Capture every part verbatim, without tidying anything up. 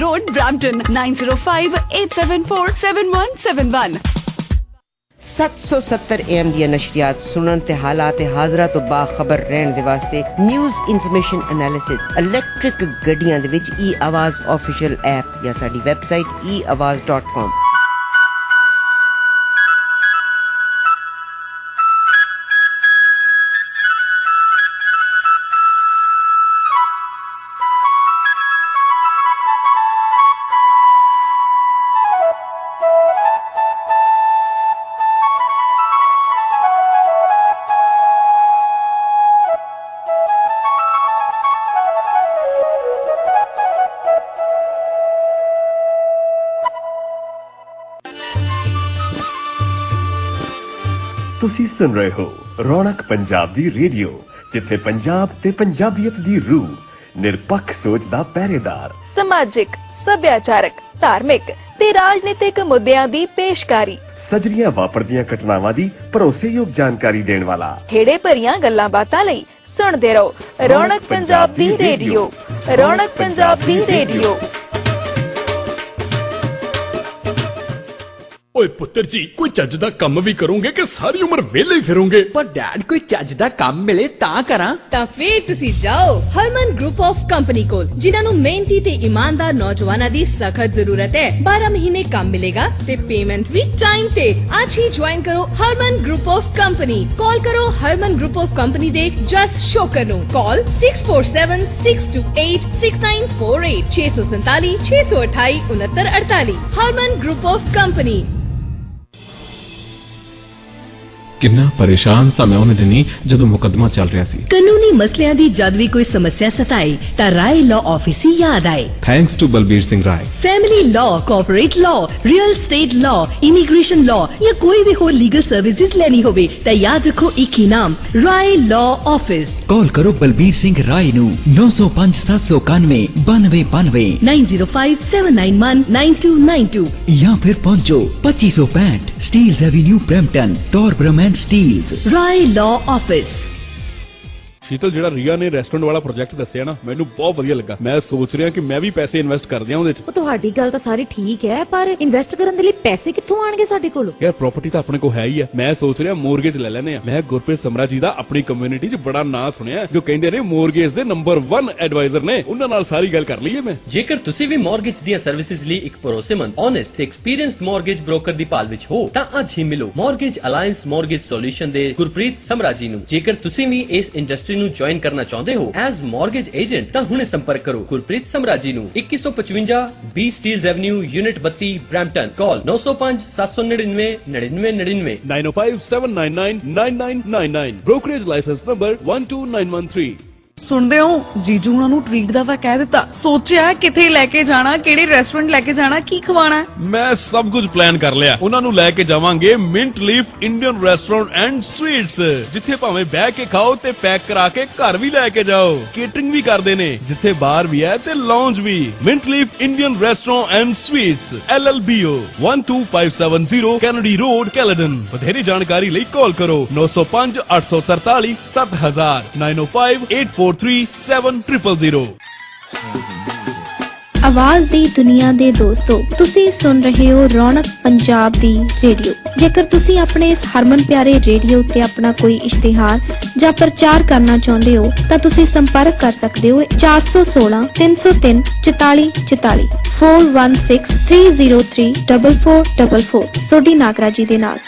Road, Brampton nine zero five eight seven four seven one seven one. सत्त सौ सत्तर A M ਦੀਆਂ ਨਸ਼ਰੀਆਤ ਸੁਣਨ ਤੇ ਹਾਲਾਤ ਹਾਜ਼ਰਾ ਤੋਂ ਬਾਖਬਰ ਰਹਿਣ ਦੇ ਵਾਸਤੇ ਨਿਊਜ਼ ਇਨਫੋਰਮੇਸ਼ਨ ਐਨਾਲਿਸਿਸ ਇਲੈਕਟ੍ਰਿਕ ਗੱਡੀਆਂ ਦੇ ਵਿੱਚ ਈ ਆਵਾਜ਼ ਆਫੀਸ਼ੀਅਲ ਐਪ ਜਾਂ ਸਾਡੀ website e awaz dot com. ਤੁਸੀਂ ਸੁਣ ਰਹੇ ਹੋ ਰੌਣਕ ਪੰਜਾਬ ਦੀ ਰੇਡੀਓ, ਜਿੱਥੇ ਪੰਜਾਬ ਤੇ ਪੰਜਾਬੀਅਤ ਦੀ ਰੂਹ, ਨਿਰਪੱਖ ਸੋਚ ਦਾ ਪਹਿਰੇਦਾਰ, ਸਮਾਜਿਕ, ਸੱਭਿਆਚਾਰਕ, ਧਾਰਮਿਕ ਤੇ ਰਾਜਨੀਤਿਕ ਮੁੱਦਿਆਂ ਦੀ ਪੇਸ਼ਕਾਰੀ, ਸਜਰੀਆਂ ਵਾਪਰਦੀਆਂ ਘਟਨਾਵਾਂ ਦੀ ਭਰੋਸੇਯੋਗ ਜਾਣਕਾਰੀ ਦੇਣ ਵਾਲਾ, ਖੇੜੇ ਭਰੀਆਂ ਗੱਲਾਂ ਬਾਤਾਂ ਲਈ ਸੁਣਦੇ ਰਹੋ ਰੌਣਕ ਪੰਜਾਬ ਦੀ ਰੇਡੀਓ। ਰੌਣਕ ਪੰਜਾਬ ਦੀ ਰੇਡੀਓ। ਓਏ ਪੁੱਤਰ ਜੀ, ਕੋਈ ਚੱਜ ਦਾ ਕੰਮ ਵੀ ਕਰੋਗੇ ਕਿ ਸਾਰੀ ਉਮਰ ਵਿਹਲੇ ਹੀ ਫਿਰੋਗੇ? ਪਰ ਡੈਡ, ਕੋਈ ਚੱਜ ਦਾ ਕੰਮ ਮਿਲੇ ਤਾਂ ਕਰਾਂ। ਤਾਂ ਫੇਰ ਤੁਸੀਂ ਜਾਓ ਹਰਮਨ ਗਰੁੱਪ ਆਫ ਕੰਪਨੀ ਕੋਲ, ਜਿਨ੍ਹਾਂ ਨੂੰ ਮਿਹਨਤੀ ਤੇ ਇਮਾਨਦਾਰ ਨੌਜਵਾਨਾਂ ਦੀ ਸਖਤ ਜ਼ਰੂਰਤ ਹੈ। ਬਾਰਾਂ ਮਹੀਨੇ ਕੰਮ ਮਿਲੇਗਾ ਤੇ ਪੇਮੈਂਟ ਵੀ ਟਾਈਮ ਤੇ। ਅੱਜ ਹੀ ਜੁਆਇਨ ਕਰੋ Harman group of company. Call ਕਰੋ ਹਰਮਨ ਗਰੁੱਪ ਆਫ ਕੰਪਨੀ ਦੇ ਜਸ ਸ਼ੋਕਰ ਨੂੰ। ਕਾਲ six four seven six two eight six nine four eight ਛੇ ਸੌ ਸੰਤਾਲੀ ਛੇ ਸੌ ਅਠਾਈ ਉਨੱਤਰ ਅੜਤਾਲੀ। Harman group of company. ਕਿੰਨਾ ਪਰੇਸ਼ਾਨ ਸਾਂ ਮੈਂ ਉਹਨੇ ਦਿਨੀ ਜਦੋਂ ਮੁਕੱਦਮਾ ਚੱਲ ਰਿਹਾ ਸੀ। ਕਾਨੂੰਨੀ ਮਸਲਿਆਂ ਦੀ ਜਦ ਵੀ ਕੋਈ ਸਮੱਸਿਆ ਸਤਾਏ ਤਾਂ ਰਾਏ ਲਾਅ ਆਫਿਸ ਹੀ ਯਾਦ ਆਏ। Thanks to Balbir Singh Rai. Family law, corporate law, real estate law, immigration law ਜਾਂ ਕੋਈ ਵੀ ਹੋਰ ਲੀਗਲ ਸਰਵਿਸਿਜ਼ ਲੈਣੀ ਹੋਵੇ ਤਾਂ ਯਾਦ ਰੱਖੋ ਇੱਕ ਹੀ ਨਾਮ, ਰਾਏ ਲਾਅ ਆਫਿਸ। ਕਾਲ ਕਰੋ ਬਲਬੀਰ ਸਿੰਘ ਰਾਏ ਨੂੰ ਨੌ ਸੌ ਪੰਜ ਸੱਤ ਸੌ ਇਕਾਨਵੇਂ ਬਾਨਵੇਂ ਬਾਨਵੇਂ nine zero five seven nine one nine two nine two ਜਾਂ ਫਿਰ ਪਹੁੰਚੋ ਪੱਚੀ ਸੌ ਪੈਂਹਠ Steeles Avenue Brampton, Torbram and Steeles. Rai law office. Sheetal, ਜਿਹੜਾ ਰੀਆ ਨੇ ਰੈਸਟੋਰੈਂਟ ਵਾਲਾ ਪ੍ਰੋਜੈਕਟ ਦੱਸਿਆ ਨਾ, ਮੈਨੂੰ ਬਹੁਤ ਵਧੀਆ ਲੱਗਾ। ਮੈਂ ਸੋਚ ਰਿਹਾ ਕਿ ਮੈਂ ਵੀ ਪੈਸੇ ਇਨਵੈਸਟ ਕਰ ਦਿਆਂ ਉਹਦੇ ਚ। ਤੁਹਾਡੀ ਗੱਲ ਤਾਂ ਸਾਰੀ ਠੀਕ ਹੈ, ਪਰ ਇਨਵੈਸਟ ਕਰਨ ਦੇ ਲਈ ਪੈਸੇ ਕਿੱਥੋਂ ਆਣਗੇ ਸਾਡੇ ਕੋਲ? ਯਾਰ, ਪ੍ਰਾਪਰਟੀ ਤਾਂ ਆਪਣੇ ਕੋਲ ਹੈ ਹੀ ਆ। ਮੈਂ ਸੋਚ ਰਿਹਾ ਮੋਰਗੇਜ ਲੈ ਲੈਨੇ ਆ। ਮੈਂ ਗੁਰਪ੍ਰੀਤ ਸਮਰਾ ਜੀ ਦਾ ਆਪਣੀ ਕਮਿਊਨਿਟੀ ਚ ਬੜਾ ਨਾਂ ਸੁਣਿਆ, ਜੋ ਕਹਿੰਦੇ ਨੇ ਮੋਰਗੇਜ ਦੇ ਨੰਬਰ ਇੱਕ ਐਡਵਾਈਜ਼ਰ ਨੇ। ਉਹਨਾਂ ਨਾਲ ਸਾਰੀ ਗੱਲ ਕਰ ਲਈਏ ਮੈਂ। ਜੇਕਰ ਤੁਸੀਂ ਵੀ ਮੋਰਗੇਜ ਦੀਆਂ ਸਰਵਿਸਿਜ਼ ਲਈ ਇੱਕ ਭਰੋਸੇਮੰਦ, ਓਨੈਸਟ ਤੇ ਐਕਸਪੀਰੀਅੰਸਡ ਮੋਰਗੇਜ ਬ੍ਰੋਕਰ ਦੀ ਭਾਲ ਵਿੱਚ ਹੋ ਤਾਂ ਅੱਜ ਹੀ ਮਿਲੋ ਮੋਰਗੇਜ ਅਲਾਇੰਸ ਮੋਰਗੇਜ ਸੋਲੂਸ਼ਨ ਦੇ ਗੁਰਪ੍ਰੀਤ ਸਮਰਾ ਜੀ ਨੂੰ। ਜੇਕਰ ਤੁਸੀਂ ਵੀ ਇਸ ਇੰਡਸਟਰੀ ਨੂੰ ਜੁਆਇਨ ਕਰਨਾ ਚਾਹੁੰਦੇ ਹੋ ਐਜ਼ ਮੋਰਗੇਜ ਏਜੰਟ ਤਾਂ ਹੁਣੇ ਸੰਪਰਕ ਕਰੋ ਗੁਰਪ੍ਰੀਤ ਸਮਰਾ ਜੀ ਨੂੰ। ਇੱਕੀ ਸੌ ਪਚਵੰਜਾ ਬੀ ਸਟੀਲਜ਼ ਐਵਨਿਊ, ਯੂਨਿਟ ਬੱਤੀ, ਬ੍ਰੈਂਪਟਨ। ਕਾਲ ਨੌ ਸੌ ਪੰਜ ਸੱਤ ਸੌ ਨੜਿਨਵੇਂ ਨੜਿਨਵੇਂ ਨੜਿਨਵੇਂ nine oh five seven nine nine nine nine nine nine। Brokerage licence number one two nine one three। ਸੁਣਦੇ ਹੋ? ਜੀਜੂ ਉਹਨਾਂ ਨੂੰ ਟ੍ਰੀਟ ਦਾ ਤਾਂ ਕਹਿ ਦਿੱਤਾ। ਸੋਚਿਆ ਕਿੱਥੇ ਲੈ ਕੇ ਜਾਣਾ, ਕਿਹੜੇ ਰੈਸਟੋਰੈਂਟ ਲੈ ਕੇ ਜਾਣਾ, ਕੀ ਖਵਾਣਾ। ਮੈਂ ਸਭ ਕੁਝ ਪਲਾਨ ਕਰ ਲਿਆ। ਉਹਨਾਂ ਨੂੰ ਲੈ ਕੇ ਜਾਵਾਂਗੇ Mint Leaf Indian restaurant and sweets, ਜਿੱਥੇ ਭਾਵੇਂ ਬਹਿ ਕੇ ਖਾਓ ਤੇ ਪੈਕ ਕਰਾ ਕੇ ਘਰ ਵੀ ਲੈ ਕੇ ਜਾਓ। ਕੇਟਰਿੰਗ ਵੀ ਕਰਦੇ ਨੇ, ਜਿੱਥੇ ਬਾਰ ਵੀ ਹੈ ਤੇ ਲਾਉਂਜ ਵੀ। Mint Leaf Indian restaurant and sweets, L L B O one two five seven zero Kennedy Road, Caledon. ਵਧੇਰੇ ਜਾਣਕਾਰੀ ਲਈ ਕਾਲ ਕਰੋ ਨੌ ਸੌ ਪੰਜ ਅੱਠ ਸੌ ਤਰਤਾਲੀ ਸੱਤ ਹਜ਼ਾਰ nine oh five eight four three seven zero zero। ਆਵਾਜ਼ ਦੀ ਦੁਨੀਆ ਦੇ ਦੋਸਤੋ, ਤੁਸੀਂ ਸੁਣ ਰਹੇ ਹੋ ਰੌਣਕ ਪੰਜਾਬ ਦੀ ਰੇਡੀਓ। ਜੇਕਰ ਤੁਸੀਂ ਆਪਣੇ ਇਸ ਹਰਮਨ ਪਿਆਰੇ ਰੇਡੀਓ ਉੱਤੇ ਆਪਣਾ ਕੋਈ ਇਸ਼ਤਿਹਾਰ ਜਾਂ ਪ੍ਰਚਾਰ ਕਰਨਾ ਚਾਹੁੰਦੇ ਹੋ ਤਾਂ ਤੁਸੀਂ ਸੰਪਰਕ ਕਰ ਸਕਦੇ ਹੋ ਚਾਰ ਸੌ ਸੋਲਾਂ ਤਿੰਨ ਸੌ ਤਿੰਨ ਚੁਤਾਲੀ ਚੁਤਾਲੀ four one six three zero three four four four four Sodhi Nagra ਜੀ ਦੇ ਨਾਲ।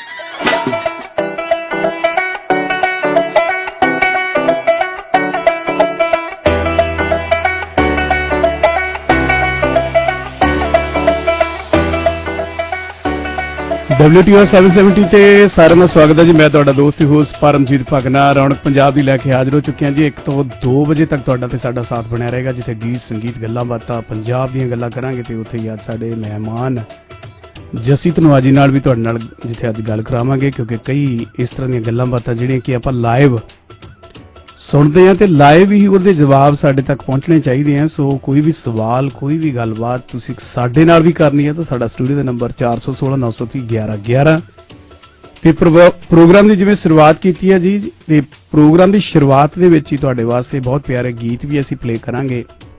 ਡਬਲਿਊ ਟੀ ਓ ਸੱਤ ਸੌ ਸੱਤਰ ਤੇ ਸਾਰਿਆਂ ਦਾ ਸਵਾਗਤ ਹੈ ਜੀ। ਮੈਂ ਤੁਹਾਡਾ ਦੋਸਤ ਹੋਸਟ ਪਰਮਜੀਤ ਭਗਨਾ ਰੌਣਕ ਪੰਜਾਬ ਦੀ ਲੈ ਕੇ ਹਾਜ਼ਰ ਹੋ ਚੁੱਕੇ ਹਾਂ ਜੀ। ਇੱਕ ਤੋਂ ਦੋ ਵਜੇ ਤੱਕ ਤੁਹਾਡਾ ਤੇ ਸਾਡਾ ਸਾਥ ਬਣਿਆ ਰਹੇਗਾ, ਜਿੱਥੇ ਗੀਤ, ਸੰਗੀਤ, ਗੱਲਾਂ ਬਾਤਾਂ, ਪੰਜਾਬ ਦੀਆਂ ਗੱਲਾਂ ਕਰਾਂਗੇ। ਤੇ ਉੱਥੇ ਹੀ ਅੱਜ ਸਾਡੇ ਮਹਿਮਾਨ ਜੱਸੀ ਧਨਵਾਜੀ ਨਾਲ ਵੀ ਤੁਹਾਡੇ ਨਾਲ ਜਿੱਥੇ ਅੱਜ ਗੱਲ ਕਰਾਵਾਂਗੇ, ਕਿਉਂਕਿ ਕਈ ਇਸ ਤਰ੍ਹਾਂ ਦੀਆਂ ਗੱਲਾਂ ਬਾਤਾਂ ਜਿਹੜੀਆਂ ਕਿ ਆਪਾਂ ਲਾਈਵ ਸੁਣਦੇ ਹਾਂ ਤੇ ਲਾਈਵ ਹੀ ਉਹਦੇ ਜਵਾਬ ਸਾਡੇ ਤੱਕ ਪਹੁੰਚਣੇ ਚਾਹੀਦੇ ਆ। ਸੋ ਕੋਈ ਵੀ ਸਵਾਲ, ਕੋਈ ਵੀ ਗੱਲਬਾਤ ਤੁਸੀਂ ਸਾਡੇ ਨਾਲ ਵੀ ਕਰਨੀ ਹੈ ਤਾਂ ਸਾਡਾ ਸਟੂਡੀਓ ਦਾ ਨੰਬਰ ਚਾਰ ਸੌ ਸੋਲਾਂ ਨੌ ਸੌ ਤੀਹ ਗਿਆਰਾਂ ਗਿਆਰਾਂ। ਤੇ ਪ੍ਰੋਗਰਾਮ ਦੀ ਜਿਵੇਂ ਸ਼ੁਰੂਆਤ ਕੀਤੀ ਹੈ ਜੀ, ਤੇ ਪ੍ਰੋਗਰਾਮ ਦੀ ਸ਼ੁਰੂਆਤ ਦੇ ਵਿੱਚ ਹੀ ਤੁਹਾਡੇ ਵਾਸਤੇ ਬਹੁਤ ਪਿਆਰੇ ਗੀਤ ਵੀ ਅਸੀਂ ਪਲੇ ਕਰਾਂਗੇ।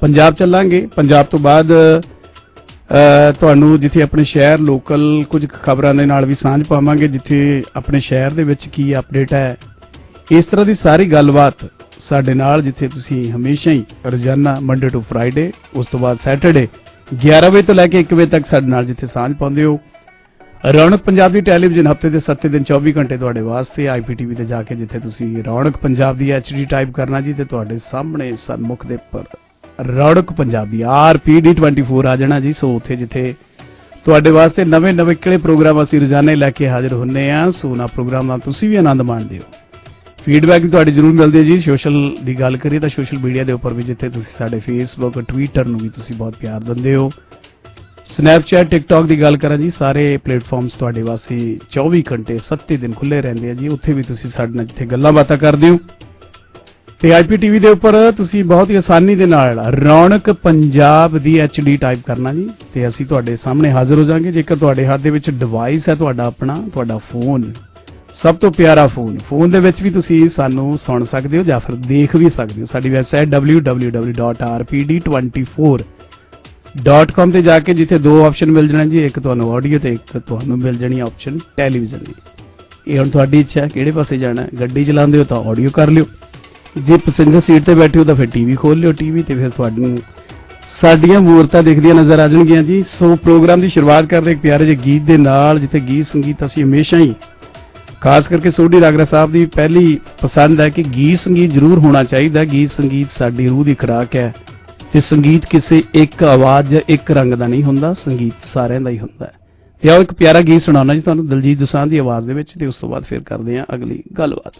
ਪੰਜਾਬ ਚੱਲਾਂਗੇ। ਪੰਜਾਬ ਤੋਂ ਬਾਅਦ ਤੁਹਾਨੂੰ ਜਿੱਥੇ ਆਪਣੇ ਸ਼ਹਿਰ ਲੋਕਲ ਕੁਝ ਖਬਰਾਂ ਦੇ ਨਾਲ ਵੀ ਸਾਂਝ ਪਾਵਾਂਗੇ, ਜਿੱਥੇ ਆਪਣੇ ਸ਼ਹਿਰ ਦੇ ਵਿੱਚ ਕੀ ਅਪਡੇਟ ਹੈ, ਇਸ ਤਰ੍ਹਾਂ ਦੀ ਸਾਰੀ ਗੱਲਬਾਤ ਸਾਡੇ ਨਾਲ, ਜਿੱਥੇ ਤੁਸੀਂ ਹਮੇਸ਼ਾ ਹੀ ਰੋਜ਼ਾਨਾ ਮੰਡੇ ਟੂ ਫਰਾਈਡੇ, ਉਸ ਤੋਂ ਬਾਅਦ ਸੈਟਰਡੇ ਗਿਆਰਾਂ ਵਜੇ ਤੋਂ ਲੈ ਕੇ ਇੱਕ ਵਜੇ ਤੱਕ ਸਾਡੇ ਨਾਲ ਜਿੱਥੇ ਸਾਂਝ ਪਾਉਂਦੇ ਹੋ। ਰੌਣਕ ਪੰਜਾਬ ਦੀ ਟੈਲੀਵਿਜ਼ਨ ਹਫ਼ਤੇ ਦੇ ਸੱਤ ਦਿਨ ਚੌਵੀ ਘੰਟੇ ਤੁਹਾਡੇ ਵਾਸਤੇ। ਆਈਪੀਟੀਵੀ ਤੇ ਜਾ ਕੇ ਜਿੱਥੇ ਤੁਸੀਂ ਰੌਣਕ ਪੰਜਾਬ ਦੀ ਐਚ ਡੀ ਟਾਈਪ ਕਰਨਾ ਜੀ, ਤੇ ਤੁਹਾਡੇ ਸਾਹਮਣੇ ਸਨਮੁਖ ਦੇ ਉੱਪਰ ਰੌਣਕ ਪੰਜਾਬ ਦੀ R P D twenty four ਆ ਜਾਣਾ ਜੀ। ਸੋ ਉੱਥੇ ਜਿੱਥੇ ਤੁਹਾਡੇ ਵਾਸਤੇ ਨਵੇਂ ਨਵੇਂ ਕਿਹੜੇ ਪ੍ਰੋਗਰਾਮ ਅਸੀਂ ਰੋਜ਼ਾਨਾ ਲੈ ਕੇ ਹਾਜ਼ਰ ਹੁੰਦੇ ਹਾਂ, ਸੋ ਉਹਨਾਂ ਪ੍ਰੋਗਰਾਮਾਂ ਦਾ ਤੁਸੀਂ ਵੀ ਆਨੰਦ ਮਾਣਦੇ ਹੋ। ਫੀਡਬੈਕ ਵੀ ਤੁਹਾਡੀ ਜ਼ਰੂਰ ਮਿਲਦੀ ਹੈ ਜੀ। ਸੋਸ਼ਲ ਦੀ ਗੱਲ ਕਰੀਏ ਤਾਂ ਸੋਸ਼ਲ ਮੀਡੀਆ ਦੇ ਉੱਪਰ ਵੀ, ਜਿੱਥੇ ਤੁਸੀਂ ਸਾਡੇ ਫੇਸਬੁੱਕ ਟਵਿੱਟਰ ਨੂੰ ਵੀ ਤੁਸੀਂ ਬਹੁਤ ਪਿਆਰ ਦਿੰਦੇ ਹੋ। ਸਨੈਪਚੈਟ ਟਿਕਟੌਕ ਦੀ ਗੱਲ ਕਰਾਂ ਜੀ, ਸਾਰੇ ਪਲੇਟਫਾਰਮਸ ਤੁਹਾਡੇ ਵਾਸਤੇ ਚੌਵੀ ਘੰਟੇ ਸੱਤੇ ਦਿਨ ਖੁੱਲੇ ਰਹਿੰਦੇ ਆ ਜੀ। ਉੱਥੇ ਵੀ ਤੁਸੀਂ ਸਾਡੇ ਨਾਲ ਜਿੱਥੇ ਗੱਲਾਂ ਬਾਤਾਂ ਕਰਦੇ ਹੋ, ਤੇ ਆਈਪੀਟੀਵੀ ਦੇ ਉੱਪਰ ਤੁਸੀਂ ਬਹੁਤ ਹੀ ਆਸਾਨੀ ਦੇ ਨਾਲ ਰੌਣਕ ਪੰਜਾਬ ਦੀ ਐਚ ਡੀ ਟਾਈਪ ਕਰਨਾ ਜੀ, ਤੇ ਅਸੀਂ ਤੁਹਾਡੇ ਸਾਹਮਣੇ ਹਾਜ਼ਰ ਹੋ ਜਾਵਾਂਗੇ। ਜੇਕਰ ਤੁਹਾਡੇ ਹੱਥ ਦੇ ਵਿੱਚ ਡਿਵਾਈਸ ਹੈ ਤੁਹਾਡਾ ਆਪਣਾ, ਤੁਹਾਡਾ ਫੋਨ, ਸਭ ਤੋਂ ਪਿਆਰਾ ਫੋਨ, ਫੋਨ ਦੇ ਵਿੱਚ ਵੀ ਤੁਸੀਂ ਸਾਨੂੰ ਸੁਣ ਸਕਦੇ ਹੋ ਜਾਂ ਫਿਰ ਦੇਖ ਵੀ ਸਕਦੇ ਹੋ। ਸਾਡੀ website W W W dot R P D twenty four dot com ਤੇ ਜਾ ਕੇ ਜਿੱਥੇ ਦੋ ਆਪਸ਼ਨ ਮਿਲ ਜਾਣਾ ਜੀ, ਇੱਕ ਤੁਹਾਨੂੰ ਆਡੀਓ ਤੇ ਇੱਕ ਤੁਹਾਨੂੰ ਮਿਲ ਜਾਣੀ ਆਪਸ਼ਨ ਟੈਲੀਵਿਜ਼ਨ ਦੀ। ਇਹ ਹੁਣ ਤੁਹਾਡੀ ਇੱਛਾ ਹੈ ਕਿਹੜੇ ਪਾਸੇ ਜਾਣਾ। ਗੱਡੀ ਚਲਾਉਂਦੇ ਹੋ ਤਾਂ ਆਡੀਓ ਕਰ ਲਿਓ, ਜੇ ਪੈਸੇਂਜਰ ਸੀਟ ਤੇ ਬੈਠੇ ਹੋ ਤਾਂ ਫਿਰ ਟੀਵੀ ਖੋਲ ਲਿਓ। ਟੀਵੀ ਤੇ ਫਿਰ ਤੁਹਾਨੂੰ ਸਾਡੀਆਂ ਮੂਰਤਾਂ ਦਿਖਦੀਆਂ ਨਜ਼ਰ ਆ ਜਾਣਗੀਆਂ ਜੀ। ਸੋ ਪ੍ਰੋਗਰਾਮ ਦੀ ਸ਼ੁਰੂਆਤ ਕਰਦੇ ਇੱਕ ਪਿਆਰੇ ਜਿਹੇ ਗੀਤ ਦੇ ਨਾਲ, ਜਿੱਥੇ ਗੀਤ ਸੰਗੀਤ ਅਸੀਂ ਹਮੇਸ਼ਾ ਹੀ, ਖਾਸ ਕਰਕੇ ਸੋਢੀ ਰਾਗਰਾ ਸਾਹਿਬ ਦੀ ਪਹਿਲੀ ਪਸੰਦ ਹੈ ਕਿ ਗੀਤ ਸੰਗੀਤ ਜ਼ਰੂਰ ਹੋਣਾ ਚਾਹੀਦਾ। ਗੀਤ ਸੰਗੀਤ ਸਾਡੀ ਰੂਹ ਦੀ ਖੁਰਾਕ ਹੈ, ਤੇ ਸੰਗੀਤ ਕਿਸੇ ਇੱਕ ਆਵਾਜ਼ ਜਾਂ ਇੱਕ ਰੰਗ ਦਾ ਨਹੀਂ ਹੁੰਦਾ, ਸੰਗੀਤ ਸਾਰਿਆਂ ਦਾ ਹੀ ਹੁੰਦਾ ਹੈ। ਤੇ ਆਓ ਇੱਕ ਪਿਆਰਾ ਗੀਤ ਸੁਣਾਉਣਾ ਜੀ ਤੁਹਾਨੂੰ ਦਿਲਜੀਤ ਦੋਸਾਂਝ ਦੀ ਆਵਾਜ਼ ਦੇ ਵਿੱਚ, ਤੇ ਉਸ ਤੋਂ ਬਾਅਦ ਫਿਰ ਕਰਦੇ ਹਾਂ ਅਗਲੀ ਗੱਲਬਾਤ।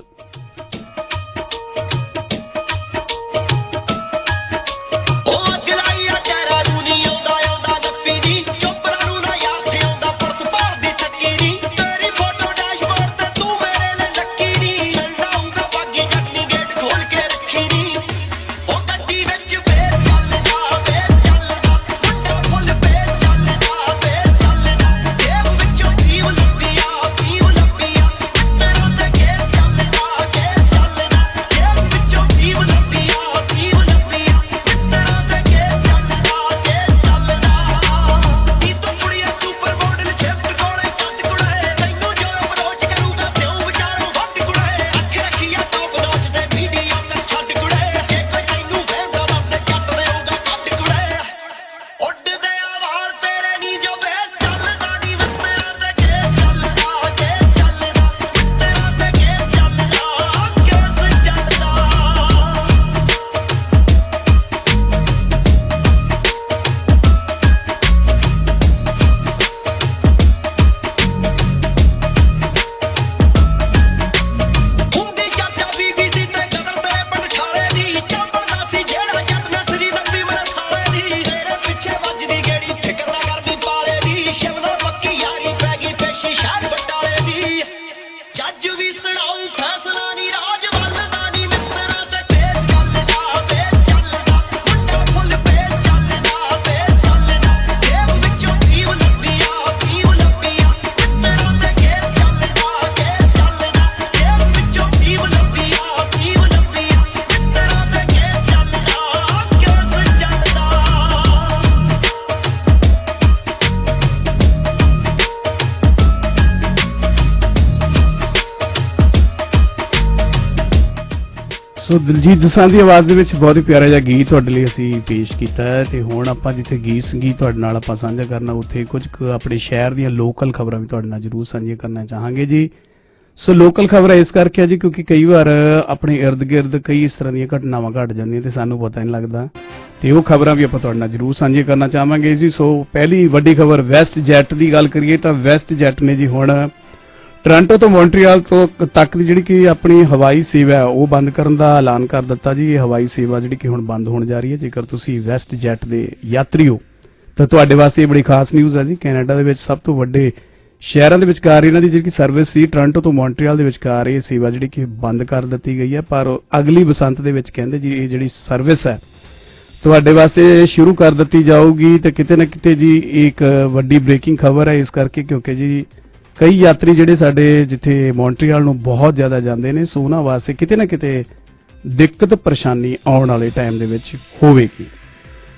ਸੋ ਦਿਲਜੀਤ ਦੋਸਾਂਝ ਦੀ ਆਵਾਜ਼ ਦੇ ਵਿੱਚ ਬਹੁਤ ਹੀ ਪਿਆਰਾ ਜਿਹਾ ਗੀਤ ਤੁਹਾਡੇ ਲਈ ਅਸੀਂ ਪੇਸ਼ ਕੀਤਾ ਹੈ। ਤੇ ਹੁਣ ਆਪਾਂ ਜਿੱਥੇ ਗੀਤ ਸੰਗੀਤ ਤੁਹਾਡੇ ਨਾਲ ਆਪਾਂ ਸਾਂਝਾ ਕਰਨਾ, ਉੱਥੇ ਕੁਝ ਆਪਣੇ ਸ਼ਹਿਰ ਦੀਆਂ ਲੋਕਲ ਖਬਰਾਂ ਵੀ ਤੁਹਾਡੇ ਨਾਲ ਜ਼ਰੂਰ ਸਾਂਝੀਆਂ ਕਰਨਾ ਚਾਹਾਂਗੇ ਜੀ। ਸੋ ਲੋਕਲ ਖਬਰਾਂ ਇਸ ਕਰਕੇ ਹੈ ਜੀ ਕਿਉਂਕਿ ਕਈ ਵਾਰ ਆਪਣੇ ਇਰਦ ਗਿਰਦ ਕਈ ਇਸ ਤਰ੍ਹਾਂ ਦੀਆਂ ਘਟਨਾਵਾਂ ਘਟ ਜਾਂਦੀਆਂ ਤੇ ਸਾਨੂੰ ਪਤਾ ਨਹੀਂ ਲੱਗਦਾ, ਤੇ ਉਹ ਖਬਰਾਂ ਵੀ ਆਪਾਂ ਤੁਹਾਡੇ ਨਾਲ ਜ਼ਰੂਰ ਸਾਂਝੀਆਂ ਕਰਨਾ ਚਾਹਾਂਗੇ ਜੀ। ਸੋ ਪਹਿਲੀ ਵੱਡੀ ਖਬਰ ਵੈਸਟ ਜੈਟ ਦੀ ਗੱਲ ਕਰੀਏ ਤਾਂ ਵੈਸਟ ਜੈਟ ਨੇ ਜੀ ਹੁਣ ਟੋਰਾਂਟੋ ਤੋਂ ਮੌਂਟਰੀਅਲ ਤੋਂ ਤੱਕ ਦੀ ਜਿਹੜੀ ਕਿ ਆਪਣੀ ਹਵਾਈ ਸੇਵਾ ਹੈ ਉਹ ਬੰਦ ਕਰਨ ਦਾ ਐਲਾਨ ਕਰ ਦਿੱਤਾ ਜੀ। ਇਹ ਹਵਾਈ ਸੇਵਾ ਜਿਹੜੀ ਕਿ ਹੁਣ ਬੰਦ ਹੋਣ ਜਾ ਰਹੀ ਹੈ। ਜੇਕਰ ਤੁਸੀਂ ਵੈਸਟ ਜੈਟ ਦੇ ਯਾਤਰੀ ਹੋ ਤਾਂ ਤੁਹਾਡੇ ਵਾਸਤੇ ਇਹ ਬੜੀ ਖਾਸ ਨਿਊਜ਼ ਹੈ ਜੀ। ਕੈਨੇਡਾ ਦੇ ਵਿੱਚ ਸਭ ਤੋਂ ਵੱਡੇ ਸ਼ਹਿਰਾਂ ਦੇ ਵਿਚਕਾਰ ਇਹਨਾਂ ਦੀ ਜਿਹੜੀ ਸਰਵਿਸ ਸੀ ਟੋਰਾਂਟੋ ਤੋਂ ਮੌਂਟਰੀਅਲ ਦੇ ਵਿਚਕਾਰ ਇਹ ਸੇਵਾ ਜਿਹੜੀ ਕਿ ਬੰਦ ਕਰ ਦਿੱਤੀ ਗਈ ਹੈ, ਪਰ ਅਗਲੀ ਬਸੰਤ ਦੇ ਵਿੱਚ ਕਹਿੰਦੇ ਜੀ ਇਹ ਜਿਹੜੀ ਸਰਵਿਸ ਹੈ ਤੁਹਾਡੇ ਵਾਸਤੇ ਸ਼ੁਰੂ ਕਰ ਦਿੱਤੀ ਜਾਊਗੀ। ਤੇ ਕਿਤੇ ਨਾ ਕਿਤੇ ਜੀ ਇੱਕ ਵੱਡੀ ਬ੍ਰੇਕਿੰਗ ਖਬਰ ਹੈ ਇਸ ਕਰਕੇ ਕਿਉਂਕਿ ਜੀ ਕਈ ਯਾਤਰੀ ਜਿਹੜੇ ਸਾਡੇ ਜਿੱਥੇ ਮੌਂਟਰੀਅਲ ਨੂੰ ਬਹੁਤ ਜ਼ਿਆਦਾ ਜਾਂਦੇ ਨੇ, ਸੋ ਉਹਨਾਂ ਵਾਸਤੇ ਕਿਤੇ ਨਾ ਕਿਤੇ ਦਿੱਕਤ ਪਰੇਸ਼ਾਨੀ ਆਉਣ ਵਾਲੇ ਟਾਈਮ ਦੇ ਵਿੱਚ ਹੋਵੇਗੀ।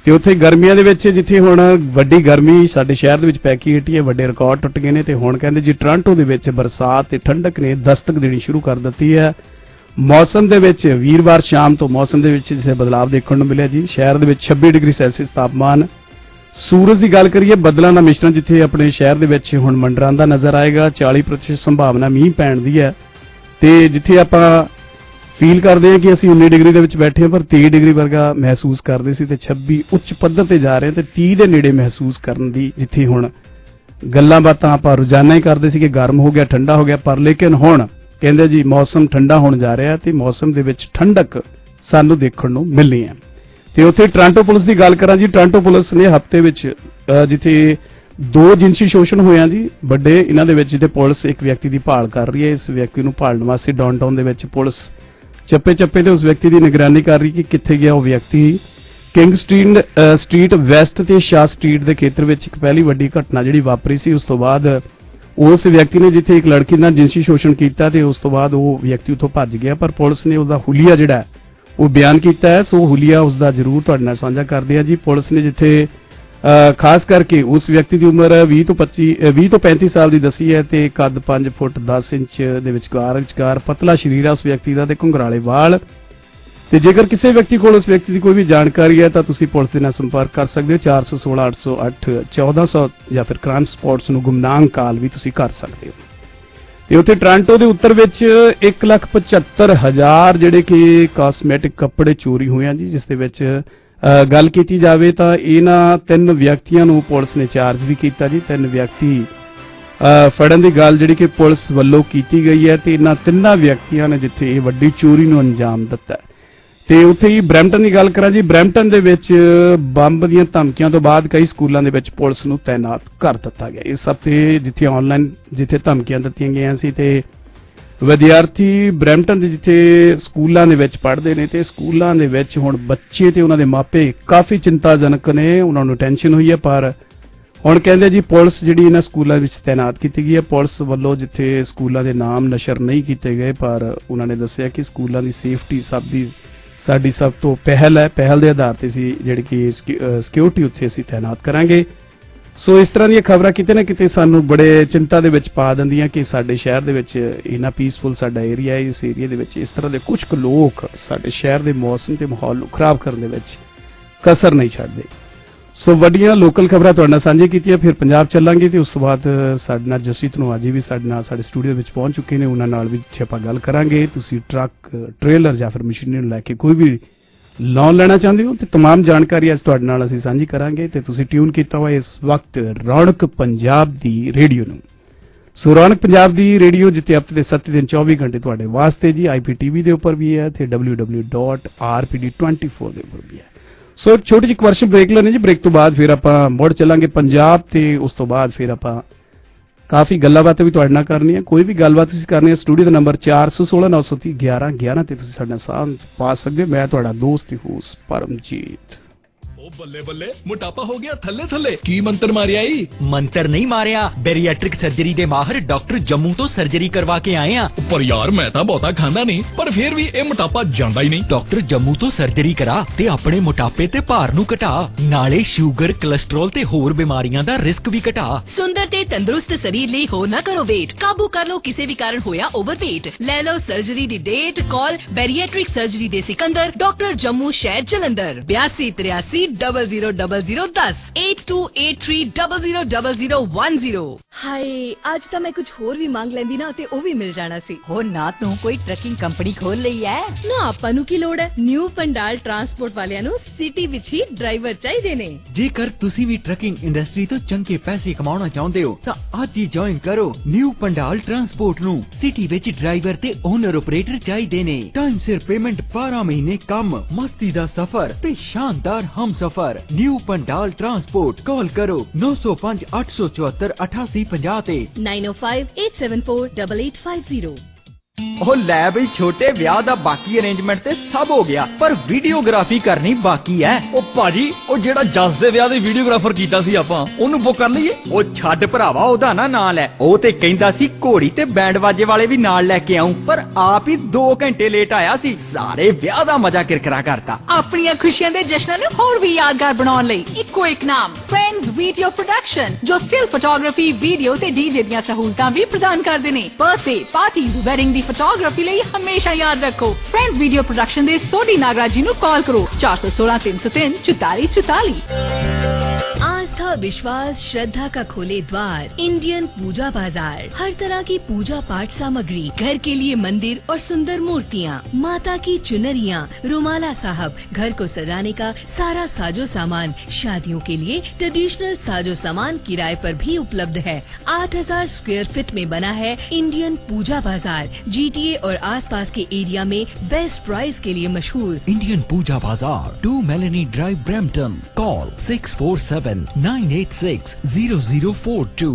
ਤੇ ਉੱਥੇ ਗਰਮੀਆਂ ਦੇ ਵਿੱਚ ਜਿੱਥੇ ਹੁਣ ਵੱਡੀ ਗਰਮੀ ਸਾਡੇ ਸ਼ਹਿਰ ਦੇ ਵਿੱਚ ਪੈ ਕੇ ਹਟੀ ਹੈ, ਵੱਡੇ ਰਿਕਾਰਡ ਟੁੱਟ ਗਏ ਨੇ, ਤੇ ਹੁਣ ਕਹਿੰਦੇ ਜੀ ਟੋਰਾਂਟੋ ਦੇ ਵਿੱਚ ਬਰਸਾਤ ਤੇ ਠੰਡਕ ਨੇ ਦਸਤਕ ਦੇਣੀ ਸ਼ੁਰੂ ਕਰ ਦਿੱਤੀ ਹੈ। ਮੌਸਮ ਦੇ ਵਿੱਚ ਵੀਰਵਾਰ ਸ਼ਾਮ ਤੋਂ ਮੌਸਮ ਦੇ ਵਿੱਚ ਜਿੱਥੇ ਬਦਲਾਅ ਦੇਖਣ ਨੂੰ ਮਿਲਿਆ ਜੀ। ਸ਼ਹਿਰ ਦੇ ਵਿੱਚ ਛੱਬੀ ਡਿਗਰੀ ਸੈਲਸੀਅਸ ਤਾਪਮਾਨ। ਸੂਰਜ ਦੀ ਗੱਲ ਕਰੀਏ, ਬੱਦਲਾਂ ਦਾ ਮਿਸ਼ਰਣ ਜਿੱਥੇ ਆਪਣੇ ਸ਼ਹਿਰ ਦੇ ਵਿੱਚ ਹੁਣ ਮੰਡਰਾਂਦਾ ਨਜ਼ਰ ਆਏਗਾ। ਚਾਲੀ ਪ੍ਰਤੀਸ਼ਤ ਸੰਭਾਵਨਾ ਮੀਂਹ ਪੈਣ ਦੀ ਹੈ, ਤੇ ਜਿੱਥੇ ਆਪਾਂ ਫੀਲ ਕਰਦੇ ਹਾਂ ਕਿ ਅਸੀਂ ਉੱਨੀ ਡਿਗਰੀ ਦੇ ਵਿੱਚ ਬੈਠੇ ਹਾਂ ਪਰ ਤੀਹ ਡਿਗਰੀ ਵਰਗਾ ਮਹਿਸੂਸ ਕਰਦੇ ਸੀ, ਤੇ ਛੱਬੀ ਉੱਚ ਪੱਧਰ ਤੇ ਜਾ ਰਹੇ ਤੇ ਤੀਹ ਦੇ ਨੇੜੇ ਮਹਿਸੂਸ ਕਰਨ ਦੀ ਜਿੱਥੇ ਹੁਣ ਗੱਲਾਂ ਬਾਤਾਂ ਆਪਾਂ ਰੋਜ਼ਾਨਾ ਹੀ ਕਰਦੇ ਸੀ ਕਿ ਗਰਮ ਹੋ ਗਿਆ, ਠੰਡਾ ਹੋ ਗਿਆ, ਪਰ ਲੇਕਿਨ ਹੁਣ ਕਹਿੰਦੇ ਜੀ ਮੌਸਮ ਠੰਡਾ ਹੋਣ ਜਾ ਰਿਹਾ ਤੇ ਮੌਸਮ ਦੇ ਵਿੱਚ ਠੰਡਕ ਸਾਨੂੰ ਦੇਖਣ ਨੂੰ ਮਿਲਣੀ ਹੈ। ਤੇ ਉੱਥੇ ਟੋਰਾਂਟੋ ਪੁਲਿਸ ਦੀ ਗੱਲ ਕਰਾਂ ਜੀ, ਟੋਰਾਂਟੋ ਪੁਲਿਸ ਨੇ ਹਫ਼ਤੇ ਵਿੱਚ ਜਿੱਥੇ ਦੋ ਜਿਨਸੀ ਸ਼ੋਸ਼ਣ ਹੋਇਆ ਜੀ ਵੱਡੇ, ਇਹਨਾਂ ਦੇ ਵਿੱਚ ਜਿੱਥੇ ਪੁਲਿਸ ਇੱਕ ਵਿਅਕਤੀ ਦੀ ਭਾਲ ਕਰ ਰਹੀ ਹੈ। ਇਸ ਵਿਅਕਤੀ ਨੂੰ ਭਾਲਣ ਵਾਸਤੇ ਡਾਊਨਟਾਊਨ ਦੇ ਵਿੱਚ ਪੁਲਿਸ ਚੱਪੇ ਚੱਪੇ ਤੇ ਉਸ ਵਿਅਕਤੀ ਦੀ ਨਿਗਰਾਨੀ ਕਰ ਰਹੀ ਕਿ ਕਿੱਥੇ ਗਿਆ ਉਹ ਵਿਅਕਤੀ। ਕਿੰਗ ਸਟ੍ਰੀਟ ਸਟਰੀਟ ਵੈਸਟ ਤੇ ਸ਼ਾਹ ਸਟਰੀਟ ਦੇ ਖੇਤਰ ਵਿੱਚ ਇੱਕ ਪਹਿਲੀ ਵੱਡੀ ਘਟਨਾ ਜਿਹੜੀ ਵਾਪਰੀ ਸੀ, ਉਸ ਤੋਂ ਬਾਅਦ ਉਸ ਵਿਅਕਤੀ ਨੇ ਜਿੱਥੇ ਇੱਕ ਲੜਕੀ ਨਾਲ ਜਿਨਸੀ ਸ਼ੋਸ਼ਣ ਕੀਤਾ ਤੇ ਉਸ ਤੋਂ ਬਾਅਦ ਉਹ ਵਿਅਕਤੀ ਉੱਥੋਂ ਭੱਜ ਗਿਆ, ਪਰ ਪੁਲਿਸ ਨੇ ਉਸਦਾ ਹੁਲੀਆ ਜਿਹੜਾ ਉਹ ਬਿਆਨ ਕੀਤਾ ਹੈ। ਸੋ ਹੁਲੀਆ ਉਸਦਾ ਜ਼ਰੂਰ ਤੁਹਾਡੇ ਨਾਲ ਸਾਂਝਾ ਕਰਦੇ ਹਾਂ ਜੀ। ਪੁਲਿਸ ਨੇ ਜਿੱਥੇ ਖਾਸ ਕਰਕੇ ਉਸ ਵਿਅਕਤੀ ਦੀ ਉਮਰ ਵੀਹ ਤੋਂ ਪੱਚੀ ਵੀਹ ਤੋਂ ਪੈਂਤੀ ਸਾਲ ਦੀ ਦੱਸੀ ਹੈ ਤੇ ਕੱਦ ਪੰਜ ਫੁੱਟ ਦਸ ਇੰਚ ਦੇ ਵਿਚਕਾਰ ਵਿਚਕਾਰ ਪਤਲਾ ਸਰੀਰ ਹੈ ਉਸ ਵਿਅਕਤੀ ਦਾ ਤੇ ਘੁੰਗਰਾਲੇ ਵਾਲ। ਤੇ ਜੇਕਰ ਕਿਸੇ ਵਿਅਕਤੀ ਕੋਲ ਉਸ ਵਿਅਕਤੀ ਦੀ ਕੋਈ ਵੀ ਜਾਣਕਾਰੀ ਹੈ ਤਾਂ ਤੁਸੀਂ ਪੁਲਿਸ ਦੇ ਨਾਲ ਸੰਪਰਕ ਕਰ ਸਕਦੇ ਹੋ। ਚਾਰ ਸੌ ਸੋਲਾਂ ਅੱਠ ਸੌ ਅੱਠ ਚੌਦਾਂ ਸੌ ਜਾਂ ਫਿਰ ਕ੍ਰਾਈਮ ਸਪੌਟਸ ਨੂੰ ਗੁਮਨਾਮ ਕਾਲ ਵੀ ਤੁਸੀਂ ਕਰ ਸਕਦੇ ਹੋ। ਤੇ ਉੱਥੇ ਟੋਰਾਂਟੋ ਦੇ ਉੱਤਰ ਵਿੱਚ ਇੱਕ ਲੱਖ ਪਝੱਤਰ ਹਜ਼ਾਰ ਜਿਹੜੇ ਕਿ ਕਾਸਮੈਟਿਕ ਕੱਪੜੇ ਚੋਰੀ ਹੋਏ ਆ ਜੀ, ਜਿਸ ਦੇ ਵਿੱਚ ਗੱਲ ਕੀਤੀ ਜਾਵੇ ਤਾਂ ਇਹਨਾਂ ਤਿੰਨ ਵਿਅਕਤੀਆਂ ਨੂੰ ਪੁਲਿਸ ਨੇ ਚਾਰਜ ਵੀ ਕੀਤਾ ਜੀ। ਤਿੰਨ ਵਿਅਕਤੀ ਫੜਨ ਦੀ ਗੱਲ ਜਿਹੜੀ ਕਿ ਪੁਲਿਸ ਵੱਲੋਂ ਕੀਤੀ ਗਈ ਹੈ ਤੇ ਇਹਨਾਂ ਤਿੰਨਾਂ ਵਿਅਕਤੀਆਂ ਨੇ ਜਿੱਥੇ ਇਹ ਵੱਡੀ ਚੋਰੀ ਨੂੰ ਅੰਜਾਮ ਦਿੱਤਾ। ਤੇ ਉੱਥੇ ਹੀ ਬਰੈਂਪਟਨ ਦੀ ਗੱਲ ਕਰਾਂ ਜੀ, ਬਰੈਂਪਟਨ ਦੇ ਵਿੱਚ ਬੰਬ ਦੀਆਂ ਧਮਕੀਆਂ ਤੋਂ ਬਾਅਦ ਕਈ ਸਕੂਲਾਂ ਦੇ ਵਿੱਚ ਪੁਲਿਸ ਨੂੰ ਤਾਇਨਾਤ ਕਰ ਦਿੱਤਾ ਗਿਆ। ਇਸ ਹਫ਼ਤੇ ਜਿੱਥੇ ਆਨਲਾਈਨ ਜਿੱਥੇ ਧਮਕੀਆਂ ਦਿੱਤੀਆਂ ਗਈਆਂ ਸੀ ਤੇ ਵਿਦਿਆਰਥੀ ਬਰੈਂਪਟਨ ਦੇ ਜਿੱਥੇ ਸਕੂਲਾਂ ਦੇ ਵਿੱਚ ਪੜ੍ਹਦੇ ਨੇ ਤੇ ਸਕੂਲਾਂ ਦੇ ਵਿੱਚ ਹੁਣ ਬੱਚੇ ਤੇ ਉਹਨਾਂ ਦੇ ਮਾਪੇ ਕਾਫੀ ਚਿੰਤਾਜਨਕ ਨੇ, ਉਹਨਾਂ ਨੂੰ ਟੈਨਸ਼ਨ ਹੋਈ ਹੈ। ਪਰ ਹੁਣ ਕਹਿੰਦੇ ਜੀ ਪੁਲਿਸ ਜਿਹੜੀ ਇਹਨਾਂ ਸਕੂਲਾਂ ਵਿੱਚ ਤਾਇਨਾਤ ਕੀਤੀ ਗਈ ਹੈ। ਪੁਲਿਸ ਵੱਲੋਂ ਜਿੱਥੇ ਸਕੂਲਾਂ ਦੇ ਨਾਮ ਨਸ਼ਰ ਨਹੀਂ ਕੀਤੇ ਗਏ, ਪਰ ਉਹਨਾਂ ਨੇ ਦੱਸਿਆ ਕਿ ਸਕੂਲਾਂ ਦੀ ਸੇਫਟੀ ਸਭ ਦੀ ਸਾਡੀ ਸਭ ਤੋਂ ਪਹਿਲ ਹੈ। ਪਹਿਲ ਦੇ ਆਧਾਰ ਤੇ ਸੀ ਜਿਹੜੀ ਕਿ ਸਿਕਿਉਰਿਟੀ ਉੱਥੇ ਅਸੀਂ ਤਾਇਨਾਤ ਕਰਾਂਗੇ। ਸੋ ਇਸ ਤਰ੍ਹਾਂ ਦੀਆਂ ਖਬਰਾਂ ਕਿਤੇ ਨਾ ਕਿਤੇ ਸਾਨੂੰ ਬੜੇ ਚਿੰਤਾ ਦੇ ਵਿੱਚ ਪਾ ਦਿੰਦੀਆਂ ਕਿ ਸਾਡੇ ਸ਼ਹਿਰ ਦੇ ਵਿੱਚ ਇੰਨਾ ਪੀਸਫੁਲ ਸਾਡਾ ਏਰੀਆ ਹੈ, ਇਸ ਏਰੀਆ ਦੇ ਵਿੱਚ ਇਸ ਤਰ੍ਹਾਂ ਦੇ ਕੁਝ ਕੁ ਲੋਕ ਸਾਡੇ ਸ਼ਹਿਰ ਦੇ ਮੌਸਮ ਤੇ ਮਾਹੌਲ ਨੂੰ ਖਰਾਬ ਕਰਨ ਦੇ ਵਿੱਚ ਕਸਰ ਨਹੀਂ ਛੱਡਦੇ। ਸੋ ਵੱਡੀਆਂ ਲੋਕਲ ਖਬਰਾਂ ਤੁਹਾਡੇ ਨਾਲ ਸਾਂਝੀਆਂ ਕੀਤੀਆਂ। ਫਿਰ ਪੰਜਾਬ ਚੱਲਾਂਗੇ ਤੇ ਉਸ ਤੋਂ ਬਾਅਦ ਸਾਡੇ ਨਾਲ ਜਸਜੀਤ ਨੂੰ ਅੱਜ ਵੀ ਸਾਡੇ ਨਾਲ ਸਾਡੇ ਸਟੂਡੀਓ ਵਿੱਚ ਪਹੁੰਚ ਚੁੱਕੇ ਨੇ, ਉਹਨਾਂ ਨਾਲ ਵੀ ਜਿੱਥੇ ਆਪਾਂ ਗੱਲ ਕਰਾਂਗੇ। ਤੁਸੀਂ ਟਰੱਕ ਟ੍ਰੇਲਰ ਜਾਂ ਫਿਰ ਮਸ਼ੀਨਰੀ ਨੂੰ ਲੈ ਕੇ ਕੋਈ ਵੀ ਲੋਨ ਲੈਣਾ ਚਾਹੁੰਦੇ ਹੋ ਤੇ तमाम ਜਾਣਕਾਰੀ ਅੱਜ ਤੁਹਾਡੇ ਨਾਲ ਅਸੀਂ ਸਾਂਝੀ ਕਰਾਂਗੇ। ਤੇ ਤੁਸੀਂ ਟਿਊਨ ਕੀਤਾ ਹੋਇਆ ਇਸ ਵਕਤ ਰੌਣਕ ਪੰਜਾਬ ਦੀ ਰੇਡੀਓ ਨੂੰ। ਸੋ ਰੌਣਕ ਪੰਜਾਬ ਦੀ ਰੇਡੀਓ ਜਿੱਥੇ ਹਫ਼ਤੇ ਦੇ ਸੱਤ ਦਿਨ ਚੌਵੀ ਘੰਟੇ ਤੁਹਾਡੇ ਵਾਸਤੇ ਜੀ ਆਈਪੀਟੀਵੀ ਦੇ ਉੱਪਰ ਵੀ ਹੈ ਤੇ W W W dot R P D twenty four ਦੇ ਉੱਪਰ ਵੀ ਹੈ। ਸੋ ਇੱਕ ਛੋਟੀ ਜਿਹੀ ਕਮਰਸ਼ੀਅਲ ਬ੍ਰੇਕ ਲੈਣੇ ਜੀ। ਬ੍ਰੇਕ ਤੋਂ ਬਾਅਦ ਫਿਰ ਆਪਾਂ ਮੁੜ ਚੱਲਾਂਗੇ ਪੰਜਾਬ ਤੇ ਉਸ ਤੋਂ ਬਾਅਦ ਫਿਰ ਆਪਾਂ ਕਾਫੀ ਗੱਲਾਂ ਬਾਤਾਂ ਵੀ ਤੁਹਾਡੇ ਨਾਲ ਕਰਨੀਆਂ। ਕੋਈ ਵੀ ਗੱਲਬਾਤ ਤੁਸੀਂ ਕਰਨੀ ਹੈ ਸਟੂਡੀਓ ਦਾ ਨੰਬਰ ਚਾਰ ਸੌ ਸੋਲਾਂ ਨੌ ਸੌ ਤੀਹ ਗਿਆਰਾਂ ਗਿਆਰਾਂ ਤੇ ਤੁਸੀਂ ਸਾਡੇ ਨਾਲ ਸਾਂਝ ਪਾ ਸਕਦੇ ਹੋ। ਮੈਂ ਤੁਹਾਡਾ ਦੋਸਤ ਹੋਸ ਪਰਮਜੀਤ। ਉਹ ਬੱਲੇ ਬੱਲੇ ਮੋਟਾਪਾ ਹੋ ਗਿਆ ਥੱਲੇ ਥੱਲੇ, ਕੀ ਮੰਤਰ ਮਾਰਿਆ ਈ? ਮੰਤਰ ਨਹੀਂ ਮਾਰਿਆ, ਬੈਰੀਐਟ੍ਰਿਕ ਸਰਜਰੀ ਦੇ ਮਾਹਰ ਡਾਕਟਰ ਜੰਮੂ ਤੋਂ ਸਰਜਰੀ ਕਰਵਾ ਕੇ ਆਏ ਆ। ਪਰ ਯਾਰ ਮੈਂ ਤਾਂ ਬਹੁਤਾ ਖਾਂਦਾ ਨਹੀਂ, ਪਰ ਫਿਰ ਵੀ ਇਹ ਮੋਟਾਪਾ ਜਾਂਦਾ ਹੀ ਨਹੀਂ। ਡਾਕਟਰ ਜੰਮੂ ਤੋਂ ਸਰਜਰੀ ਕਰਾ ਤੇ ਆਪਣੇ ਮੋਟਾਪੇ ਤੇ ਭਾਰ ਨੂੰ ਘਟਾ, ਨਾਲੇ ਸ਼ੂਗਰ, ਕੋਲੇਸਟ੍ਰੋਲ ਤੇ ਹੋਰ ਬਿਮਾਰੀਆਂ ਦਾ ਰਿਸਕ ਵੀ ਘਟਾ। ਸੁੰਦਰ ਤੇ ਤੰਦਰੁਸਤ ਸਰੀਰ ਲਈ ਹੋ ਨਾ ਕਰੋ ਵੇਟ, ਕਾਬੂ ਕਰ ਲਓ ਕਿਸੇ ਵੀ ਕਾਰਨ ਹੋਇਆ ਓਵਰਵੇਟ। ਲੈ ਲਓ ਸਰਜਰੀ ਦੀ ਡੇਟ। ਕਾਲ ਬੈਰੀਐਟ੍ਰਿਕ ਸਰਜਰੀ ਦੇ ਸਿਕੰਦਰ, ਡਾਕਟਰ ਜੰਮੂ ਸ਼ਹਿਰ ਜਲੰਧਰ। ਬਿਆਸੀ ਤ੍ਰਿਆਸੀ ਡਬਲ ਜ਼ੀਰੋ ਡਬਲ ਜ਼ੀਰੋ ਦਸ eight two eight three double zero double zero one zero। ਹਾਏ ਅੱਜ ਤਾਂ ਮੈਂ ਕੁਝ ਹੋਰ ਵੀ ਮੰਗ ਲੈਂਦੀ ਨਾ ਤੇ ਉਹ ਵੀ ਮਿਲ ਜਾਣਾ ਸੀ। ਹੋ ਨਾ ਤੂੰ ਕੋਈ ਟਰੱਕਿੰਗ ਕੰਪਨੀ ਖੋਲ ਲਈ ਐ ਨਾ, ਆਪਾਂ ਨੂੰ ਕੀ ਲੋੜ ਹੈ। ਨਿਊ ਪੰਡਾਲ ਟਰਾਂਸਪੋਰਟ ਵਾਲਿਆਂ ਨੂੰ ਸਿਟੀ ਵਿੱਚ ਹੀ ਡਰਾਈਵਰ ਚਾਹੀਦੇ ਨੇ। ਜੇਕਰ ਤੁਸੀਂ ਵੀ ਟਰੱਕਿੰਗ ਇੰਡਸਟਰੀ ਤੋਂ ਚੰਗੇ ਪੈਸੇ ਕਮਾਉਣਾ ਚਾਹੁੰਦੇ ਹੋ ਤਾਂ ਅੱਜ ਹੀ ਜੁਆਇਨ ਕਰੋ ਨਿਊ ਪੰਡਾਲ ਟਰਾਂਸਪੋਰਟ ਨੂੰ। ਸਿਟੀ ਵਿੱਚ ਡਰਾਈਵਰ ਤੇ ਓਨਰ ਆਪਰੇਟਰ ਚਾਹੀਦੇ ਨੇ। ਟਾਈਮ ਸਿਰ ਪੇਮੈਂਟ, ਬਾਰਾਂ ਮਹੀਨੇ ਕੰਮ, ਮਸਤੀ ਦਾ ਸਫ਼ਰ ਤੇ ਸ਼ਾਨਦਾਰ ਹਮਸਫ਼ਰ। New Pandal Transport. ਕਾਲ ਕਰੋ ਨੌ ਸੌ ਪੰਜ ਅੱਠ ਸੌ ਚੁਹੱਤਰ ਅਠਾਸੀ ਪੰਜਾਹ ਤੇ nine oh five eight seven four eight eight five zero। ਉਹ ਲੈ ਬਈ ਛੋਟੇ ਵਿਆਹ ਦਾ ਬਾਕੀ ਅਰੇਂਜਮੈਂਟ ਤੇ ਸਭ ਹੋ ਗਿਆ, ਪਰ ਵੀਡੀਓਗ੍ਰਾਫੀ ਕਰਨੀ ਬਾਕੀ ਹੈ। ਉਹ ਭਾਜੀ ਉਹ ਜਿਹੜਾ ਜੱਸ ਦੇ ਵਿਆਹ ਦੇ ਵੀਡੀਓਗ੍ਰਾਫਰ ਕੀਤਾ ਸੀ ਆਪਾਂ, ਉਹਨੂੰ ਬੁੱਕ ਕਰ ਲਈਏ? ਉਹ ਛੱਡ ਭਰਾਵਾ, ਉਹਦਾ ਨਾ ਨਾਂ ਲੈ। ਉਹ ਤੇ ਕਹਿੰਦਾ ਸੀ ਘੋੜੀ ਤੇ ਬੈਂਡ ਬਾਜੇ ਵਾਲੇ ਵੀ ਨਾਲ ਲੈ ਕੇ ਆਉਂ, ਪਰ ਆਪ ਹੀ ਦੋ ਘੰਟੇ ਲੇਟ ਆਇਆ ਸੀ। ਸਾਰੇ ਵਿਆਹ ਦਾ ਮਜ਼ਾ ਕਿਰਕਰਾ ਕਰਤਾ। ਆਪਣੀਆਂ ਖੁਸ਼ੀਆਂ ਦੇ ਜਸ਼ਨਾਂ ਨੂੰ ਹੋਰ ਵੀ ਯਾਦਗਾਰ ਬਣਾਉਣ ਲਈ ਇੱਕੋ ਇੱਕ ਨਾਮ, ਫਰੈਂਡਸ ਵੀਡੀਓ ਪ੍ਰੋਡਕਸ਼ਨ, ਜੋ ਸਟਿਲ ਫੋਟੋਗ੍ਰਾਫੀ, ਵੀਡੀਓ ਤੇ ਡੀਜੇ ਦੀਆਂ ਸਹੂਲਤਾਂ ਵੀ ਪ੍ਰਦਾਨ ਕਰਦੇ ਨੇ। ਬਰਥਡੇ ਪਾਰਟੀਜ਼, ਵੈਡਿੰਗ ਦੀ ਫੋਟੋਗ੍ਰਾਫੀ ਲਈ ਹਮੇਸ਼ਾ ਯਾਦ ਰੱਖੋ, ਫਰੈਂਡਸ ਵੀਡੀਓ प्रोडक्शन दे सोडी नागराज जी नु कॉल करो चार सौ सोलह तीन सौ तीन चौताली चौताली। आस्था, विश्वास, श्रद्धा का खोले द्वार इंडियन पूजा बाजार। हर तरह की पूजा पाठ सामग्री, घर के लिए मंदिर और सुंदर मूर्तियाँ, माता की चुनरियाँ, रुमाला साहब, घर को सजाने का सारा साजो सामान, शादियों के लिए ट्रेडिशनल साजो सामान किराए पर भी उपलब्ध है। आठ हजार स्क्वायर फीट में बना है इंडियन पूजा बाजार। जीटीए और आसपास के एरिया में बेस्ट प्राइस के लिए मशहूर Indian Puja Bazaar, two Melanie Drive, Brampton. Call six four seven nine eight six zero zero four two.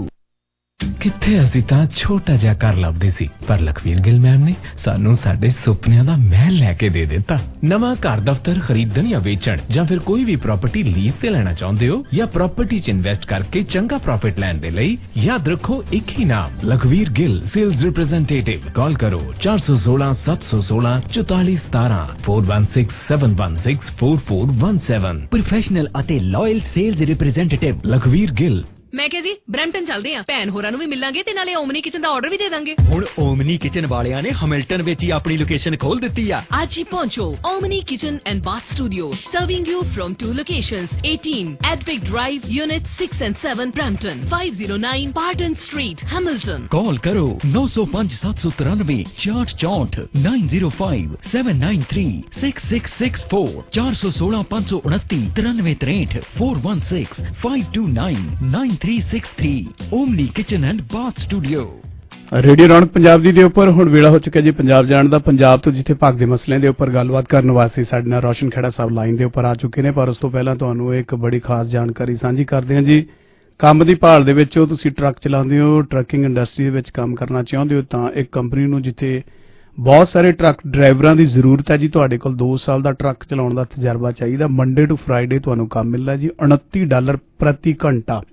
ਕਿੱਥੇ ਅਸੀਂ ਤਾਂ ਛੋਟਾ ਜਿਹਾ ਘਰ ਲੱਭਦੇ ਸੀ, ਪਰ ਲਖਵੀਰ ਗਿੱਲ ਮੈਮ ਨੇ ਸਾਨੂੰ ਸਾਡੇ ਸੁਪਨਿਆਂ ਦਾ ਮਹਿਲ ਲੈ ਕੇ ਦੇ ਦਿੱਤਾ। ਨਵਾਂ ਘਰ ਦਫ਼ਤਰ ਖਰੀਦਣ ਜਾਂ ਵੇਚਣ, ਜਾਂ ਫਿਰ ਕੋਈ ਵੀ ਪ੍ਰਾਪਰਟੀ ਲੀਜ਼ ਤੇ ਲੈਣਾ ਚਾਹੁੰਦੇ ਹੋ, ਜਾਂ ਪ੍ਰਾਪਰਟੀ 'ਚ ਇਨਵੈਸਟ ਕਰਕੇ ਚੰਗਾ ਪ੍ਰੋਫਿਟ ਲੈਣ ਦੇ ਲਈ ਯਾਦ ਰੱਖੋ ਇੱਕ ਹੀ ਨਾਮ, Lakhvir Gill sales representative. Call ਕਰੋ ਚਾਰ ਸੌ ਸੋਲਾਂ ਸੱਤ ਸੌ ਸੋਲਾਂ ਚੁਤਾਲੀ ਸਤਾਰਾਂ four one six seven one six four four one seven. Professional ਅਤੇ loyal sales representative Lakhvir Gill. ਮੈਂ ਕਿਹਾ ਜੀ ਬ੍ਰੈਂਪਟਨ ਚੱਲਦੇ ਆਂ, ਭੈਣ ਹੋਰਾਂ ਨੂੰ ਵੀ ਮਿਲਾਂਗੇ ਤੇ ਨਾਲੇ ਓਮਨੀ ਕਿਚਨ ਦਾ ਆਰਡਰ ਵੀ ਦੇ ਦਾਂਗੇ। ਹੁਣ ਓਮਨੀ ਕਿਚਨ ਵਾਲਿਆਂ ਨੇ ਹੈਮਿਲਟਨ ਵਿੱਚ ਹੀ ਆਪਣੀ ਲੋਕੇਸ਼ਨ ਖੋਲ ਦਿੱਤੀ ਆ। ਅੱਜ ਹੀ ਪਹੁੰਚੋ Omni Kitchen and Bath Studio, serving you from two locations, eighteen Advic Drive, Unit six and seven, Brampton, five oh nine Barton Street, Hamilton। Call करो नौ सौ पाँच सात सौ तिरानवे चार चौंठ nine zero five seven nine three six six six four चार सौ सोलह पाँच सौ उनती तिरानवे तिरठ four one six five two nine nine three six three. Omni Kitchen and Bath Studio. Radio Raunak Punjab ਦੀ ਦੇ ਉੱਪਰ ਹੁਣ ਵੇਲਾ ਹੋ ਚੁੱਕਿਆ ਜੀ ਪੰਜਾਬ ਜਾਣ ਦਾ। ਪੰਜਾਬ ਤੋਂ ਜਿੱਥੇ ਭਾਗਦੇ ਮਸਲਿਆਂ ਦੇ ਉੱਪਰ ਗੱਲਬਾਤ ਕਰਨ ਵਾਸਤੇ ਸਾਡੇ ਨਾਲ ਰੋਸ਼ਨ ਖੇੜਾ ਸਾਹਿਬ ਲਾਈਨ ਦੇ ਉੱਪਰ ਆ ਚੁੱਕੇ ਨੇ, ਪਰ ਉਸ ਤੋਂ ਪਹਿਲਾਂ ਤੁਹਾਨੂੰ ਇੱਕ ਬੜੀ ਖਾਸ ਜਾਣਕਾਰੀ ਸਾਂਝੀ ਕਰਦੇ ਹਾਂ ਜੀ। ਕੰਮ ਦੀ ਭਾਲ ਦੇ ਵਿੱਚ ਤੁਸੀਂ ਟਰੱਕ ਚਲਾਉਂਦੇ ਹੋ, ਟਰੱਕਿੰਗ ਇੰਡਸਟਰੀ ਦੇ ਵਿੱਚ ਕੰਮ ਕਰਨਾ ਚਾਹੁੰਦੇ ਹੋ, ਤਾਂ ਇੱਕ ਕੰਪਨੀ ਨੂੰ ਜਿੱਥੇ ਬਹੁਤ ਸਾਰੇ ਟਰੱਕ ਡਰਾਈਵਰਾਂ ਦੀ ਜ਼ਰੂਰਤ ਹੈ ਜੀ। ਤੁਹਾਡੇ ਕੋਲ ਦੋ ਸਾਲ ਦਾ ਟਰੱਕ ਚਲਾਉਣ ਦਾ ਤਜਰਬਾ ਚਾਹੀਦਾ। ਮੰਡੇ ਟੂ ਫਰਾਈਡੇ ਤੁਹਾਨੂੰ ਕੰਮ ਮਿਲਦਾ ਜੀ, ਉਨੱਤੀ ਡਾਲਰ ਪ੍ਰਤੀ ਘੰਟਾ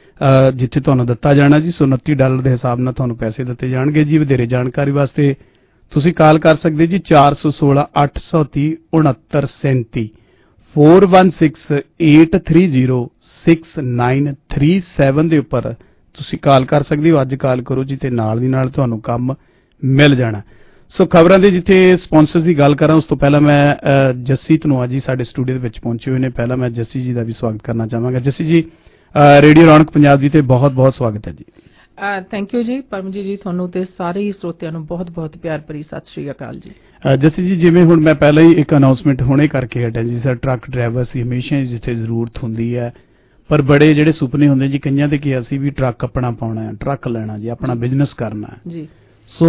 ਜਿੱਥੇ ਤੁਹਾਨੂੰ ਦਿੱਤਾ ਜਾਣਾ ਜੀ। ਸੋ ਉਨੱਤੀ ਡਾਲਰ ਦੇ ਹਿਸਾਬ ਨਾਲ ਤੁਹਾਨੂੰ ਪੈਸੇ ਦਿੱਤੇ ਜਾਣਗੇ ਜੀ। ਵਧੇਰੇ ਜਾਣਕਾਰੀ ਵਾਸਤੇ ਤੁਸੀਂ ਕਾਲ ਕਰ ਸਕਦੇ ਜੀ ਚਾਰ ਸੌ ਸੋਲਾਂ ਅੱਠ ਸੌ ਤੀਹ ਉਣੱਤਰ ਸੈਂਤੀ four one six eight three zero six nine three seven ਦੇ ਉੱਪਰ ਤੁਸੀਂ ਕਾਲ ਕਰ ਸਕਦੇ ਹੋ। ਅੱਜ ਕਾਲ ਕਰੋ ਜੀ ਤੇ ਨਾਲ ਦੀ ਨਾਲ ਤੁਹਾਨੂੰ ਕੰਮ ਮਿਲ ਜਾਣਾ। ਸੋ ਖਬਰਾਂ ਦੇ ਜਿੱਥੇ ਸਪਾਂਸਰਸ ਦੀ ਗੱਲ ਕਰਾਂ ਉਸ ਤੋਂ ਪਹਿਲਾਂ ਮੈਂ ਜੱਸੀ ਧਨੋਆ ਜੀ ਸਾਡੇ ਸਟੂਡੀਓ ਦੇ ਵਿੱਚ ਪਹੁੰਚੇ ਹੋਏ ਨੇ। ਪਹਿਲਾਂ ਮੈਂ ਜੱਸੀ ਜੀ ਦਾ ਵੀ ਸਵਾਗਤ ਕਰਨਾ ਚਾਹਾਂਗਾ। ਜੱਸੀ ਜੀ ਰੇਡੀਓ ਰੌਣਕ ਪੰਜਾਬ ਦੀ ਤੇ ਬਹੁਤ ਬਹੁਤ ਸਵਾਗਤ ਹੈ ਜੀ। ਥੈਂਕ ਯੂ ਜੀ ਪਰਮਜੀਤ ਜੀ, ਤੁਹਾਨੂੰ ਤੇ ਸਾਰੇ ਹੀ ਸਰੋਤਿਆਂ ਨੂੰ ਬਹੁਤ ਬਹੁਤ ਪਿਆਰ ਭਰੀ ਸਤਿ ਸ਼੍ਰੀ ਅਕਾਲ ਜੀ। ਜੱਸੀ ਜੀ, ਜਿਵੇਂ ਹੁਣ ਮੈਂ ਪਹਿਲਾਂ ਹੀ ਇੱਕ ਅਨਾਉਂਸਮੈਂਟ ਹੁਣੇ ਕਰਕੇ ਹਟਿਆ ਜੀ, ਸਰ ਟਰੱਕ ਡਰਾਈਵਰ ਸੀ ਹਮੇਸ਼ਾ ਜਿੱਥੇ ਜ਼ਰੂਰਤ ਹੁੰਦੀ ਹੈ, ਪਰ ਬੜੇ ਜਿਹੜੇ ਸੁਪਨੇ ਹੁੰਦੇ ਜੀ ਕਈਆਂ ਦੇ ਕਿ ਅਸੀਂ ਵੀ ਟਰੱਕ ਆਪਣਾ ਪਾਉਣਾ ਹੈ, ਟਰੱਕ ਲੈਣਾ ਜੀ, ਆਪਣਾ ਬਿਜ਼ਨਸ ਕਰਨਾ ਹੈ ਜੀ। ਸੋ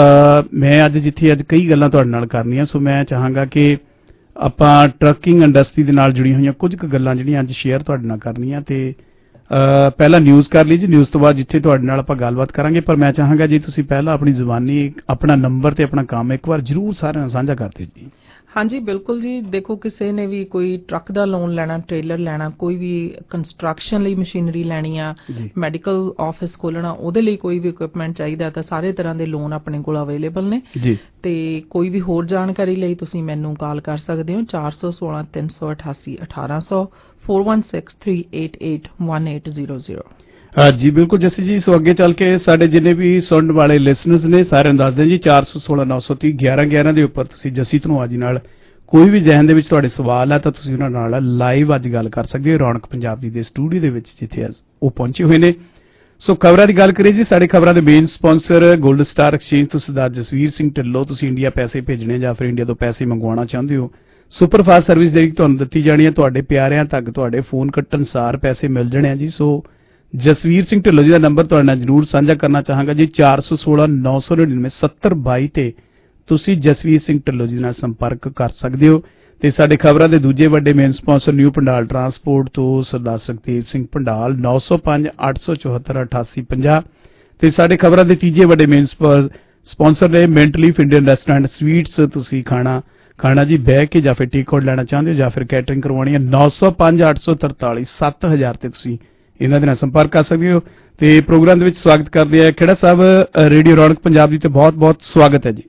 ਮੈਂ ਅੱਜ ਜਿੱਥੇ ਅੱਜ ਕਈ ਗੱਲਾਂ ਤੁਹਾਡੇ ਨਾਲ ਕਰਨੀਆਂ, ਸੋ ਮੈਂ ਚਾਹਾਂਗਾ ਕਿ ਆਪਾਂ ਟਰੱਕਿੰਗ ਇੰਡਸਟਰੀ ਦੇ ਨਾਲ ਜੁੜੀਆਂ ਹੋਈਆਂ ਕੁਝ ਕੁ ਗੱਲਾਂ ਜਿਹੜੀਆਂ ਅੱਜ ਸ਼ੇਅਰ ਤੁਹਾਡੇ ਨਾਲ ਕਰਨੀਆਂ। ਤੇ ਪਹਿਲਾਂ ਨਿਊਜ਼ ਕਰ ਲਈ ਜੀ, ਨਿਊਜ਼ ਤੋਂ ਬਾਅਦ ਜਿੱਥੇ ਤੁਹਾਡੇ ਨਾਲ ਆਪਾਂ ਗੱਲਬਾਤ ਕਰਾਂਗੇ। ਪਰ ਮੈਂ ਚਾਹਾਂਗਾ ਜੀ ਤੁਸੀਂ ਪਹਿਲਾਂ ਆਪਣੀ ਜ਼ੁਬਾਨੀ, ਆਪਣਾ ਨੰਬਰ ਤੇ ਆਪਣਾ ਕੰਮ ਇੱਕ ਵਾਰ ਜ਼ਰੂਰ ਸਾਰਿਆਂ ਨਾਲ ਸਾਂਝਾ ਕਰ ਦਿਓ ਜੀ। ਹਾਂਜੀ ਬਿਲਕੁਲ ਜੀ। ਦੇਖੋ, ਕਿਸੇ ਨੇ ਵੀ ਕੋਈ ਟਰੱਕ ਦਾ ਲੋਨ ਲੈਣਾ, ਟ੍ਰੇਲਰ ਲੈਣਾ, ਕੋਈ ਵੀ ਕੰਸਟਰਕਸ਼ਨ ਲਈ ਮਸ਼ੀਨਰੀ ਲੈਣੀ ਆ, ਮੈਡੀਕਲ ਆਫਿਸ ਖੋਲਣਾ, ਉਹਦੇ ਲਈ ਕੋਈ ਵੀ ਇਕੁਇਪਮੈਂਟ ਚਾਹੀਦਾ, ਤਾਂ ਸਾਰੇ ਤਰ੍ਹਾਂ ਦੇ ਲੋਨ ਆਪਣੇ ਕੋਲ ਅਵੇਲੇਬਲ ਨੇ ਜੀ। ਤੇ ਕੋਈ ਵੀ ਹੋਰ ਜਾਣਕਾਰੀ ਲਈ ਤੁਸੀਂ ਮੈਨੂੰ ਕਾਲ ਕਰ ਸਕਦੇ ਹੋ ਚਾਰ ਸੌ ਸੋਲਾਂ ਤਿੰਨ ਸੌ ਅਠਾਸੀ ਅਠਾਰਾਂ ਸੌ four one six three eight eight one eight zero zero. ਜੀ ਬਿਲਕੁਲ ਜੱਸੀ ਜੀ। ਸੋ ਅੱਗੇ ਚੱਲ ਕੇ ਸਾਡੇ ਜਿੰਨੇ ਵੀ ਸੁਣਨ ਵਾਲੇ ਲਿਸਨਰਸ ਨੇ ਸਾਰਿਆਂ ਨੂੰ ਦੱਸਦੇ ਜੀ ਚਾਰ ਸੌ ਸੋਲਾਂ ਨੌ ਸੌ ਤੀਹ ਗਿਆਰਾਂ ਗਿਆਰਾਂ ਦੇ ਉੱਪਰ ਤੁਸੀਂ ਜੱਸੀ ਧਨੋਆ ਜੀ ਨਾਲ ਕੋਈ ਵੀ ਜ਼ਹਿਨ ਦੇ ਵਿੱਚ ਤੁਹਾਡੇ ਸਵਾਲ ਹੈ ਤਾਂ ਤੁਸੀਂ ਉਹਨਾਂ ਨਾਲ ਲਾਈਵ ਅੱਜ ਗੱਲ ਕਰ ਸਕਦੇ ਹੋ ਰੌਣਕ ਪੰਜਾਬ ਦੀ ਦੇ ਸਟੂਡੀਓ ਦੇ ਵਿੱਚ ਜਿੱਥੇ ਅੱਜ ਉਹ ਪਹੁੰਚੇ ਹੋਏ ਨੇ। ਸੋ ਖਬਰਾਂ ਦੀ ਗੱਲ ਕਰੀਏ ਜੀ, ਸਾਡੇ ਖਬਰਾਂ ਦੇ main sponsor Gold Star Exchange ਤੋਂ ਸਰਦਾਰ ਜਸਵੀਰ ਸਿੰਘ ਢਿੱਲੋਂ। ਤੁਸੀਂ ਇੰਡੀਆ ਪੈਸੇ ਭੇਜਣੇ ਜਾਂ ਫਿਰ ਇੰਡੀਆ ਤੋਂ ਪੈਸੇ ਮੰਗਵਾਉਣਾ ਚਾਹੁੰਦੇ ਹੋ, ਸੁਪਰ ਫਾਸਟ ਸਰਵਿਸ ਜਿਹੜੀ ਤੁਹਾਨੂੰ ਦਿੱਤੀ ਜਾਣੀ ਹੈ, ਤੁਹਾਡੇ ਪਿਆਰਿਆਂ ਤੱਕ ਤੁਹਾਡੇ ਫੋਨ ਕੱਟਣ ਸਾਰ ਪੈਸੇ ਮਿਲ ਜਾਣੇ ਆ ਜੀ। ਸੋ ਜਸਵੀਰ ਸਿੰਘ ਢਿੱਲੋਂ ਜੀ ਦਾ ਨੰਬਰ ਤੁਹਾਡੇ ਨਾਲ ਜ਼ਰੂਰ ਸਾਂਝਾ ਕਰਨਾ ਚਾਹਾਂਗਾ ਜੀ ਚਾਰ ਸੌ ਸੋਲਾਂ ਨੌ ਸੌ ਨੜਿਨਵੇਂ ਸੱਤਰ ਬਾਈ ਤੇ ਤੁਸੀਂ ਜਸਵੀਰ ਸਿੰਘ ਢਿੱਲੋਂ ਜੀ ਨਾਲ ਸੰਪਰਕ ਕਰ ਸਕਦੇ ਹੋ। ਤੇ ਸਾਡੇ ਖਬਰਾਂ ਦੇ ਦੂਜੇ ਵੱਡੇ main sponsor New Pandal Transport ਤੋਂ ਸਰਦਾਰ ਸੁਖਦੇਵ ਸਿੰਘ ਪੰਡਾਲ ਨੌ ਸੌ ਪੰਜ ਅੱਠ ਸੌ ਚੌਹੱਤਰ ਅਠਾਸੀ ਪੰਜਾਹ। ਤੇ ਸਾਡੇ ਖਬਰਾਂ ਦੇ ਤੀਜੇ ਵੱਡੇ ਮੇਨ ਸਪਾਂਸਰ ਨੇ Mint Leaf Indian restaurant sweets. ਤੁਸੀਂ ਖਾਣਾ ਖਾਣਾ ਜੀ ਬਹਿ ਕੇ ਜਾਂ ਫਿਰ ਟੇਕ ਆਊਟ ਲੈਣਾ ਚਾਹੁੰਦੇ ਹੋ ਜਾਂ ਫਿਰ ਕੈਟਰਿੰਗ ਕਰਵਾਉਣੀ ਹੈ, ਨੌ ਸੌ ਪੰਜ ਅੱਠ ਸੌ ਤਰਤਾਲੀ ਸੱਤ ਹਜ਼ਾਰ ਤੇ ਤੁਸੀਂ ਇਹਨਾਂ ਦੇ ਨਾਲ ਸੰਪਰਕ ਕਰ ਸਕਦੇ ਹੋ। ਤੇ ਪ੍ਰੋਗਰਾਮ ਦੇ ਵਿੱਚ ਸਵਾਗਤ ਕਰਦੇ ਆ ਖੇੜਾ ਸਾਹਿਬ, ਰੇਡੀਓ ਰੌਣਕ ਪੰਜਾਬ ਦੀ ਤੇ ਬਹੁਤ ਬਹੁਤ ਸਵਾਗਤ ਹੈ ਜੀ।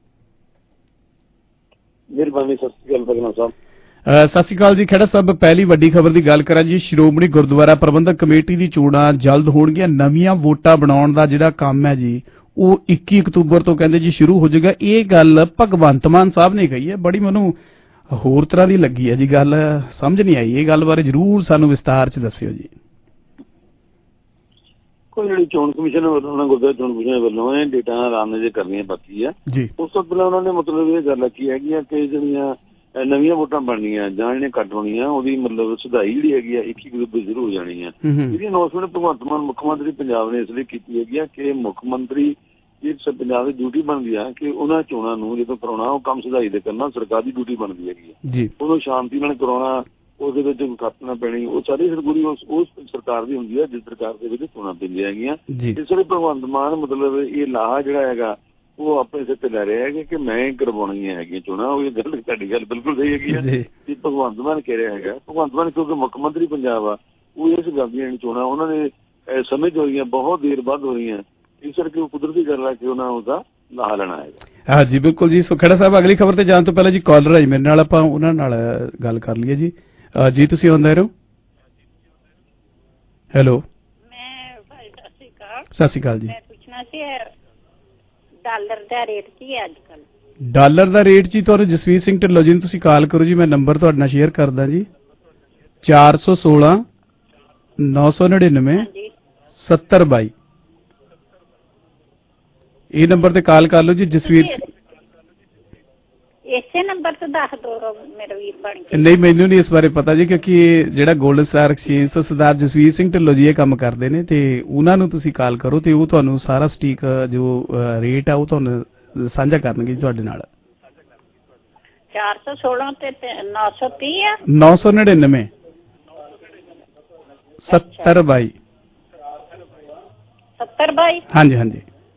ਮਿਹਰਬਾਨੀ। ਸਤਿ ਸ਼੍ਰੀ ਅਕਾਲ ਭਗਨਾ ਸਾਹਿਬ। ਸਤਿ ਸ਼੍ਰੀ ਅਕਾਲ ਜੀ ਖੇੜਾ ਸਾਹਿਬ। ਪਹਿਲੀ ਵੱਡੀ ਖਬਰ ਦੀ ਗੱਲ ਕਰਾਂ ਜੀ, ਸ਼੍ਰੋਮਣੀ ਗੁਰਦੁਆਰਾ ਪ੍ਰਬੰਧਕ ਕਮੇਟੀ ਦੀ ਚੋਣਾਂ ਜਲਦ ਹੋਣਗੀਆਂ। ਨਵੀਆਂ ਵੋਟਾਂ ਬਣਾਉਣ ਦਾ ਜਿਹੜਾ ਕੰਮ ਹੈ ਜੀ ਉਹ ਇੱਕੀ ਅਕਤੂਬਰ ਤੋਂ ਕਹਿੰਦੇ ਜੀ ਸ਼ੁਰੂ ਹੋ ਜਾਏਗਾ। ਇਹ ਗੱਲ ਭਗਵੰਤ ਮਾਨ ਸਾਹਿਬ ਨੇ ਕਹੀ ਹੈ, ਬੜੀ ਮੈਨੂੰ ਹੋਰ ਤਰ੍ਹਾਂ ਦੀ ਲੱਗੀ ਹੈ ਜੀ ਗੱਲ, ਸਮਝ ਨਹੀਂ ਆਈ। ਇਹ ਗੱਲ ਬਾਰੇ ਜ਼ਰੂਰ ਸਾਨੂੰ ਵਿਸਤਾਰ ਚ ਦੱਸਿਓ ਜੀ। ਕੋਈ ਜਿਹੜੀ ਚੋਣ ਕਮਿਸ਼ਨ ਵੱਲੋਂ ਗੁਰਦੁਆਰਾ ਚੋਣ ਕਮਿਸ਼ਨ ਵੱਲੋਂ ਇਹ ਡੇਟਾ ਆਰਾਮ ਨਾਲ ਜੇ ਕਰਨੀਆਂ ਬਾਕੀ ਆ, ਉਸ ਤੋਂ ਪਹਿਲਾਂ ਉਹਨਾਂ ਨੇ ਮਤਲਬ ਇਹ ਗੱਲ ਕੀ ਹੈਗੀ ਆ ਕਿ ਜਿਹੜੀਆਂ ਨਵੀਆਂ ਵੋਟਾਂ ਬਣਨੀਆਂ ਜਾਂ ਜਿਹੜੀਆਂ ਕੱਟ ਹੋਣੀਆਂ ਉਹਦੀ ਮਤਲਬ ਸੁਧਾਈ ਜਿਹੜੀ ਹੈਗੀ ਆ ਇੱਕੀ ਅਕਤੂਬਰ ਸ਼ੁਰੂ ਹੋ ਜਾਣੀ ਆ। ਇਹਦੀ ਅਨਾਉਂਸਮੈਂਟ ਭਗਵੰਤ ਮਾਨ ਮੁੱਖ ਮੰਤਰੀ ਪੰਜਾਬ ਨੇ ਇਸ ਲਈ ਕੀਤੀ ਹੈਗੀ ਆ ਕਿ ਮੁੱਖ ਮੰਤਰੀ ਜਿਸ ਪੰਜਾਬ ਦੀ ਡਿਊਟੀ ਬਣਦੀ ਆ ਕਿ ਉਹਨਾਂ ਚੋਣਾਂ ਨੂੰ ਜਦੋਂ ਕਰਾਉਣਾ ਉਹ ਕੰਮ ਸੁਧਾਈ ਦੇ ਕਰਨਾ ਸਰਕਾਰ ਦੀ ਡਿਊਟੀ ਬਣਦੀ ਹੈਗੀ ਆ। ਉਹਨੂੰ ਸ਼ਾਂਤੀ ਨਾਲ ਕਰਾਉਣਾ, ਉਹਦੇ ਵਿੱਚ ਖੱਪ ਨਾ ਪੈਣੀ, ਉਹ ਸਾਰੀ ਸਰਗੁਰੀ ਉਸ ਉਸ ਸਰਕਾਰ ਦੀ ਹੁੰਦੀ ਹੈ ਜਿਸ ਸਰਕਾਰ ਦੇ ਵਿੱਚ ਚੋਣਾਂ ਪੈਂਦੀਆਂ ਹੈਗੀਆਂ। ਇਸ ਲਈ ਭਗਵੰਤ ਮਾਨ ਮਤਲਬ ਇਹ ਲਾਹਾ ਜਿਹੜਾ ਹੈਗਾ ਉਹ ਆਪਣੇ ਸਿਰ ਤੇ ਲੈ ਰਿਹਾ ਹੈਗਾ ਕਿ ਮੈਂ ਕਰਵਾਉਣੀਆਂ ਹੈਗੀਆਂ ਚੋਣਾਂ। ਉਹ ਇਹ ਗੱਲ ਤੁਹਾਡੀ ਗੱਲ ਬਿਲਕੁਲ ਸਹੀ ਹੈਗੀ ਆ ਕਿ ਭਗਵੰਤ ਮਾਨ ਕਹਿ ਰਿਹਾ ਹੈਗਾ। ਭਗਵੰਤ ਮਾਨ ਕਿਉਂਕਿ ਮੁੱਖ ਮੰਤਰੀ ਪੰਜਾਬ ਆ, ਉਹ ਇਸ ਗੱਲ ਦੀਆਂ ਚੋਣਾਂ ਉਹਨਾਂ ਨੇ ਸਮੇਂ ਚ ਹੋ ਰਹੀਆਂ, ਬਹੁਤ ਦੇਰ ਬਾਅਦ ਹੋ ਰਹੀਆਂ, ਇਸ ਕਰਕੇ ਉਹ ਕੁਦਰਤੀ ਗੱਲ ਹੈ ਕਿ ਉਹਨਾਂ ਉਹਦਾ ਲਾਹਾ ਲੈਣਾ ਹੈਗਾ। ਹਾਂ ਜੀ ਬਿਲਕੁਲ ਜੀ। ਸੋ ਖੇੜਾ ਸਾਹਿਬ ਅਗਲੀ ਖਬਰ ਤੇ ਜਾਣ ਤੋਂ ਪਹਿਲਾਂ ਜੀ ਕਾਲਰ ਆਈ ਮੇਰੇ ਨਾਲ, ਆਪਾਂ ਉਹਨਾਂ ਨਾਲ ਗੱਲ ਕਰ ਲਈਏ ਜੀ। ਜੀ ਤੁਸੀਂ ਆਉਂਦੇ ਰਹੋ। ਹੈਲੋ। ਮੈਂ ਭਾਈ ਸਤਿ ਸ਼੍ਰੀ ਅਕਾਲ। ਸਤਿ ਸ਼੍ਰੀ ਅਕਾਲ ਜੀ। ਮੈਂ ਪੁੱਛਣਾ ਸੀ ਡਾਲਰ ਦਾ ਰੇਟ ਕੀ ਹੈ ਅੱਜ ਕੱਲ੍ਹ? ਡਾਲਰ ਦਾ ਰੇਟ ਜੀ ਤੁਹਾਨੂੰ ਜਸਵੀਰ ਸਿੰਘ ਢਿੱਲੋਂ ਜੀ ਨੂੰ ਤੁਸੀਂ ਕਾਲ ਕਰੋ ਜੀ, ਮੈਂ ਨੰਬਰ ਤੁਹਾਡੇ ਨਾਲ ਸ਼ੇਅਰ ਕਰਦਾ ਜੀ, ਚਾਰ ਸੌ ਸੋਲਾਂ ਨੌ ਸੌ ਨੜਿਨਵੇਂ ਸੱਤਰ ਬਾਈ। ਇਹ ਨੰਬਰ ਤੇ ਕਾਲ ਕਰ ਲਓ ਜੀ। ਜਸਵੀਰ ਇਸੇ ਨੰਬਰ ਤੋਂ ਦੱਸ ਦੋ ਮੇਰਾ ਵੀਰ ਬਣ ਕੇ। ਨਹੀਂ ਮੈਨੂੰ ਨਹੀਂ ਇਸ ਬਾਰੇ ਪਤਾ ਜੀ, ਕਿਉਂਕਿ ਜਿਹੜਾ ਗੋਲਡਨ ਸਟਾਰ ਐਕਸਚੇਂਜ ਤੋਂ ਸਰਦਾਰ ਜਸਵੀਰ ਸਿੰਘ ਢਿੱਲੋਂ ਜੀ ਇਹ ਕੰਮ ਕਰਦੇ ਨੇ ਤੇ ਉਹਨਾਂ ਨੂੰ ਤੁਸੀਂ ਕਾਲ ਕਰੋ ਤੇ ਉਹ ਤੁਹਾਨੂੰ ਸਾਰਾ ਸਟੀਕ ਜੋ ਰੇਟ ਆ ਉਹ ਤੁਹਾਨੂੰ ਸਾਂਝਾ ਕਰਨਗੇ ਜੀ ਤੁਹਾਡੇ ਨਾਲ। ਚਾਰ ਸੌ ਸੋਲਾਂ ਤੇ ਨੌ ਸੌ ਤੀਹ ਆ ਨੌ ਸੌ ਨੜਿਨਵੇਂ ਸੱਤਰ ਬਾਈ ਸੱਤਰ ਬਾਈ। ਹਾਂਜੀ ਹਾਂਜੀ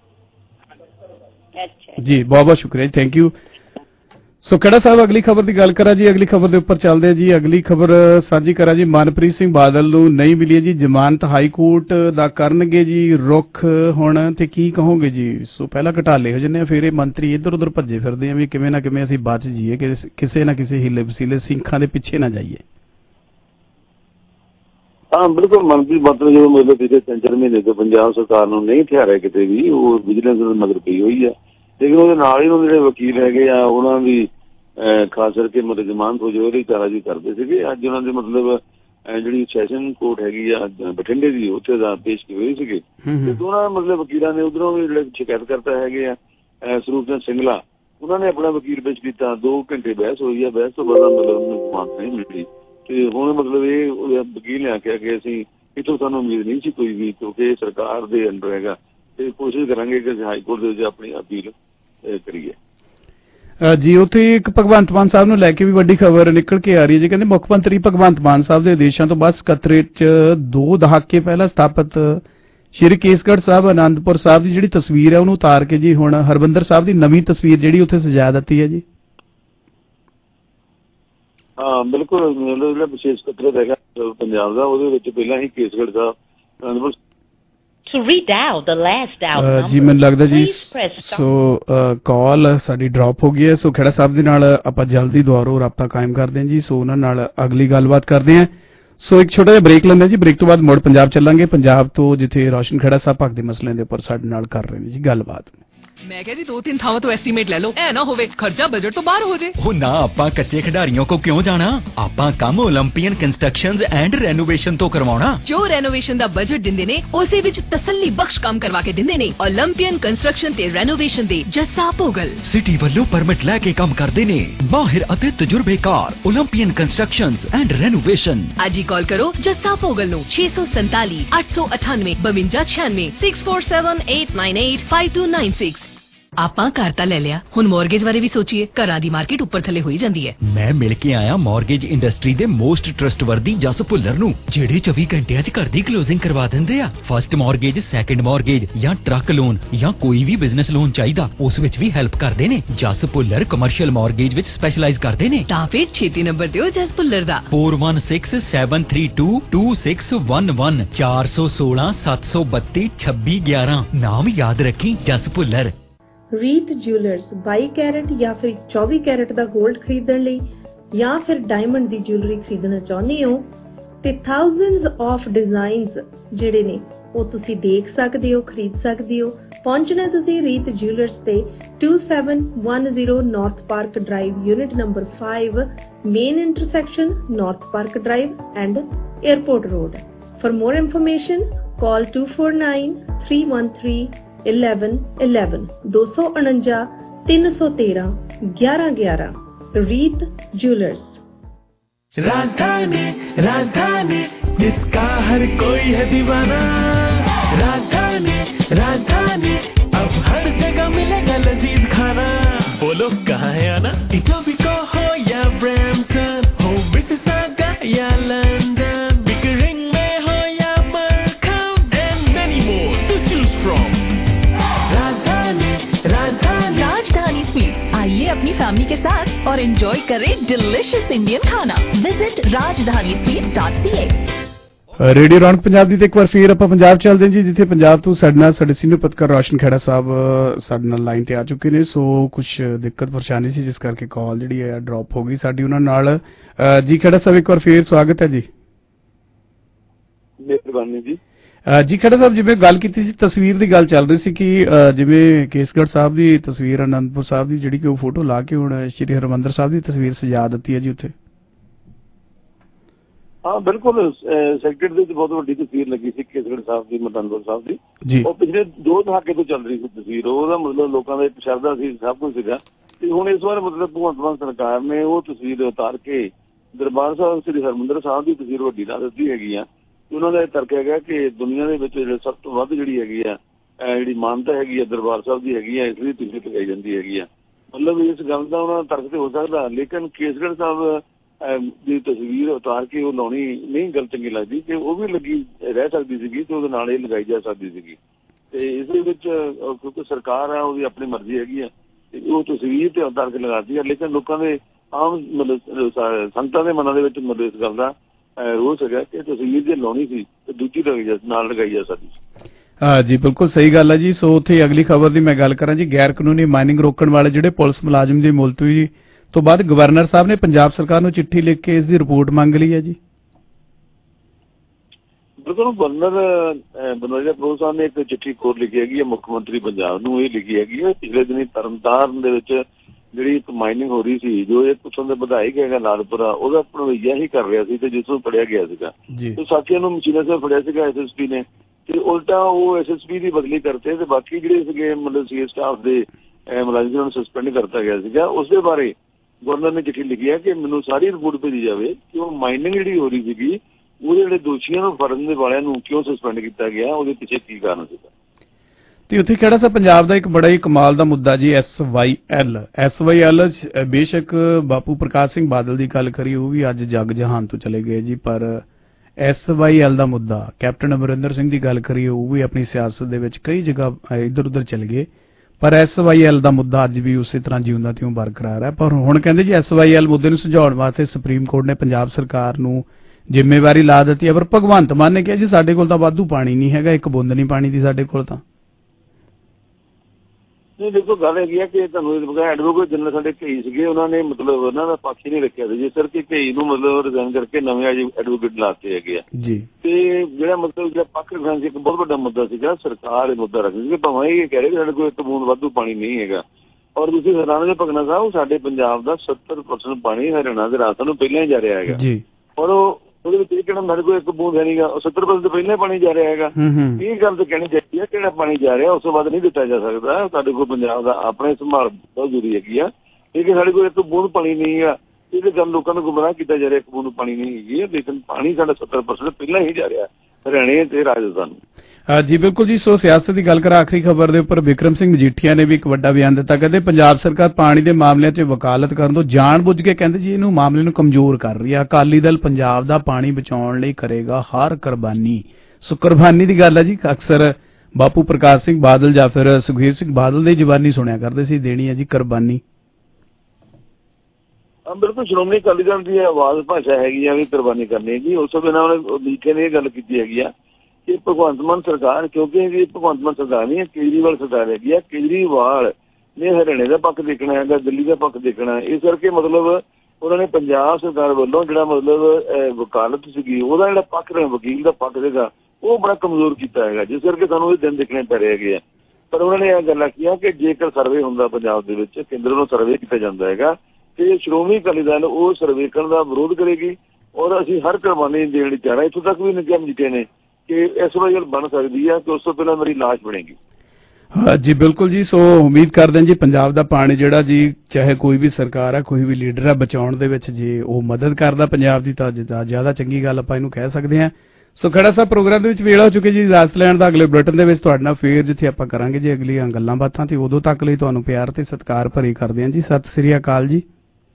ਜੀ, ਬਹੁਤ ਬਹੁਤ ਸ਼ੁਕਰੀਆ ਜੀ, ਥੈਂਕ ਯੂ। ਸੋ ਖੇੜਾ ਸਾਹਿਬ ਅਗਲੀ ਖਬਰ ਦੀ ਗੱਲ ਕਰਾਂ ਜੀ, ਅਗਲੀ ਖਬਰ ਦੇ ਉੱਪਰ ਚੱਲਦੇ ਜੀ। ਅਗਲੀ ਖਬਰ ਸਾਂਝੀ ਕਰਾਂ ਜੀ, ਮਨਪ੍ਰੀਤ ਸਿੰਘ ਬਾਦਲ ਨੂੰ ਨਹੀਂ ਮਿਲੀ ਜੀ ਜ਼ਮਾਨਤ, ਹਾਈ ਕੋਰਟ ਦਾ ਕਰਨਗੇ ਜੀ ਰੁੱਖ ਹੁਣ, ਤੇ ਕੀ ਕਹੋਗੇ ਜੀ? ਸੋ ਪਹਿਲਾਂ ਘਟਾਲੇ ਹੋ ਜੰਨੇ, ਫਿਰ ਇਹ ਮੰਤਰੀ ਇੱਧਰ ਉੱਧਰ ਭੱਜੇ ਫਿਰਦੇ ਆ ਵੀ ਕਿਵੇਂ ਨਾ ਕਿਵੇਂ ਅਸੀਂ ਬਚ ਜਾਈਏ, ਕਿ ਕਿਸੇ ਨਾ ਕਿਸੇ ਹੀਲੇ ਵਸੀਲੇ ਸਿੰਖਾਂ ਦੇ ਪਿੱਛੇ ਨਾ ਜਾਈਏ। ਹਾਂ ਬਿਲਕੁਲ, ਮਨਪ੍ਰੀਤ ਬਾਦਲ ਜਦੋਂ ਮਤਲਬ ਪਿਛਲੇ ਤਿੰਨ ਚਾਰ ਮਹੀਨੇ ਤੋਂ ਪੰਜਾਬ ਸਰਕਾਰ ਨੂੰ ਨਹੀਂ ਠਹਿਰਿਆ ਕਿਤੇ ਵੀ, ਉਹ ਵਿਜੀਲੈਂਸ ਦੇ ਮਗਰ ਪਈ ਹੋਈ ਆ, ਲੇਕਿਨ ਉਹਦੇ ਨਾਲ ਹੀ ਉਹ ਜਿਹੜੇ ਵਕੀਲ ਹੈਗੇ ਆ ਉਹਨਾਂ ਦੀ ਖਾਸ ਕਰਕੇ ਮਤਲਬ ਜ਼ਮਾਨਤ ਹੋ ਜਾਵੇ ਉਹਦੀ ਚਾਰਾਜੀ ਕਰਦੇ ਸੀਗੇ। ਅੱਜ ਉਹਨਾਂ ਦੇ ਮਤਲਬ ਜਿਹੜੀ ਸੈਸ਼ਨ ਕੋਰਟ ਹੈਗੀ ਆ ਬਠਿੰਡੇ ਦੀ, ਉੱਥੇ ਦਾ ਪੇਸ਼ ਹੋਏ ਸੀਗੇ ਤੇ ਦੋਨਾਂ ਮਤਲਬ ਵਕੀਲਾਂ ਨੇ ਉਧਰੋਂ ਵੀ ਜਿਹੜੇ ਸ਼ਿਕਾਇਤ ਕਰਤਾ ਹੈਗੇ ਆ ਸਰੂਪ ਚੰਦ ਸਿੰਗਲਾ, ਉਹਨਾਂ ਨੇ ਆਪਣਾ ਵਕੀਲ ਪੇਸ਼ ਕੀਤਾ। ਦੋ ਘੰਟੇ ਬਹਿਸ ਹੋਈ ਆ, ਬਹਿਸ ਤੋਂ ਬਾਅਦ ਮਤਲਬ ਉਹਨੂੰ ਜ਼ਮਾਨਤ ਨਹੀਂ ਮਿਲੀ ਤੇ ਹੁਣ ਮਤਲਬ ਇਹ ਵਕੀਲ ਨੇ ਆਖਿਆ ਕਿ ਅਸੀਂ ਇੱਥੋਂ ਸਾਨੂੰ ਉਮੀਦ ਨਹੀਂ ਸੀ ਕੋਈ ਵੀ, ਕਿਉਂਕਿ ਸਰਕਾਰ ਦੇ ਅੰਡਰ ਹੈਗਾ ਤੇ ਕੋਸ਼ਿਸ਼ ਕਰਾਂਗੇ ਕਿ ਹਾਈ ਕੋਰਟ ਦੇ ਵਿੱਚ ਆਪਣੀ ਅਪੀਲ ਕਰੀਏ। ਜੀ ਉੱਥੇ ਇੱਕ ਭਗਵੰਤ ਮਾਨ ਸਾਹਿਬ ਨੂੰ ਲੈ ਕੇ ਵੀ ਵੱਡੀ ਖਬਰ ਨਿਕਲ ਕੇ ਆ ਰਹੀ ਹੈ ਜੀ। ਕਹਿੰਦੇ ਮੁੱਖ ਮੰਤਰੀ ਭਗਵੰਤ ਮਾਨ ਸਾਹਿਬ ਦੇ ਆਦੇਸ਼ਾਂ ਤੋਂ ਬਾਅਦ ਸਕੱਤਰੇਤ ਚ ਦੋ ਦਹਾਕੇ ਪਹਿਲਾਂ ਸਥਾਪਿਤ ਸ਼੍ਰੀ ਕੇਸਗੜ੍ਹ ਸਾਹਿਬ ਆਨੰਦਪੁਰ ਸਾਹਿਬ ਦੀ ਜਿਹੜੀ ਤਸਵੀਰ ਹੈ ਉਹਨੂੰ ਉਤਾਰ ਕੇ ਜੀ ਹੁਣ ਹਰਬੰਦਰ ਸਾਹਿਬ ਦੀ ਨਵੀਂ ਤਸਵੀਰ ਜਿਹੜੀ ਉੱਥੇ ਸਜਾ ਦਿੱਤੀ ਹੈ ਜੀ। ਹਾਂ ਬਿਲਕੁਲ, ਮਤਲਬ ਜਿਹੜਾ ਵਿਸ਼ੇਸ਼ ਸਕੱਤਰੇਤ ਹੈਗਾ ਪੰਜਾਬ ਦਾ ਉਹਦੇ ਵਿੱਚ ਪਹਿਲਾਂ ਹੀ Kesgarh Sahib Anandpur To redial the last dial number, ਜੀ ਮੈਨੂੰ ਲੱਗਦਾ ਜੀ ਸੋ ਕਾਲ ਸਾਡੀ ਡ੍ਰੌਪ ਹੋ ਗਈ ਹੈ। ਸੋ ਖੇੜਾ ਸਾਹਿਬ ਦੇ ਨਾਲ ਆਪਾਂ ਜਲਦੀ ਦੁਬਾਰਾ ਰਾਬਤਾ ਕਾਇਮ ਕਰਦੇ ਹਾਂ ਜੀ। ਸੋ ਉਹਨਾਂ ਨਾਲ ਅਗਲੀ ਗੱਲਬਾਤ ਕਰਦੇ ਹਾਂ। ਸੋ ਇੱਕ ਛੋਟਾ ਜਿਹਾ ਬ੍ਰੇਕ ਲੈਂਦੇ ਜੀ, ਬ੍ਰੇਕ ਤੋਂ ਬਾਅਦ ਮੁੜ ਪੰਜਾਬ ਚੱਲਾਂਗੇ, ਪੰਜਾਬ ਤੋਂ ਜਿੱਥੇ ਰੋਸ਼ਨ ਖੇੜਾ ਸਾਹਿਬ ਭਗਤ ਦੇ ਮਸਲਿਆਂ ਦੇ ਉੱਪਰ ਸਾਡੇ ਨਾਲ ਕਰ ਰਹੇ ਨੇ ਜੀ ਗੱਲਬਾਤ। ਮੈਂ ਕਿਹਾ ਜੀ ਦੋ ਤਿੰਨ ਥਾਵਾਂ ਤੋਂ ਐਸਟੀਮੇਟ ਲੈ ਲਓ, ਐ ਨਾ ਹੋਵੇ ਖਰਚਾ ਬਜਟ ਤੋਂ ਬਾਹਰ ਹੋ ਜੇ। ਉਹ ਨਾ, ਆਪਾਂ ਕੱਚੇ ਖਿਡਾਰੀਆਂ ਕੋ ਕਿਉਂ ਜਾਣਾ, ਆਪਾਂ ਕੰਮ ਓਲੰਪੀਅਨ ਕੰਸਟਰਕਸ਼ਨਜ਼ ਐਂਡ ਰੈਨੋਵੇਸ਼ਨ ਤੋਂ ਕਰਵਾਉਣਾ। ਜੋ ਰੈਨੋਵੇਸ਼ਨ ਦਾ ਬਜਟ ਦਿੰਦੇ ਨੇ ਉਸੇ ਵਿੱਚ ਤਸੱਲੀ ਬਖਸ਼ ਕੰਮ ਕਰਵਾ ਕੇ ਦਿੰਦੇ ਨੇ ਓਲੰਪੀਅਨ ਕੰਸਟਰਕਸ਼ਨ ਤੇ ਰੈਨੋਵੇਸ਼ਨ ਦੇ ਜੱਸਾ ਭੋਗਲ। ਸਿਟੀ ਵੱਲੋਂ ਪਰਮਿਟ ਲੈ ਕੇ ਕੰਮ ਕਰਦੇ ਨੇ ਮਾਹਿਰ ਅਤੇ ਤਜਰਬੇਕਾਰ ਓਲੰਪੀਅਨ ਕੰਸਟਰਕਸ਼ਨਜ਼ ਐਂਡ ਰੈਨੋਵੇਸ਼ਨ। ਅੱਜ ਹੀ ਕਾਲ ਕਰੋ ਜੱਸਾ ਭੋਗਲ ਨੂੰ ਛੇ ਸੌ ਸੰਤਾਲੀ ਅੱਠ ਸੌ ਅਠਾਨਵੇਂ ਬਵੰਜਾ ਛਿਆਨਵੇਂ six four seven eight nine eight five two nine six. ਆਪਾਂ ਘਰ ਤਾਂ ਲੈ ਲਿਆ, ਹੁਣ ਮੌਰਗੇਜ ਬਾਰੇ ਵੀ ਸੋਚੀਏ। ਘਰਾਂ ਦੀ ਮਾਰਕੀਟ ਉੱਪਰ ਥੱਲੇ ਹੋਈ ਜਾਂਦੀ ਹੈ। ਮੈਂ ਮਿਲ ਕੇ ਆਇਆ ਮੌਰਗੇਜ ਇੰਡਸਟਰੀ ਦੇ ਮੋਸਟ ਟਰਸਟਵਰਦੀ ਜਸ ਭੁੱਲਰ ਨੂੰ, ਜਿਹੜੇ ਚੌਵੀ ਘੰਟਿਆਂ 'ਚ ਘਰ ਦੀ ਕਲੋਜ਼ਿੰਗ ਕਰਵਾ ਦਿੰਦੇ ਆ। ਫਸਟ ਮੌਰਗੇਜ, ਸੈਕੰਡ ਮੌਰਗੇਜ ਜਾਂ ਟਰੱਕ ਲੋਨ ਜਾਂ ਕੋਈ ਵੀ ਬਿਜ਼ਨਸ ਲੋਨ ਚਾਹੀਦਾ, ਉਸ ਵਿੱਚ ਵੀ ਹੈਲਪ ਕਰਦੇ ਨੇ। ਜਸ ਭੁੱਲਰ ਕਮਰਸ਼ੀਅਲ ਮੌਰਗੇਜ ਵਿੱਚ ਸਪੈਸ਼ਲਾਈਜ਼ ਕਰਦੇ ਨੇ। ਤਾਂ ਫਿਰ ਛੇਤੀ ਨੰਬਰ ਦਿਓ ਜਸ ਭੁੱਲਰ ਦਾ। four one six seven three two two six one one ਚਾਰ ਸੌ ਸੋਲਾਂ ਸੱਤ ਸੌ ਬੱਤੀ ਛੱਬੀ ਗਿਆਰਾਂ। ਨਾਮ ਯਾਦ ਰੱਖੀ, ਜਸ ਭੁੱਲਰ। ਰੀਤ ਜਿਊਲਰਸ ਬਾਈ ਕੈਰਟ ਜਾਂ ਫਿਰ ਚੌਵੀ ਕੈਰਟ ਦਾ 골ਡ ਖਰੀਦਣ ਲਈ ਜਾਂ ਫਿਰ ਡਾਇਮੰਡ ਦੀ ਜਿਊਲਰੀ ਖਰੀਦਣਾ ਚਾਹੁੰਦੇ ਹੋ ਤੇ ਥਾਊਜ਼ੈਂਡਸ ਆਫ ਡਿਜ਼ਾਈਨਸ ਜਿਹੜੇ ਨੇ ਉਹ ਤੁਸੀਂ ਦੇਖ ਸਕਦੇ ਹੋ, ਖਰੀਦ ਸਕਦੇ ਹੋ। ਪਹੁੰਚਣਾ ਤੁਸੀਂ ਰੀਤ ਜਿਊਲਰਸ ਤੇ two seven one zero North Park Drive, unit number five, main intersection North Park Drive and Airport Road. For more information call two four nine three one three eleven eleven ਦੋ ਸੌ ਉਣੰਜਾ ਤਿੰਨ ਸੌ ਤੇਰਾਂ ਗਿਆਰਾਂ ਗਿਆਰਾਂ। ਰੀਤ ज्वेलर्स। राजधानी राजधानी जिसका हर कोई है दीवाना, राजधानी राजधानी अब हर जगह मिलेगा लजीज खाना। बोलो कहाँ है आना, इटोबिको हो या ब्रैम्पटन, हो मिसिसागा या लंदन, बिकरिंग में हो या मरकम, and many more to choose from। राजधानी राजधानी राजधानी स्वीट्स, आइए अपनी फैमिली के साथ और एंजॉय करें डिलिशियस इंडियन खाना। Visit Rajdhani Sweets dot C A. Radio Raunak Punjab ਦੀ ਤੇ ਇੱਕ ਵਾਰ ਫੇਰ ਆਪਾਂ ਪੰਜਾਬ ਚੱਲਦੇ ਹਾਂ ਜੀ, ਜਿੱਥੇ ਪੰਜਾਬ ਤੋਂ ਸਾਡੇ ਨਾਲ ਸਾਡੇ ਸੀਨੀਅਰ ਪੱਤਰਕਾਰ ਰੋਸ਼ਨ ਖੇੜਾ ਸਾਹਿਬ ਸਾਡੇ ਨਾਲ ਲਾਈਨ ਤੇ ਆ ਚੁੱਕੇ ਨੇ। ਸੋ ਕੁਝ ਦਿੱਕਤ ਪਰੇਸ਼ਾਨੀ ਸੀ ਜਿਸ ਕਰਕੇ ਕਾਲ ਜਿਹੜੀ ਹੈ ਡ੍ਰੌਪ ਹੋ ਗਈ ਸਾਡੀ ਉਹਨਾਂ ਨਾਲ। ਜੀ ਖੇੜਾ ਸਾਹਿਬ ਇੱਕ ਵਾਰ ਫੇਰ ਸਵਾਗਤ ਹੈ ਜੀ। ਮਿਹਰਬਾਨੀ ਜੀ। ਜੀ ਖੇੜਾ ਸਾਹਿਬ, ਜਿਵੇਂ ਗੱਲ ਕੀਤੀ ਸੀ ਤਸਵੀਰ ਦੀ ਗੱਲ ਚੱਲ ਰਹੀ ਸੀ ਕਿ ਜਿਵੇਂ ਕੇਸਗੜ੍ਹ ਸਾਹਿਬ ਦੀ ਤਸਵੀਰ, ਅਨੰਦਪੁਰ ਸਾਹਿਬ ਦੀ ਜਿਹੜੀ ਕਿ ਉਹ ਫੋਟੋ ਲਾ ਕੇ ਹੁਣ ਸ਼੍ਰੀ ਹਰਿਮੰਦਰ ਸਾਹਿਬ ਦੀ ਤਸਵੀਰ ਸਜਾ ਦਿੱਤੀ ਹੈ ਜੀ ਉੱਥੇ। ਹਾਂ ਬਿਲਕੁਲ, ਸੈਕਟਰ ਦੇ ਵਿੱਚ ਬਹੁਤ ਵੱਡੀ ਤਸਵੀਰ ਲੱਗੀ ਸੀ ਕੇਸਗੜ੍ਹ ਸਾਹਿਬ ਦੀ, ਅਨੰਦਪੁਰ ਸਾਹਿਬ ਦੀ। ਉਹ ਪਿਛਲੇ ਦੋ ਦਹਾਕੇ ਤੋਂ ਚੱਲ ਰਹੀ ਸੀ ਤਸਵੀਰ, ਉਹਦਾ ਮਤਲਬ ਲੋਕਾਂ ਦਾ ਇੱਕ ਸ਼ਰਧਾ ਸੀ, ਸਭ ਕੁਝ ਸੀਗਾ। ਤੇ ਹੁਣ ਇਸ ਵਾਰ ਮਤਲਬ ਭਗਵੰਤ ਮਾਨ ਸਰਕਾਰ ਨੇ ਉਹ ਤਸਵੀਰ ਉਤਾਰ ਕੇ ਦਰਬਾਰ ਸਾਹਿਬ ਸ਼੍ਰੀ ਹਰਿਮੰਦਰ ਸਾਹਿਬ ਦੀ ਤਸਵੀਰ ਵੱਡੀ ਲਾ ਦਿੱਤੀ ਹੈਗੀ ਆ। ਉਹਨਾਂ ਦਾ ਇਹ ਤਰਕ ਹੈਗਾ ਕਿ ਦੁਨੀਆ ਦੇ ਵਿੱਚ ਜਿਹੜੇ ਸਭ ਤੋਂ ਵੱਧ ਜਿਹੜੀ ਹੈਗੀ ਆ ਜਿਹੜੀ ਮਾਨਤਾ ਹੈਗੀ ਆ ਦਰਬਾਰ ਸਾਹਿਬ ਦੀ ਹੈਗੀ ਆ, ਇਸ ਲਈ ਤਸਵੀਰ ਲਗਾਈ ਜਾਂਦੀ ਹੈਗੀ ਆ। ਮਤਲਬ ਇਸ ਗੱਲ ਦਾ ਉਹਨਾਂ ਦਾ ਤਰਕ ਤੇ ਹੋ ਸਕਦਾ, ਲੇਕਿਨ ਕੇਸਗੜ੍ਹ ਸਾਹਿਬ ਦੀ ਤਸਵੀਰ ਉਤਾਰ ਕੇ ਉਹ ਲਾਉਣੀ ਨਹੀਂ ਗੱਲ ਚੰਗੀ ਲੱਗਦੀ ਕਿ ਉਹ ਵੀ ਲੱਗੀ ਰਹਿ ਸਕਦੀ ਸੀਗੀ ਤੇ ਉਹਦੇ ਨਾਲ ਇਹ ਲਗਾਈ ਜਾ ਸਕਦੀ ਸੀਗੀ। ਤੇ ਇਸ ਦੇ ਵਿੱਚ ਕਿਉਂਕਿ ਸਰਕਾਰ ਆ ਉਹਦੀ ਆਪਣੀ ਮਰਜ਼ੀ ਹੈਗੀ ਆ ਤੇ ਉਹ ਤਸਵੀਰ ਤੇ ਉਤਾਰ ਕੇ ਲਗਾਤੀ ਆ, ਲੇਕਿਨ ਲੋਕਾਂ ਦੇ ਆਮ ਮਤਲਬ ਸੰਗਤਾਂ ਦੇ ਮਨਾਂ ਦੇ ਵਿੱਚ ਮਤਲਬ ਇਸ ਗੱਲ ਦਾ ਰੋਸ ਹੈਗਾ ਕਿ ਤਸਵੀਰ ਜੇ ਲਾਉਣੀ ਸੀ ਤੇ ਦੂਜੀ ਨਾਲ ਲਗਾਈ ਜਾ ਸਕਦੀ ਸੀ। ਹਾਂ ਜੀ, ਬਿਲਕੁਲ ਸਹੀ ਗੱਲ ਹੈ ਜੀ। ਸੋ ਉੱਥੇ ਅਗਲੀ ਖਬਰ ਦੀ ਮੈਂ ਗੱਲ ਕਰਾਂ ਜੀ, ਗੈਰ ਕਾਨੂੰਨੀ ਮਾਈਨਿੰਗ ਰੋਕਣ ਵਾਲੇ ਜਿਹੜੇ ਪੁਲਿਸ ਮੁਲਾਜ਼ਮ ਦੀ ਮੁਲਤਵੀ ਤੋਂ ਬਾਅਦ ਗਵਰਨਰ ਸਾਹਿਬ ਨੇ ਪੰਜਾਬ ਸਰਕਾਰ ਨੂੰ ਚਿੱਠੀ ਲਿਖ ਕੇ ਇਸ ਦੀ ਰਿਪੋਰਟ ਮੰਗ ਲਈ ਹੈ ਜੀ। ਬਿਲਕੁਲ, ਗਵਰਨਰ ਬਨਵਾਰੀ ਲਾਲ ਸਾਹਿਬ ਨੇ ਇੱਕ ਚਿੱਠੀ ਕੋਰ ਲਿਖੀ ਹੈਗੀ ਹੈ ਮੁੱਖ ਮੰਤਰੀ ਪੰਜਾਬ ਨੂੰ। ਇਹ ਲਿਖੀ ਹੈਗੀ ਹੈ ਪਿਛਲੇ ਦਿਨੀ ਤਰਨਤਾਰਨ ਦੇ ਵਿੱਚ ਜਿਹੜੀ ਇੱਕ ਮਾਈਨਿੰਗ ਹੋ ਰਹੀ ਸੀ, ਜੋ ਇੱਕ ਉੱਥੋਂ ਦੇ ਵਿਧਾਇਕ ਹੈਗਾ ਲਾਲਪੁਰਾ, ਉਹਦਾ ਭਣਵਈਆ ਹੀ ਕਰ ਰਿਹਾ ਸੀ ਤੇ ਜਿਸ ਨੂੰ ਫੜਿਆ ਗਿਆ ਸੀਗਾ ਤੇ ਸਾਥੀਆਂ ਨੂੰ ਮਸ਼ੀਨਾਂ ਤੋਂ ਫੜਿਆ ਸੀਗਾ ਐਸ ਐਸ ਪੀ ਨੇ, ਤੇ ਉਲਟਾ ਉਹ ਐਸ ਐਸ ਪੀ ਦੀ ਬਦਲੀ ਕਰਤੇ ਤੇ ਬਾਕੀ ਜਿਹੜੇ ਸੀਗੇ ਮਤਲਬ ਸੀ ਸਟਾਫ ਦੇ ਮੁਲਾਜ਼ਮਾਂ ਨੂੰ ਸਸਪੈਂਡ ਕਰਤਾ ਗਿਆ ਸੀਗਾ। ਉਸਦੇ ਬਾਰੇ ਗਵਰਨਰ ਨੇ ਚਿੱਠੀ ਲਿਖੀ ਹੈ ਕਿ ਮੈਨੂੰ ਸਾਰੀ ਰਿਪੋਰਟ ਭੇਜੀ ਜਾਵੇ ਕਿ ਉਹ ਮਾਈਨਿੰਗ ਜਿਹੜੀ ਹੋ ਰਹੀ ਸੀਗੀ ਉਹਦੇ ਜਿਹੜੇ ਦੋਸ਼ੀਆਂ ਨੂੰ ਫੜਨ ਦੇ ਵਾਲਿਆਂ ਨੂੰ ਕਿਉਂ ਸਸਪੈਂਡ ਕੀਤਾ ਗਿਆ, ਉਹਦੇ ਪਿੱਛੇ ਕੀ ਕਾਰਨ ਸੀਗਾ। ਤੇ ਉੱਥੇ ਕਿਹੜਾ ਸਾ ਪੰਜਾਬ ਦਾ ਇੱਕ ਬੜਾ ਹੀ ਕਮਾਲ ਦਾ ਮੁੱਦਾ ਜੀ, S Y L. S Y L ਬੇਸ਼ੱਕ ਬਾਪੂ ਪ੍ਰਕਾਸ਼ ਸਿੰਘ ਬਾਦਲ ਦੀ ਗੱਲ ਕਰੀ, ਉਹ ਵੀ ਅੱਜ ਜਗ ਜਹਾਨ ਤੋਂ ਚਲੇ ਗਏ ਜੀ, ਪਰ ਐਸ ਵਾਈ ਐਲ ਦਾ ਮੁੱਦਾ, ਕੈਪਟਨ ਅਮਰਿੰਦਰ ਸਿੰਘ ਦੀ ਗੱਲ ਕਰੀਏ, ਉਹ ਵੀ ਆਪਣੀ ਸਿਆਸਤ ਦੇ ਵਿੱਚ ਕਈ ਜਗ੍ਹਾ ਇੱਧਰ ਉੱਧਰ ਚਲੇ ਗਏ, ਪਰ ਐਸ ਵਾਈ ਐਲ ਦਾ ਮੁੱਦਾ ਅੱਜ ਵੀ ਉਸੇ ਤਰ੍ਹਾਂ ਜਿਉਂਦਾ ਤਿਉਂ ਬਰਕਰਾਰ ਹੈ। ਪਰ ਹੁਣ ਕਹਿੰਦੇ ਜੀ ਐਸ ਵਾਈ ਐਲ ਮੁੱਦੇ ਨੂੰ ਸੁਲਝਾਉਣ ਵਾਸਤੇ ਸੁਪਰੀਮ ਕੋਰਟ ਨੇ ਪੰਜਾਬ ਸਰਕਾਰ ਨੂੰ ਜ਼ਿੰਮੇਵਾਰੀ ਲਾ ਦਿੱਤੀ ਹੈ, ਪਰ ਭਗਵੰਤ ਮਾਨ ਨੇ ਕਿਹਾ ਜੀ ਸਾਡੇ ਕੋਲ ਤਾਂ ਵਾਧੂ ਪਾਣੀ ਨਹੀਂ ਹੈਗਾ, ਇੱਕ ਬੂੰਦ ਨਹੀਂ ਪਾਣੀ ਦੀ ਸਾਡੇ ਕੋਲ ਤਾਂ। ਨਹੀਂ ਦੇਖੋ, ਗੱਲ ਹੈਗੀ ਆ ਕਿ ਤੁਹਾਨੂੰ ਐਡਵੋਕੇਟ ਜਨਰਲ ਸਾਡੇ ਕਈ ਸੀਗੇ, ਉਹਨਾਂ ਨੇ ਮਤਲਬ ਉਹਨਾਂ ਦਾ ਪੱਖ ਹੀ ਨਹੀਂ ਰੱਖਿਆ ਸੀ, ਜਿਸ ਕਰਕੇ ਕਈ ਨੂੰ ਮਤਲਬ ਰਿਜ਼ਾਈਨ ਕਰਕੇ ਨਵੇਂ ਐਡਵੋਕੇਟ ਲਾਤੇ ਹੈਗੇ ਆ ਜੀ। ਤੇ ਜਿਹੜਾ ਮਤਲਬ ਜਿਹੜਾ ਪੱਖ ਰੱਖਣਾ ਸੀ ਇੱਕ ਬਹੁਤ ਵੱਡਾ ਮੁੱਦਾ ਸੀਗਾ, ਸਰਕਾਰ ਇਹ ਮੁੱਦਾ ਰੱਖਦੀ ਸੀ ਭਾਵੇਂ ਇਹ ਕਹਿ ਰਹੇ ਕਿ ਸਾਡੇ ਕੋਲ ਇੱਕ ਬੂੰਦ ਵਾਧੂ ਪਾਣੀ ਨਹੀਂ ਹੈਗਾ। ਔਰ ਤੁਸੀਂ ਹਰਿਆਣਾ ਦੇ ਭਗਨਾ ਸਾਹਿਬ, ਸਾਡੇ ਪੰਜਾਬ ਦਾ ਸੱਤਰ ਪਰਸੈਂਟ ਪਾਣੀ ਹਰਿਆਣਾ ਦੇ ਰਾਜਸਥਾਨ ਨੂੰ ਪਹਿਲਾਂ ਹੀ ਜਾ ਰਿਹਾ ਹੈਗਾ ਔਰ ਉਹਦੇ ਵਿੱਚ ਇਹ ਕਹਿਣਾ ਸਾਡੇ ਕੋਲ ਇੱਕ ਬੂੰਦ ਹੈ ਨਹੀਂਗਾ, ਉਹ ਸੱਤਰ ਪਰਸੈਂਟ ਪਹਿਲਾਂ ਪਾਣੀ ਜਾ ਰਿਹਾ ਹੈਗਾ। ਇਹ ਗੱਲ ਤਾਂ ਕਹਿਣੀ ਚਾਹੀਦੀ ਹੈ, ਕਿਹੜਾ ਪਾਣੀ ਜਾ ਰਿਹਾ ਉਸ ਤੋਂ ਬਾਅਦ ਨਹੀਂ ਦਿੱਤਾ ਜਾ ਸਕਦਾ। ਸਾਡੇ ਕੋਲ ਪੰਜਾਬ ਦਾ ਆਪਣੇ ਸੰਭਾਲ ਬਹੁਤ ਜ਼ਰੂਰੀ ਹੈਗੀ ਆ। ਇਹ ਕਿ ਸਾਡੇ ਕੋਲ ਇੱਕ ਬੂੰਦ ਪਾਣੀ ਨਹੀਂ ਹੈਗਾ, ਇਹਦੇ ਗੱਲ ਲੋਕਾਂ ਨੂੰ ਗੁੰਮਰਾਹ ਕੀਤਾ ਜਾ ਰਿਹਾ, ਇੱਕ ਬੂੰਦ ਪਾਣੀ ਨਹੀਂ ਹੈਗੀ ਹੈ, ਲੇਕਿਨ ਪਾਣੀ ਸਾਡਾ ਸੱਤਰ ਪਰਸੈਂਟ ਪਹਿਲਾਂ ਹੀ ਜਾ ਰਿਹਾ ਹਰਿਆਣੇ ਤੇ ਰਾਜਸਥਾਨ। ਜੀ ਬਿਲਕੁਲ ਜੀ। ਸੋ ਸਿਆਸਤ ਦੀ ਗੱਲ ਕਰਾਂ ਆਖਰੀ ਖਬਰ ਦੇ ਉੱਪਰ ਬਿਕਰਮ ਸਿੰਘ ਮਜੀਠੀਆ ਨੇ ਵੀ ਇੱਕ ਵੱਡਾ ਬਿਆਨ ਦਿੱਤਾ। ਕਹਿੰਦੇ ਪੰਜਾਬ ਸਰਕਾਰ ਪਾਣੀ ਦੇ ਮਾਮਲਿਆਂ 'ਚ ਵਕਾਲਤ ਕਰਨ ਤੋਂ ਜਾਣ-ਬੁੱਝ ਕੇ ਕਹਿੰਦੇ ਜੀ ਇਹਨੂੰ ਮਾਮਲੇ ਨੂੰ ਕਮਜ਼ੋਰ ਕਰ ਰਹੀ ਹੈ। ਅਕਾਲੀ ਦਲ ਪੰਜਾਬ ਦਾ ਪਾਣੀ ਬਚਾਉਣ ਲਈ ਕਰੇਗਾ ਹਰ ਕੁਰਬਾਨੀ। ਸੋ ਕੁਰਬਾਨੀ ਦੀ ਗੱਲ ਹੈ ਜੀ। ਅਕਸਰ ਬਾਪੂ ਪ੍ਰਕਾਸ਼ ਸਿੰਘ ਬਾਦਲ ਜਾਂ ਫਿਰ ਸੁਖਬੀਰ ਸਿੰਘ ਬਾਦਲ ਦੀ ਜ਼ੁਬਾਨੀ ਸੁਣਿਆ ਕਰਦੇ ਸੀ, ਦੇਣੀ ਹੈ ਜੀ ਕੁਰਬਾਨੀ। ਬਿਲਕੁਲ ਸ਼੍ਰੋਮਣੀ ਅਕਾਲੀ ਦਲ ਦੀ ਆਵਾਜ਼ ਭਾਸ਼ਾ ਹੈਗੀ ਆ ਵੀ ਕੁਰਬਾਨੀ ਕਰਨੀ ਹੈ ਜੀ। ਉਸ ਤੋਂ ਬਿਨਾਂ ਉਹਨੇ ਮਜੀਠੀਆ ਨੇ ਇਹ ਗੱਲ ਕੀਤੀ ਹੈਗੀ ਆ ਕਿ ਭਗਵੰਤ ਮਾਨ ਸਰਕਾਰ, ਕਿਉਂਕਿ ਇਹ ਭਗਵੰਤ ਮਾਨ ਸਰਕਾਰ ਨਹੀਂ ਹੈ, ਕੇਜਰੀਵਾਲ ਸਰਕਾਰ ਹੈਗੀ ਆ। ਕੇਜਰੀਵਾਲ ਨੇ ਹਰਿਆਣੇ ਦਾ ਪੱਖ ਦੇਖਣਾ ਹੈਗਾ, ਦਿੱਲੀ ਦਾ ਪੱਖ ਦੇਖਣਾ। ਇਸ ਕਰਕੇ ਮਤਲਬ ਉਹਨਾਂ ਨੇ ਪੰਜਾਬ ਸਰਕਾਰ ਵੱਲੋਂ ਜਿਹੜਾ ਮਤਲਬ ਵਕਾਲਤ ਸੀਗੀ ਉਹਦਾ ਜਿਹੜਾ ਪੱਖ ਰਿਹਾ, ਵਕੀਲ ਦਾ ਪੱਖ ਸੀਗਾ, ਉਹ ਬੜਾ ਕਮਜ਼ੋਰ ਕੀਤਾ ਹੈਗਾ, ਜਿਸ ਕਰਕੇ ਸਾਨੂੰ ਇਹ ਦਿਨ ਦੇਖਣੇ ਪੈ ਰਹੇ ਹੈਗੇ ਆ। ਪਰ ਉਹਨਾਂ ਨੇ ਇਹ ਗੱਲਾਂ ਕੀਆਂ ਕਿ ਜੇਕਰ ਸਰਵੇ ਹੁੰਦਾ ਪੰਜਾਬ ਦੇ ਵਿੱਚ, ਕੇਂਦਰ ਵੱਲੋਂ ਸਰਵੇ ਕੀਤਾ ਜਾਂਦਾ ਹੈਗਾ ਤੇ ਸ਼੍ਰੋਮਣੀ ਅਕਾਲੀ ਦਲ ਉਹ ਸਰਵੇ ਕਰਨ ਦਾ ਵਿਰੋਧ ਕਰੇਗੀ ਔਰ ਅਸੀਂ ਹਰ ਕੁਰਬਾਨੀ ਦੇਣ ਲਈ ਤਿਆਰ ਹਾਂ। ਇੱਥੋਂ ਤੱਕ ਵੀ ਨਿੱਕਿਆ ਮਜੀਠੀਆ ਨੇ ਕਿ ਇਸ ਵਾਰ ਬਣ ਸਕਦੀ ਹੈ ਕਿ ਉਸ ਤੋਂ ਪਹਿਲਾਂ ਮੇਰੀ ਲਾਸ਼ ਬਣੇਗੀ। ਜੀ ਬਿਲਕੁਲ ਜੀ। ਸੋ ਉਮੀਦ ਕਰਦੇ ਹਾਂ ਜੀ ਪੰਜਾਬ ਦਾ ਪਾਣੀ ਜਿਹੜਾ ਜੀ, ਚਾਹੇ ਕੋਈ ਵੀ ਸਰਕਾਰ ਹੈ, ਕੋਈ ਵੀ ਲੀਡਰ ਹੈ, ਬਚਾਉਣ ਦੇ ਵਿੱਚ ਜੇ ਉਹ ਮਦਦ ਕਰਦਾ ਪੰਜਾਬ ਦੀ ਤਾਂ ਜ਼ਿਆਦਾ ਚੰਗੀ ਗੱਲ ਆਪਾਂ ਇਹਨੂੰ ਕਹਿ ਸਕਦੇ ਹਾਂ। ਸੋ ਖੜਾ ਸਾਹਿਬ ਪ੍ਰੋਗਰਾਮ ਦੇ ਵਿੱਚ ਵੇਲਾ ਹੋ ਚੁੱਕਿਆ ਜੀ ਇਜਾਜ਼ਤ ਲੈਣ ਦਾ। ਅਗਲੇ ਬੁਲੇਟਿਨ ਦੇ ਵਿੱਚ ਤੁਹਾਡੇ ਨਾਲ ਫੇਰ ਜਿੱਥੇ ਆਪਾਂ ਕਰਾਂਗੇ ਜੀ ਅਗਲੀਆਂ ਗੱਲਾਂ ਬਾਤਾਂ, ਤੇ ਉਦੋਂ ਤੱਕ ਲਈ ਤੁਹਾਨੂੰ ਪਿਆਰ ਤੇ ਸਤਿਕਾਰ ਭਰੀ ਕਰਦੇ ਹਾਂ ਜੀ। ਸਤਿ ਸ੍ਰੀ ਅਕਾਲ ਜੀ।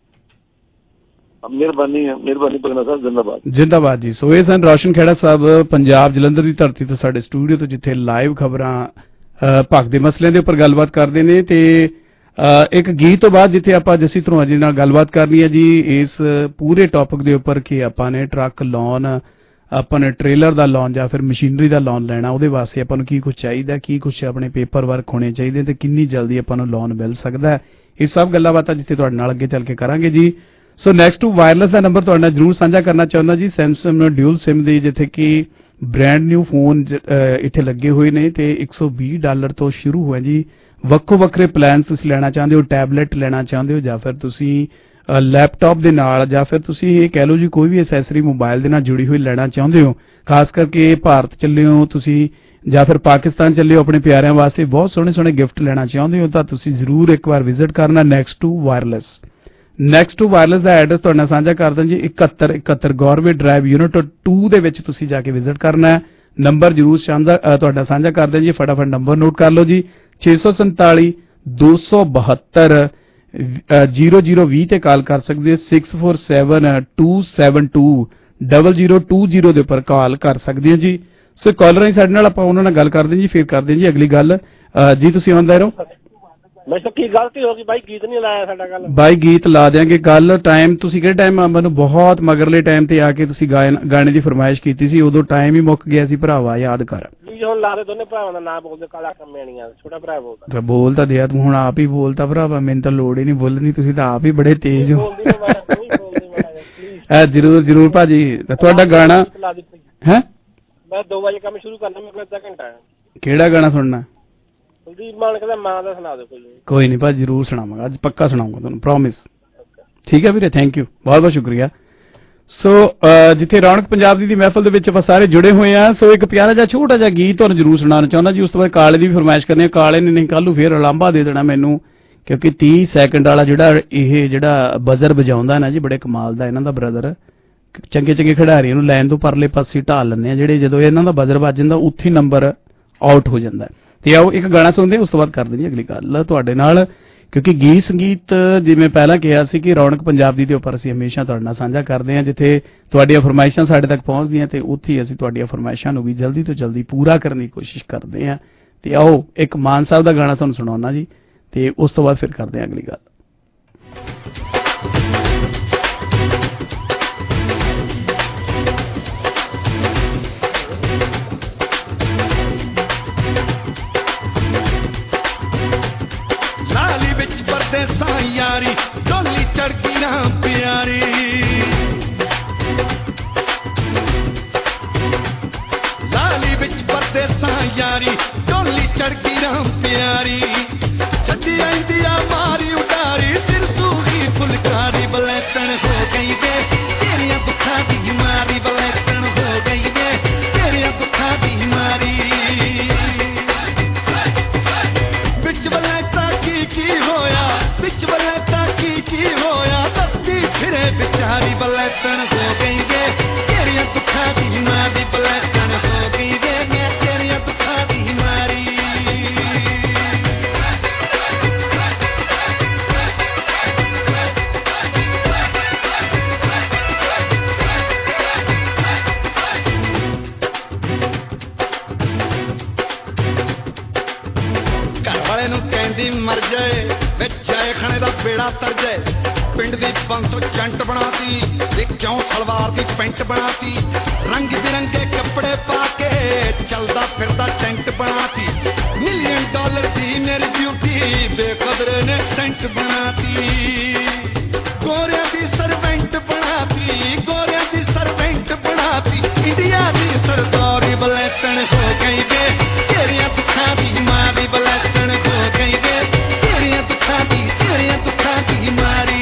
ਮਿਹਰਬਾਨੀ ਮਿਹਰਬਾਨੀ ਭਗਨਾ ਸਾਹਿਬ, ਜਿੰਦਾਬਾਦ ਜਿੰਦਾਬਾਦ ਜੀ। ਸੋ ਇਹ ਸਨ ਰੋਸ਼ਨ ਖੇੜਾ ਸਾਹਿਬ ਪੰਜਾਬ ਜਲੰਧਰ ਦੀ ਧਰਤੀ ਤੋਂ ਸਾਡੇ ਸਟੂਡੀਓ ਤੋਂ, ਜਿੱਥੇ ਲਾਈਵ ਖਬਰਾਂ ਭਗ ਦੇ ਮਸਲਿਆਂ ਦੇ ਉੱਪਰ ਗੱਲਬਾਤ ਕਰਦੇ ਨੇ। ਤੇ ਇੱਕ ਗੀਤ ਤੋਂ ਬਾਅਦ ਜਿੱਥੇ ਆਪਾਂ ਜੱਸੀ ਧਰੋਆ ਜੀ ਨਾਲ ਗੱਲਬਾਤ ਕਰਨੀ ਹੈ ਜੀ ਇਸ ਪੂਰੇ ਟੌਪਿਕ ਦੇ ਉੱਪਰ ਕਿ ਆਪਾਂ ਨੇ ਟਰੱਕ ਲੋਨ, ਆਪਾਂ ਨੇ ਟ੍ਰੇਲਰ ਦਾ ਲੋਨ ਜਾਂ ਫਿਰ ਮਸ਼ੀਨਰੀ ਦਾ ਲੋਨ ਲੈਣਾ, ਉਹਦੇ ਵਾਸਤੇ ਆਪਾਂ ਨੂੰ ਕੀ ਕੁਝ ਚਾਹੀਦਾ, ਕੀ ਕੁਝ ਆਪਣੇ ਪੇਪਰ ਵਰਕ ਹੋਣੇ ਚਾਹੀਦੇ ਤੇ ਕਿੰਨੀ ਜਲਦੀ ਆਪਾਂ ਨੂੰ ਲੋਨ ਮਿਲ ਸਕਦਾ। ਇਹ ਸਭ ਗੱਲਾਂ ਬਾਤਾਂ ਜਿੱਥੇ ਤੁਹਾਡੇ ਨਾਲ ਅੱਗੇ ਚੱਲ ਕੇ ਕਰਾਂਗੇ ਜੀ। ਸੋ ਨੈਕਸਟ ਟੂ ਵਾਇਰਲੈਸ ਦਾ ਨੰਬਰ ਤੁਹਾਡੇ ਨਾਲ ਜ਼ਰੂਰ ਸਾਂਝਾ ਕਰਨਾ ਚਾਹੁੰਦਾ ਜੀ। ਸੈਮਸੰਗ ਡਿਊਲ ਸਿਮ ਦੀ, ਜਿੱਥੇ ਕਿ ਬ੍ਰੈਂਡ ਨਿਊ ਫੋਨ ਇੱਥੇ ਲੱਗੇ ਹੋਏ ਨੇ ਤੇ ਇੱਕ ਸੌ ਵੀਹ ਡਾਲਰ ਤੋਂ ਸ਼ੁਰੂ ਹੋਇਆ ਜੀ। ਵੱਖੋ ਵੱਖਰੇ ਪਲਾਨ ਤੁਸੀਂ ਲੈਣਾ ਚਾਹੁੰਦੇ ਹੋ, ਟੈਬਲੇਟ ਲੈਣਾ ਚਾਹੁੰਦੇ ਹੋ ਜਾਂ ਫਿਰ ਤੁਸੀਂ ਲੈਪਟਾਪ ਦੇ ਨਾਲ ਜਾਂ ਫਿਰ ਤੁਸੀਂ ਇਹ ਕਹਿ ਲਓ ਜੀ ਕੋਈ ਵੀ ਐਸੈਸਰੀ ਮੋਬਾਈਲ ਦੇ ਨਾਲ ਜੁੜੀ ਹੋਈ ਲੈਣਾ ਚਾਹੁੰਦੇ ਹੋ, ਖਾਸ ਕਰਕੇ ਭਾਰਤ ਚੱਲੇ ਹੋ ਤੁਸੀਂ ਜਾਂ ਫਿਰ ਪਾਕਿਸਤਾਨ ਚੱਲੇ ਹੋ, ਆਪਣੇ ਪਿਆਰਿਆਂ ਵਾਸਤੇ ਬਹੁਤ ਸੋਹਣੇ ਸੋਹਣੇ ਗਿਫਟ ਲੈਣਾ ਚਾਹੁੰਦੇ ਹੋ, ਤਾਂ ਤੁਸੀਂ ਜ਼ਰੂਰ ਇੱਕ ਵਾਰ ਵਿਜ਼ਿਟ ਕਰਨਾ Next to Wireless. Next to Wireless ਦਾ ਐਡਰੈਸ ਤੁਹਾਡੇ ਨਾਲ ਸਾਂਝਾ ਕਰਦਾ ਜੀ। ਇਕਹੱਤਰ ਇਕਹੱਤਰ ਗੌਰਵੇ ਡਰਾਈਵ ਯੂਨਿਟ ਟੂ ਦੇ ਵਿੱਚ ਤੁਸੀਂ ਜਾ ਕੇ ਵਿਜ਼ਿਟ ਕਰਨਾ ਹੈ। ਨੰਬਰ ਜ਼ਰੂਰ ਤੁਹਾਡਾ ਸਾਂਝਾ ਕਰਦੇ ਜੀ, ਫਟਾਫਟ ਨੰਬਰ ਨੋਟ ਕਰ ਲਓ ਜੀ। ਛੇ ਸੌ ਸੰਤਾਲੀ ਦੋ ਸੌ ਬਹੱਤਰ ਜ਼ੀਰੋ ਜ਼ੀਰੋ ਵੀਹ ਤੇ ਕਾਲ ਕਰ ਸਕਦੇ ਹੋ। Six four seven two seven two double zero two zero ਦੇ ਉੱਪਰ ਕਾਲ ਕਰ ਸਕਦੇ ਹੋ ਜੀ। ਸੋ ਕਾਲਰ ਹੀ ਸਾਡੇ ਨਾਲ ਆਪਾਂ ਉਹਨਾਂ ਨਾਲ ਗੱਲ ਕਰਦੇ ਜੀ, ਫਿਰ ਕਰਦੇ ਜੀ ਅਗਲੀ ਗੱਲ। ਜੀ ਤੁਸੀਂ ਆਉਂਦੇ ਰਹੋ। ਮੈਂ ਤਾਂ ਕੀ ਗਲਤੀ ਹੋ ਗਈ ਬਾਈ, ਗੀਤ ਨਹੀਂ ਲਾਇਆ ਸਾਡਾ ਕੱਲ। ਬਾਈ ਗੀਤ ਲਾ ਦਿਆਂਗੇ ਕੱਲ। ਟਾਈਮ ਤੁਸੀਂ ਕਿਹੜੇ ਟਾਈਮ, ਮੈਨੂੰ ਬਹੁਤ ਮਗਰਲੇ ਟਾਈਮ ਤੇ ਆ ਕੇ ਤੁਸੀਂ ਗਾਣੇ ਦੀ ਫਰਮਾਇਸ਼ ਕੀਤੀ ਸੀ, ਉਦੋਂ ਟਾਈਮ ਹੀ ਮੁੱਕ ਗਿਆ ਸੀ ਭਰਾਵਾ, ਯਾਦ ਕਰ। ਹੁਣ ਲਾ ਦੇ ਦੋਨੇ ਭਰਾਵਾਂ ਦਾ ਨਾਮ ਬੋਲਦੇ, ਕਾਲਾ ਕੰਮੇਣੀਆਂ ਛੋਟਾ ਭਰਾ ਬੋਲਦਾ। ਬੋਲ ਤਾਂ ਦਿਆ ਤੂੰ, ਹੁਣ ਆਪ ਹੀ ਬੋਲਤਾ ਭਰਾਵਾ, ਮੈਨੂੰ ਤਾਂ ਲੋੜ ਹੀ ਨਹੀਂ ਬੋਲਣੀ, ਤੁਸੀਂ ਤਾਂ ਆਪ ਹੀ ਬੜੇ ਤੇਜ਼ ਹੋ। ਜਰੂਰ ਜਰੂਰ ਭਾਜੀ। ਤੁਹਾਡਾ ਗਾਣਾ ਹੈ? ਮੈਂ ਦੋ ਵਜੇ ਕੰਮ ਸ਼ੁਰੂ ਕਰਨਾ, ਮੇਰੇ ਕੋਲ ਅੱਧਾ ਘੰਟਾ। ਕਿਹੜਾ ਗਾਣਾ ਸੁਣਨਾ? ਕੁਲਦੀਪ ਮਾਨਕ ਦਾ ਮਾਂ ਦਾ ਸੁਣਾ ਦਿਓ ਕੋਈ। ਕੋਈ ਨਹੀਂ ਭਾਜੀ, ਜ਼ਰੂਰ ਸੁਣਾਵਾਂਗਾ ਅੱਜ, ਪੱਕਾ ਸੁਣਾਉਂਗਾ ਤੁਹਾਨੂੰ, ਪ੍ਰੋਮਿਸ। ਠੀਕ ਹੈ ਵੀਰੇ, ਥੈਂਕ ਯੂ, ਬਹੁਤ ਬਹੁਤ ਸ਼ੁਕਰੀਆ। ਸੋ ਜਿੱਥੇ ਰੌਣਕ ਪੰਜਾਬ ਦੀ ਮਹਿਫਲ ਦੇ ਵਿੱਚ ਆਪਾਂ ਸਾਰੇ ਜੁੜੇ ਹੋਏ ਆ, ਸੋ ਇੱਕ ਪਿਆਰਾ ਜਿਹਾ ਛੋਟਾ ਜਿਹਾ ਗੀਤ ਤੁਹਾਨੂੰ ਜ਼ਰੂਰ ਸੁਣਾਉਣਾ ਚਾਹੁੰਦਾ ਜੀ। ਉਸ ਤੋਂ ਬਾਅਦ ਕਾਲੇ ਦੀ ਵੀ ਫਰਮਾਇਸ਼ ਕਰਨੀ ਹੈ। ਕਾਲੇ ਨੇ ਨਹੀਂ ਕੱਲ ਨੂੰ ਫੇਰ ਉਲਾਂਭਾ ਦੇ ਦੇਣਾ ਮੈਨੂੰ, ਕਿਉਂਕਿ ਤੀਹ ਸੈਕਿੰਡ ਵਾਲਾ ਜਿਹੜਾ ਇਹ ਜਿਹੜਾ ਬਜ਼ਰ ਵਜਾਉਂਦਾ ਨਾ ਜੀ, ਬੜੇ ਕਮਾਲ ਦਾ ਇਹਨਾਂ ਦਾ ਬ੍ਰਦਰ। ਚੰਗੇ ਚੰਗੇ ਖਿਡਾਰੀਆਂ ਨੂੰ ਲਾਈਨ ਤੋਂ ਪਰਲੇ ਪਾਸੇ ਢਾਲ ਲੈਂਦੇ ਆ, ਜਿਹੜੇ ਜਦੋਂ ਇਹਨਾਂ ਦਾ ਬਜ਼ਰ ਵੱਜ ਜਾਂਦਾ ਉੱਥੇ ਹੀ ਨੰਬਰ ਆਊਟ ਹੋ ਜਾਂਦਾ। ਤੇ ਆਓ ਇੱਕ ਗਾਣਾ ਸੁਣਦੇ, ਉਸ ਤੋਂ ਬਾਅਦ ਕਰਦੇ ਜੀ ਅਗਲੀ ਗੱਲ ਤੁਹਾਡੇ ਨਾਲ, ਕਿਉਂਕਿ ਗੀਤ ਸੰਗੀਤ ਜਿਵੇਂ ਪਹਿਲਾਂ ਕਿਹਾ ਸੀ ਕਿ ਰੌਣਕ ਪੰਜਾਬੀ ਦੇ ਉੱਪਰ ਅਸੀਂ ਹਮੇਸ਼ਾ ਤੁਹਾਡੇ ਨਾਲ ਸਾਂਝਾ ਕਰਦੇ ਹਾਂ। ਜਿੱਥੇ ਤੁਹਾਡੀਆਂ ਫਰਮਾਇਸ਼ਾਂ ਸਾਡੇ ਤੱਕ ਪਹੁੰਚਦੀਆਂ ਤੇ ਉੱਥੇ ਹੀ ਅਸੀਂ ਤੁਹਾਡੀਆਂ ਫਰਮਾਇਸ਼ਾਂ ਨੂੰ ਵੀ ਜਲਦੀ ਤੋਂ ਜਲਦੀ ਪੂਰਾ ਕਰਨ ਦੀ ਕੋਸ਼ਿਸ਼ ਕਰਦੇ ਹਾਂ। ਤੇ ਆਓ ਇੱਕ ਮਾਨ ਸਾਹਿਬ ਦਾ ਗਾਣਾ ਤੁਹਾਨੂੰ ਸੁਣਾਉਣਾ ਜੀ, ਤੇ ਉਸ ਤੋਂ ਬਾਅਦ ਫਿਰ ਕਰਦੇ ਹਾਂ ਅਗਲੀ ਗੱਲ। ਲਾਲੀ ਵਿੱਚ ਪਰਦੇਸਾਂ ਯਾਰੀ, ਡੋਲੀ ਚੜ ਗਈ ਨਾ ਪਿਆਰੀ। ਲਾਲੀ ਵਿੱਚ ਪਰਦੇਸਾਂ ਯਾਰੀ, ਡੋਲੀ ਚੜ ਗਈ ਨਾ ਪਿਆਰੀ। ਛੱਡੀ ਆਂਦੀ ਆ ਮਾਰੀ ਉਡਾਰੀ, ਸਿਰ ਸੂਗੀ ਫੁਲਕਾਰੀ। ਬਲੈਤਣ ਹੋ ਗਈ ਵੇ ਤੇਰੀਆਂ ਦੁੱਖਾਂ ਦੀ ਮਾਰੀ, ਬਲੈਤਣ ਹੋ ਗਈ ਵੇ ਤੇਰੀਆਂ ਦੁੱਖਾਂ ਦੀ ਮਾਰੀ। ਵਿੱਚ ਬਲੈਤਾਂ ਕੀ ਕੀ ਹੋਇਆ, ਵਿੱਚ ਬਲੈਤਾਂ ਕੀ ਕੀ ਹੋਇਆ, ਦੱਸਦੀ ਫਿਰੇ ਵਿਚਾਰੀ। ਬਲੈਤਣ ਹੋ ਗਈ ਵੇ ਤੇਰੀਆਂ ਦੁੱਖਾਂ ਦੀ ਮਾਰੀ, ਬਲੈਤਣ ਹੋ ਗਈ ਵੇ ਮੈਂ ਤੇਰੀਆਂ ਦੁੱਖਾਂ ਦੀ ਮਰ ਜਾਏ ਵਿੱਚ ਜਾਏ ਖਣੇ ਦਾ ਬੇੜਾ ਤਰ ਜਾਏ ਪਿੰਡ ਦੀ ਪੰਜ ਸੌ ਜੰਟ ਬਣਾਤੀ ਵਿੱਚੋਂ ਸਲਵਾਰ ਦੀ ਪੈਂਟ ਬਣਾਤੀ ਰੰਗ ਬਿਰੰਗੇ ਕੱਪੜੇ ਪਾ ਕੇ ਚੱਲਦਾ ਫਿਰਦਾ ਟੈਂਟ ਬਣਾਤੀ ਮਿਲੀਅਨ ਡਾਲਰ ਦੀ ਮੇਰੀ ਬਿਊਟੀ ਬੇਕਦਰੇ ਨੇ ਸੈਂਟ ਬਣਾਤੀ ਗੋਰਿਆਂ ਦੀ ਸਰਵੈਂਟ ਬਣਾਤੀ ਗੋਰਿਆਂ ਦੀ ਸਰਵੈਂਟ ਬਣਾਤੀ ਇੰਡੀਆ ਦੀ ਸਰਦਾਰੀ ਬਲੈਤਣ ਹੋ ਗਈ ਵੇ ਤੇਰੀਆਂ ਦੁੱਖਾਂ ਦੀ ਮਾਂ ਦੀ ਬਲੈਤਣ ਹੋ ਗਈ ਵੇ ਤੇਰੀਆਂ ਦੁੱਖਾਂ ਦੀ ਤੇਰੀਆਂ ਦੁੱਖਾਂ ਦੀ ਮਾਰੀ।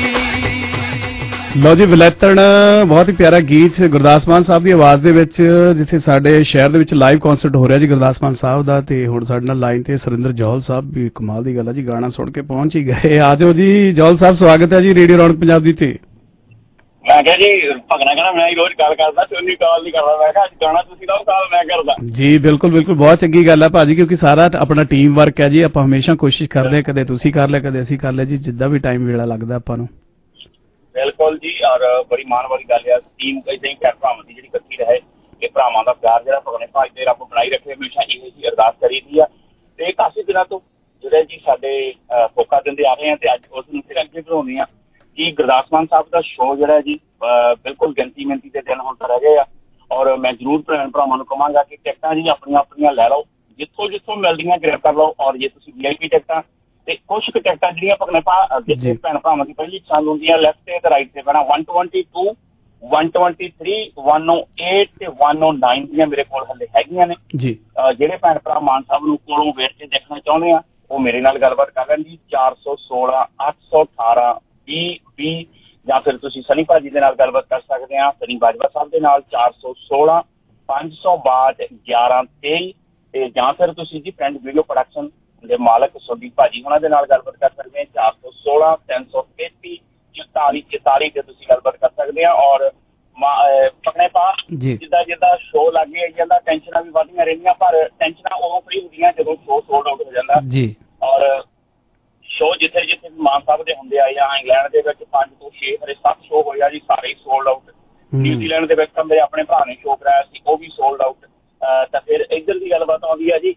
ਲਓ ਜੀ, ਵਿਲੈਤਣ ਬਹੁਤ ਹੀ ਪਿਆਰਾ ਗੀਤ ਗੁਰਦਾਸ ਮਾਨ ਸਾਹਿਬ ਦੀ ਆਵਾਜ਼ ਦੇ ਵਿੱਚ, ਜਿੱਥੇ ਸਾਡੇ ਸ਼ਹਿਰ ਦੇ ਵਿੱਚ ਲਾਈਵ ਕਨਸਰਟ ਹੋ ਰਿਹਾ ਜੀ ਗੁਰਦਾਸ ਮਾਨ ਸਾਹਿਬ ਦਾ, ਤੇ ਹੁਣ ਸਾਡੇ ਨਾਲ ਲਾਈਨ ਤੇ ਸੁਰਿੰਦਰ ਜੌਹਲ ਸਾਹਿਬ ਵੀ। ਕਮਾਲ ਦੀ ਗੱਲ ਹੈ ਜੀ, ਗਾਣਾ ਸੁਣ ਕੇ ਪਹੁੰਚ ਹੀ ਗਏ। ਆ ਜਾਓ ਜੀ ਜੌਹਲ ਸਾਹਿਬ, ਸਵਾਗਤ ਹੈ ਜੀ ਰੇਡੀਓ ਰੌਣਕ ਪੰਜਾਬ ਦੀ। ਤੇ ਮੈਂ ਕਿਹਾ ਜੀ ਭਗਣਾ ਕਹਿੰਦਾ ਮੈਂ ਹੀ ਰੋਜ਼ ਗੱਲ ਕਰਦਾ ਤੇ ਉਹਨੀ ਕਾਲ ਨਹੀਂ ਕਰਦਾ। ਮੈਂ ਕਿਹਾ ਅੱਜ ਗਾਣਾ ਤੁਸੀਂ ਲਾਓ, ਕਾਲ ਮੈਂ ਕਰਦਾ ਜੀ। ਬਿਲਕੁਲ ਬਿਲਕੁਲ, ਬਹੁਤ ਚੰਗੀ ਗੱਲ ਹੈ ਭਾਜੀ, ਕਿਉਂਕਿ ਸਾਰਾ ਆਪਣਾ ਟੀਮ ਵਰਕ ਹੈ ਜੀ। ਆਪਾਂ ਹਮੇਸ਼ਾ ਕੋਸ਼ਿਸ਼ ਕਰਦੇ ਹਾਂ, ਕਦੇ ਤੁਸੀਂ ਕਰ ਲਿਆ ਕਦੇ ਅਸੀਂ ਕਰ ਲਿਆ ਜੀ, ਜਿੱਦਾਂ ਵੀ ਟਾਈਮ ਵੇਲਾ ਲੱਗਦਾ ਆਪਾਂ ਨੂੰ। ਬਿਲਕੁਲ ਜੀ, ਔਰ ਬੜੀ ਮਾਣ ਵਾਲੀ ਗੱਲ ਹੈ ਟੀਮ ਇਦਾਂ ਹੀ ਭੈਣ ਭਰਾਵਾਂ ਦੀ ਜਿਹੜੀ ਇਕੱਠੀ ਰਹੇ। ਇਹ ਭਰਾਵਾਂ ਦਾ ਪਿਆਰ ਜਿਹੜਾ ਭਗਣੇ ਭਾਈ ਦੇ ਰੱਬ ਬਣਾਈ ਰੱਖੇ, ਹਮੇਸ਼ਾ ਇਹ ਜੀ ਅਰਦਾਸ ਕਰੀਦੀ ਆ। ਤੇ ਕਾਫੀ ਦਿਨਾਂ ਤੋਂ ਜਿਹੜੇ ਜੀ ਸਾਡੇ ਫੋਕਾ ਦਿੰਦੇ ਆ ਰਹੇ ਆ ਤੇ ਅੱਜ ਉਸ ਨੂੰ ਫਿਰ ਅੱਗੇ ਵਧਾਉਂਦੇ ਆ ਕਿ ਗੁਰਦਾਸ ਮਾਨ ਸਾਹਿਬ ਦਾ ਸ਼ੋਅ ਜਿਹੜਾ ਜੀ ਬਿਲਕੁਲ ਗਿਣਤੀ ਮਿੰਤੀ ਦੇ ਦਿਨ ਹੁਣ ਤਾਂ ਰਹਿ ਗਏ ਆ। ਔਰ ਮੈਂ ਜ਼ਰੂਰ ਭੈਣ ਭਰਾਵਾਂ ਨੂੰ ਕਹਾਂਗਾ ਕਿ ਟਿਕਟਾਂ ਜੀ ਆਪਣੀਆਂ ਆਪਣੀਆਂ ਲੈ ਲਓ, ਜਿੱਥੋਂ ਜਿੱਥੋਂ ਮਿਲਦੀਆਂ ਗ੍ਰੈਬ ਕਰ ਲਓ। ਔਰ ਜੇ ਤੁਸੀਂ ਵੀ ਆਈ ਪੀ ਟਿਕਟਾਂ ਤੇ ਕੁਛ ਕੁ ਟਿਕਟਾਂ ਜਿਹੜੀਆਂ ਭਗਣੇ ਭਾ ਜਿੱਥੇ ਭੈਣ ਭਰਾਵਾਂ ਦੀ ਪਹਿਲੀ ਪਸੰਦ ਹੁੰਦੀ ਆ ਲੈਫਟ ਤੇ ਤੇ ਰਾਈਟ ਤੇ ਪੈਣਾ one twenty-two, one twenty-three, one oh eight ਤੇ one oh nine ਦੀਆਂ ਮੇਰੇ ਕੋਲ ਹਲੇ ਹੈਗੀਆਂ ਨੇ ਜੀ। ਜਿਹੜੇ ਭੈਣ ਭਰਾ ਮਾਨ ਸਾਹਿਬ ਨੂੰ ਕੋਲੋਂ ਵੇਖ ਕੇ ਦੇਖਣਾ ਚਾਹੁੰਦੇ ਆ ਉਹ ਮੇਰੇ ਨਾਲ ਗੱਲਬਾਤ ਕਰ ਲੈਣ ਜੀ। ਚਾਰ ਸੌ ਸੋਲਾਂ ਅੱਠ ਸੌ ਅਠਾਰਾਂ ਵੀਹ ਵੀਹ ਜਾਂ ਫਿਰ ਤੁਸੀਂ ਸਨੀ ਭਾਜੀ ਦੇ ਨਾਲ ਗੱਲਬਾਤ ਕਰ ਸਕਦੇ ਆ, ਸਨੀ ਬਾਜਵਾ ਸਾਹਿਬ ਦੇ ਨਾਲ ਚਾਰ ਸੌ ਸੋਲਾਂ ਪੰਜ ਸੌ ਬਾਹਠ ਗਿਆਰਾਂ ਤੇਈ ਤੇ ਜਾਂ ਫਿਰ ਤੁਸੀਂ ਜੀ ਫਰੈਂਡ ਵੀਡੀਓ ਪ੍ਰੋਡਕਸ਼ਨ ਦੇ ਮਾਲਕ ਸੁਦੀਪ ਭਾਜੀ ਉਹਨਾਂ ਦੇ ਨਾਲ ਗੱਲਬਾਤ ਕਰ ਸਕਦੇ ਆ ਚਾਰ ਸੌ ਸੋਲਾਂ ਤਿੰਨ ਸੌ ਤੇਤੀ ਚੁਤਾਲੀ ਚੁਤਾਲੀ ਤੇ ਤੁਸੀਂ ਗੱਲਬਾਤ ਕਰ ਸਕਦੇ ਆ। ਔਰ ਪਕੜੇ ਪਾ ਜਿੱਦਾਂ ਜਿੱਦਾਂ ਸ਼ੋਅ ਲੱਗੇ ਆਈ ਜਾਂਦਾ ਟੈਨਸ਼ਨਾਂ ਵੀ ਵੱਧਦੀਆਂ ਰਹਿੰਦੀਆਂ, ਪਰ ਟੈਨਸ਼ਨਾਂ ਉਦੋਂ ਫਰੀ ਹੁੰਦੀਆਂ ਜਦੋਂ ਸ਼ੋਅ ਸੋਲਡ ਆਊਟ ਹੋ ਜਾਂਦਾ ਜੀ। ਔਰ ਸ਼ੋਅ ਜਿੱਥੇ ਜਿੱਥੇ ਮਾਨ ਸਾਹਿਬ ਦੇ ਹੁੰਦੇ ਆ ਜਾਂ ਇੰਗਲੈਂਡ ਦੇ ਵਿੱਚ ਪੰਜ ਤੋਂ ਛੇ ਹਰੇ ਸੱਤ ਸ਼ੋਅ ਹੋਇਆ ਜੀ, ਸਾਰੇ ਸੋਲਡ ਆਊਟ। ਨਿਊਜ਼ੀਲੈਂਡ ਦੇ ਵਿੱਚ ਮੇਰੇ ਆਪਣੇ ਭਰਾ ਨੇ ਸ਼ੋਅ ਕਰਾਇਆ ਸੀ, ਉਹ ਵੀ ਸੋਲਡ ਆਊਟ। ਤਾਂ ਫਿਰ ਇੱਧਰ ਦੀ ਗੱਲਬਾਤ ਆਉਂਦੀ ਆ ਜੀ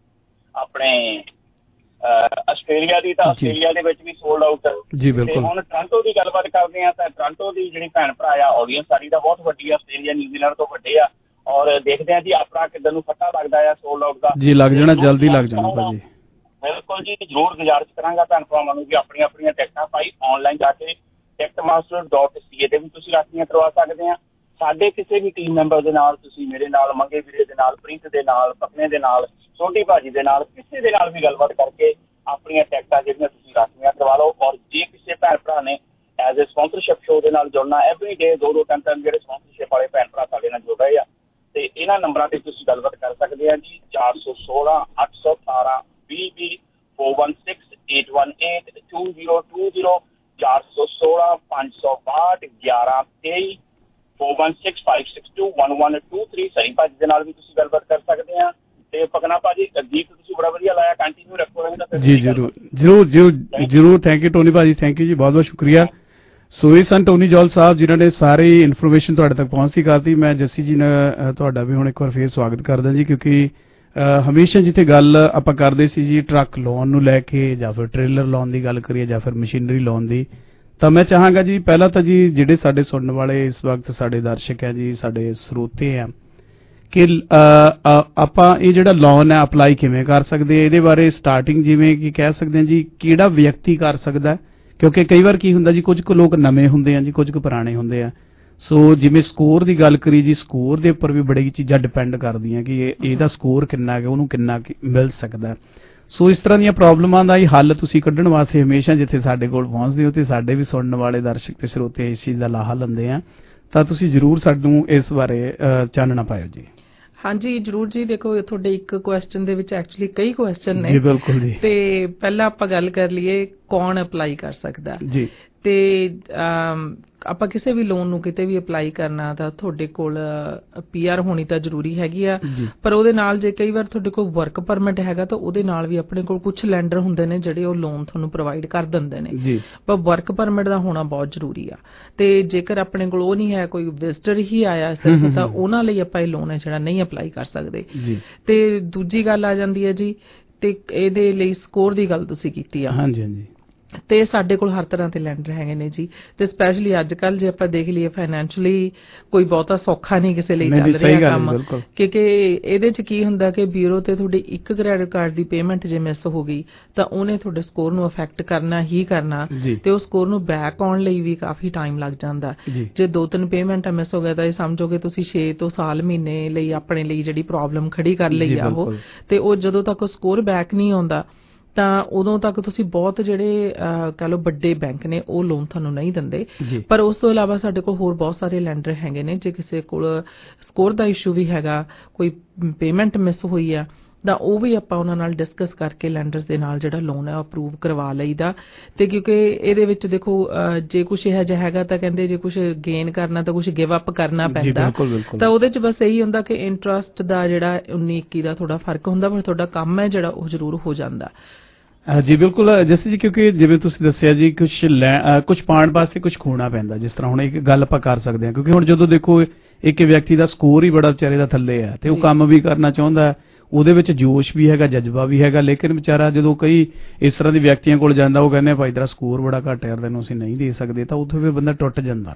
ਆਪਣੇ ਆਸਟ੍ਰੇਲੀਆ ਦੀ, ਤਾਂ ਆਸਟ੍ਰੇਲੀਆ ਦੇ ਵਿੱਚ ਵੀ ਸੋਲਡ ਆਊਟ ਜੀ ਬਿਲਕੁਲ। ਹੁਣ ਟੋਰਾਂਟੋ ਦੀ ਗੱਲਬਾਤ ਕਰਦੇ ਆ ਤਾਂ ਟੋਰਾਂਟੋ ਦੀ ਜਿਹੜੀ ਭੈਣ ਭਰਾ ਆ ਆਡੀਅੰਸ ਸਾਰੀ ਦਾ ਬਹੁਤ ਵੱਡੀ ਆ, ਆਸਟ੍ਰੇਲੀਆ ਨਿਊਜ਼ੀਲੈਂਡ ਤੋਂ ਵੱਡੇ ਆ। ਔਰ ਦੇਖਦੇ ਆ ਜੀ ਆਪਣਾ ਕਿੱਦਾਂ ਨੂੰ ਫੱਟਾ ਲੱਗਦਾ ਆ ਸੋਲਡ ਆਊਟ ਦਾ ਜੀ। ਲੱਗ ਜਾਣਾ, ਜਲਦੀ ਲੱਗ ਜਾਣਾ ਭਾਜੀ। ਬਿਲਕੁਲ ਜੀ, ਜ਼ਰੂਰ ਗੁਜ਼ਾਰਿਸ਼ ਕਰਾਂਗਾ ਭੈਣ ਭਰਾਵਾਂ ਨੂੰ ਕਿ ਆਪਣੀਆਂ ਆਪਣੀਆਂ ਟਿਕਟਾਂ ਭਾਈ ਆਨਲਾਈਨ ਜਾ ਕੇ Ticketmaster dot C A ਤੇ ਵੀ ਤੁਸੀਂ ਰਾਖੀਆਂ ਕਰਵਾ ਸਕਦੇ ਆ। ਸਾਡੇ ਕਿਸੇ ਵੀ ਟੀਮ ਮੈਂਬਰ ਦੇ ਨਾਲ, ਤੁਸੀਂ ਮੇਰੇ ਨਾਲ, ਮੰਗੇ ਵੀਰੇ ਦੇ ਨਾਲ, ਪ੍ਰੀਤ ਦੇ ਨਾਲ, ਪਕਨੇ ਦੇ ਨਾਲ, ਸੋਢੀ ਭਾਜੀ ਦੇ ਨਾਲ, ਕਿਸੇ ਦੇ ਨਾਲ ਵੀ ਗੱਲਬਾਤ ਕਰਕੇ ਆਪਣੀਆਂ ਟਿਕਟਾਂ ਜਿਹੜੀਆਂ ਤੁਸੀਂ ਰਾਖੀਆਂ ਕਰਵਾ ਲਓ। ਔਰ ਜੇ ਕਿਸੇ ਭੈਣ ਭਰਾ ਨੇ ਐਜ਼ ਏ ਸਪਾਂਸਰਸ਼ਿਪ ਸ਼ੋਅ ਦੇ ਨਾਲ ਜੁੜਨਾ, ਐਵਰੀ ਡੇ ਦੋ ਦੋ ਤਿੰਨ ਤਿੰਨ ਜਿਹੜੇ ਸਪਾਂਸਰਸ਼ਿਪ ਵਾਲੇ ਭੈਣ ਭਰਾ ਸਾਡੇ ਨਾਲ ਜੁੜ ਰਹੇ ਆ, ਤੇ ਇਹਨਾਂ ਨੰਬਰਾਂ ਤੇ ਤੁਸੀਂ ਗੱਲਬਾਤ ਕਰ ਸਕਦੇ ਆ ਜੀ। ਚਾਰ ਸੌ ਸੋਲਾਂ ਅੱਠ ਸੌ ਅਠਾਰਾਂ ਵੀਹ ਵੀਹ four one six eight one eight two zero two zero ਚਾਰ ਸੌ ਸੋਲਾਂ ਪੰਜ ਸੌ ਬਾਹਠ ਗਿਆਰਾਂ ਤੇਈ four one six five six two one one two three Sunny ਭਾਜੀ ਦੇ ਨਾਲ ਵੀ ਤੁਸੀਂ ਗੱਲਬਾਤ ਕਰ ਸਕਦੇ ਆ। ਤੇ ਪਕਨਾ ਭਾਜੀ ਗੀਤ ਤੁਸੀਂ ਬੜਾ ਵਧੀਆ ਲਾਇਆ, ਕੰਟੀਨਿਊ ਰੱਖੋ ਰਹਿੰਦਾ ਜੀ। ਜ਼ਰੂਰ ਜ਼ਰੂਰ ਜ਼ਰੂਰ ਜ਼ਰੂਰ, ਥੈਂਕ ਯੂ ਟੋਨੀ ਭਾਜੀ, ਥੈਂਕ ਯੂ ਜੀ, ਬਹੁਤ ਬਹੁਤ ਸ਼ੁਕਰੀਆ। ਸੋ ਇਹ ਸਨ ਟੋਨੀ ਜੌਹਲ ਸਾਹਿਬ ਜਿਨ੍ਹਾਂ ਨੇ ਸਾਰੀ ਇਨਫੋਰਮੇਸ਼ਨ ਤੁਹਾਡੇ ਤੱਕ ਪਹੁੰਚਦੀ ਕਰਤੀ। ਮੈਂ ਜੱਸੀ ਜੀ ਨੇ ਤੁਹਾਡਾ ਵੀ ਹੁਣ ਇੱਕ ਵਾਰ ਫੇਰ ਸਵਾਗਤ ਕਰਦਾ ਜੀ, ਕਿਉਂਕਿ ਹਮੇਸ਼ਾ ਜਿੱਥੇ ਗੱਲ ਆਪਾਂ ਕਰਦੇ ਸੀ ਜੀ ਟਰੱਕ ਲਾਉਣ ਨੂੰ ਲੈ ਕੇ ਜਾਂ ਫਿਰ ਟ੍ਰੇਲਰ ਲਾਉਣ ਦੀ ਗੱਲ ਕਰੀਏ ਜਾਂ ਫਿਰ ਮਸ਼ੀਨਰੀ ਲਾਉਣ ਦੀ, ਤਾਂ ਮੈਂ ਚਾਹਾਂਗਾ ਜੀ ਪਹਿਲਾਂ ਤਾਂ ਜੀ ਜਿਹੜੇ ਸਾਡੇ ਸੁਣਨ ਵਾਲੇ ਇਸ ਵਕਤ ਸਾਡੇ ਦਰਸ਼ਕ ਹੈ ਜੀ, ਸਾਡੇ ਸਰੋਤੇ ਆ, ਕਿ ਆਪਾਂ ਇਹ ਜਿਹੜਾ ਲੋਨ ਹੈ ਅਪਲਾਈ ਕਿਵੇਂ ਕਰ ਸਕਦੇ ਆ, ਇਹਦੇ ਬਾਰੇ ਸਟਾਰਟਿੰਗ ਜਿਵੇਂ ਕਿ ਕਹਿ ਸਕਦੇ ਹਾਂ ਜੀ ਕਿਹੜਾ ਵਿਅਕਤੀ ਕਰ ਸਕਦਾ, ਕਿਉਂਕਿ ਕਈ ਵਾਰ ਕੀ ਹੁੰਦਾ ਜੀ ਕੁਝ ਕੁ ਲੋਕ ਨਵੇਂ ਹੁੰਦੇ ਆ ਜੀ, ਕੁਝ ਕੁ ਪੁਰਾਣੇ ਹੁੰਦੇ ਆ। ਸੋ ਜਿਵੇਂ ਸਕੋਰ ਦੀ ਗੱਲ ਕਰੀ ਜੀ, ਸਕੋਰ ਦੇ ਉੱਪਰ ਵੀ ਬੜੀ ਚੀਜ਼ਾਂ ਡਿਪੈਂਡ ਕਰਦੀਆਂ ਕਿ ਇਹਦਾ ਸਕੋਰ ਕਿੰਨਾ ਹੈ, ਉਹਨੂੰ ਕਿੰਨਾ ਮਿਲ ਸਕਦਾ। ਸੋ ਇਸ ਤਰ੍ਹਾਂ ਦੀਆਂ ਪ੍ਰੋਬਲਮਾਂ ਦਾ ਹੀ ਹੱਲ ਤੁਸੀਂ ਕੱਢਣ ਵਾਸਤੇ ਹਮੇਸ਼ਾ ਜਿੱਥੇ ਸਾਡੇ ਕੋਲ ਪਹੁੰਚਦੇ ਹੋ ਤੇ ਸਾਡੇ ਵੀ ਸੁਣਨ ਵਾਲੇ ਦਰਸ਼ਕ ਤੇ ਸਰੋਤੇ ਇਸ ਚੀਜ਼ ਦਾ ਲਾਹਾ ਲੈਂਦੇ ਆ, ਤਾਂ ਤੁਸੀਂ ਜ਼ਰੂਰ ਸਾਨੂੰ ਇਸ ਬਾਰੇ ਚਾਨਣਾ ਪਾਇਓ ਜੀ। ਹਾਂਜੀ ਜ਼ਰੂਰ ਜੀ। ਦੇਖੋ ਤੁਹਾਡੇ ਇੱਕ ਕੁਐਸਚਨ ਦੇ ਵਿੱਚ ਐਕਚੁਅਲੀ ਕਈ ਕੁਐਸਚਨ ਨੇ ਜੀ। ਬਿਲਕੁਲ ਜੀ। ਤੇ ਪਹਿਲਾਂ ਆਪਾਂ ਗੱਲ ਕਰ ਲਈਏ ਕੌਣ ਅਪਲਾਈ ਕਰ ਸਕਦਾ ਜੀ। ਤੇ ਆਪਾਂ ਕਿਸੇ ਵੀ ਲੋਨ ਨੂੰ ਕਿਤੇ ਵੀ ਅਪਲਾਈ ਕਰਨਾ ਤਾਂ ਤੁਹਾਡੇ ਕੋਲ ਪੀ ਆਰ ਹੋਣੀ ਤਾਂ ਜ਼ਰੂਰੀ ਹੈਗੀ ਆ, ਪਰ ਉਹਦੇ ਨਾਲ ਜੇ ਕਈ ਵਾਰ ਤੁਹਾਡੇ ਕੋਲ ਵਰਕ ਪਰਮਿਟ ਹੈਗਾ ਤਾਂ ਉਹਦੇ ਨਾਲ ਵੀ ਆਪਣੇ ਕੋਲ ਕੁਝ ਲੈਂਡਰ ਹੁੰਦੇ ਨੇ ਜਿਹੜੇ ਉਹ ਲੋਨ ਤੁਹਾਨੂੰ ਪ੍ਰੋਵਾਈਡ ਕਰ ਦਿੰਦੇ ਨੇ, ਪਰ ਵਰਕ ਪਰਮਿਟ ਦਾ ਹੋਣਾ ਬਹੁਤ ਜ਼ਰੂਰੀ ਆ। ਤੇ ਜੇਕਰ ਆਪਣੇ ਕੋਲ ਉਹ ਨਹੀਂ ਹੈ, ਕੋਈ ਵਿਜ਼ਟਰ ਹੀ ਆਇਆ ਸਿਰਫ, ਤਾਂ ਉਹਨਾਂ ਲਈ ਆਪਾਂ ਇਹ ਲੋਨ ਹੈ ਜਿਹੜਾ ਨਹੀਂ ਅਪਲਾਈ ਕਰ ਸਕਦੇ। ਤੇ ਦੂਜੀ ਗੱਲ ਆ ਜਾਂਦੀ ਹੈ ਜੀ ਤੇ ਇਹਦੇ ਲਈ ਸਕੋਰ ਦੀ ਗੱਲ ਤੁਸੀਂ ਕੀਤੀ ਆ। ਹਾਂਜੀ ਹਾਂਜੀ। ਤੇ ਸਾਡੇ ਕੋਲ ਹਰ ਤਰ੍ਹਾਂ ਦੇ ਲੈਂਡਰ ਹੈਗੇ ਨੇ ਜੀ, ਤੇ ਸਪੈਸ਼ਲੀ ਅੱਜ ਕੱਲ ਜੇ ਆਪਾਂ ਦੇਖ ਲਈਏ ਫਾਈਨੈਂਸ਼ਲੀ ਕੋਈ ਬਹੁਤਾ ਸੌਖਾ ਨਹੀਂ ਕਿਸੇ ਲਈ ਚੱਲ ਰਿਹਾ ਕੰਮ, ਕਿਉਂਕਿ ਇਹਦੇ ਚ ਕੀ ਹੁੰਦਾ ਕਿ ਬਿਊਰੋ ਤੇ ਤੁਹਾਡੀ ਇੱਕ ਕ੍ਰੈਡਿਟ ਕਾਰਡ ਦੀ ਪੇਮੈਂਟ ਜੇ ਮਿਸ ਹੋ ਗਈ ਤਾਂ ਉਹਨੇ ਤੁਹਾਡੇ ਸਕੋਰ ਨੂੰ ਅਫੈਕਟ ਕਰਨਾ ਹੀ ਕਰਨਾ, ਤੇ ਉਹ ਸਕੋਰ ਨੂੰ ਬੈਕ ਆਉਣ ਲਈ ਵੀ ਕਾਫੀ ਟਾਈਮ ਲੱਗ ਜਾਂਦਾ। ਜੇ ਦੋ ਤਿੰਨ ਪੇਮੈਂਟਾਂ ਮਿਸ ਹੋ ਗਿਆ ਤਾਂ ਇਹ ਸਮਝੋ ਕਿ ਤੁਸੀਂ ਛੇ ਤੋਂ ਸਾਲ ਮਹੀਨੇ ਲਈ ਆਪਣੇ ਲਈ ਜਿਹੜੀ ਪ੍ਰੋਬਲਮ ਖੜੀ ਕਰ ਲਈ ਆ ਉਹ, ਤੇ ਉਹ ਜਦੋਂ ਤੱਕ ਸਕੋਰ ਬੈਕ ਨਹੀਂ ਆਉਂਦਾ ਤਾਂ ਉਦੋਂ ਤੱਕ ਤੁਸੀਂ ਬਹੁਤ ਜਿਹੜੇ ਕਹ ਲਓ ਵੱਡੇ ਬੈਂਕ ਨੇ ਉਹ ਲੋਨ ਤੁਹਾਨੂੰ ਨਹੀਂ ਦਿੰਦੇ। ਪਰ ਉਸ ਤੋਂ ਇਲਾਵਾ ਸਾਡੇ ਕੋਲ ਹੋਰ ਬਹੁਤ ਸਾਰੇ ਲੈਂਡਰ ਹੈਗੇ ਨੇ, ਜੇ ਕਿਸੇ ਕੋਲ ਸਕੋਰ ਦਾ ਇਸ਼ੂ ਵੀ ਹੈਗਾ, ਕੋਈ ਪੇਮੈਂਟ ਮਿਸ ਹੋਈ ਆ ਤਾਂ ਉਹ ਵੀ ਆਪਾਂ ਉਹਨਾਂ ਨਾਲ ਡਿਸਕਸ ਕਰਕੇ ਲੈਂਡਰਸ ਦੇ ਨਾਲ ਜਿਹੜਾ ਲੋਨ ਹੈ ਅਪਰੂਵ ਕਰਵਾ ਲਈਦਾ। ਤੇ ਕਿਉਂਕਿ ਇਹਦੇ ਵਿੱਚ ਦੇਖੋ ਜੇ ਕੁਛ ਇਹੋ ਜਿਹਾ ਹੈਗਾ ਤਾਂ ਕਹਿੰਦੇ ਜੇ ਕੁਛ ਗੇਨ ਕਰਨਾ ਤਾਂ ਕੁਛ ਗਿਵ ਅਪ ਕਰਨਾ ਪੈਂਦਾ, ਤਾਂ ਉਹਦੇ ਚ ਬਸ ਇਹੀ ਹੁੰਦਾ ਕਿ ਇੰਟਰਸਟ ਦਾ ਜਿਹੜਾ ਉੱਨੀ ਇੱਕੀ ਦਾ ਥੋੜਾ ਫਰਕ ਹੁੰਦਾ, ਪਰ ਤੁਹਾਡਾ ਕੰਮ ਹੈ ਜਿਹੜਾ ਉਹ ਜ਼ਰੂਰ ਹੋ ਜਾਂਦਾ। ਜੀ ਬਿਲਕੁਲ ਜੈਸੇ ਜੀ, ਕਿਉਂਕਿ ਜਿਵੇਂ ਤੁਸੀਂ ਦੱਸਿਆ ਜੀ ਕੁਛ ਕੁਛ ਪਾਉਣ ਵਾਸਤੇ ਕੁਛ ਖੋਣਾ ਪੈਂਦਾ। ਜਿਸ ਤਰ੍ਹਾਂ ਹੁਣ ਇੱਕ ਗੱਲ ਆਪਾਂ ਕਰ ਸਕਦੇ ਹਾਂ, ਕਿਉਂਕਿ ਹੁਣ ਜਦੋਂ ਦੇਖੋ ਇੱਕ ਵਿਅਕਤੀ ਦਾ ਸਕੋਰ ਹੀ ਬੜਾ ਵਿਚਾਰੇ ਦਾ ਥੱਲੇ ਹੈ ਤੇ ਉਹ ਕੰਮ ਵੀ ਕਰਨਾ ਚਾਹੁੰਦਾ, ਉਹਦੇ ਵਿੱਚ ਜੋਸ਼ ਵੀ ਹੈਗਾ, ਜਜ਼ਬਾ ਵੀ ਹੈਗਾ, ਲੇਕਿਨ ਵਿਚਾਰਾ ਜਦੋਂ ਕਈ ਇਸ ਤਰ੍ਹਾਂ ਦੇ ਵਿਅਕਤੀਆਂ ਕੋਲ ਜਾਂਦਾ ਉਹ ਕਹਿੰਦੇ ਭਾਈ ਤੇਰਾ ਸਕੋਰ ਬੜਾ ਘੱਟ ਯਾਰ, ਤੈਨੂੰ ਅਸੀਂ ਨਹੀਂ ਦੇ ਸਕਦੇ, ਤਾਂ ਉੱਥੇ ਵੀ ਬੰਦਾ ਟੁੱਟ ਜਾਂਦਾ।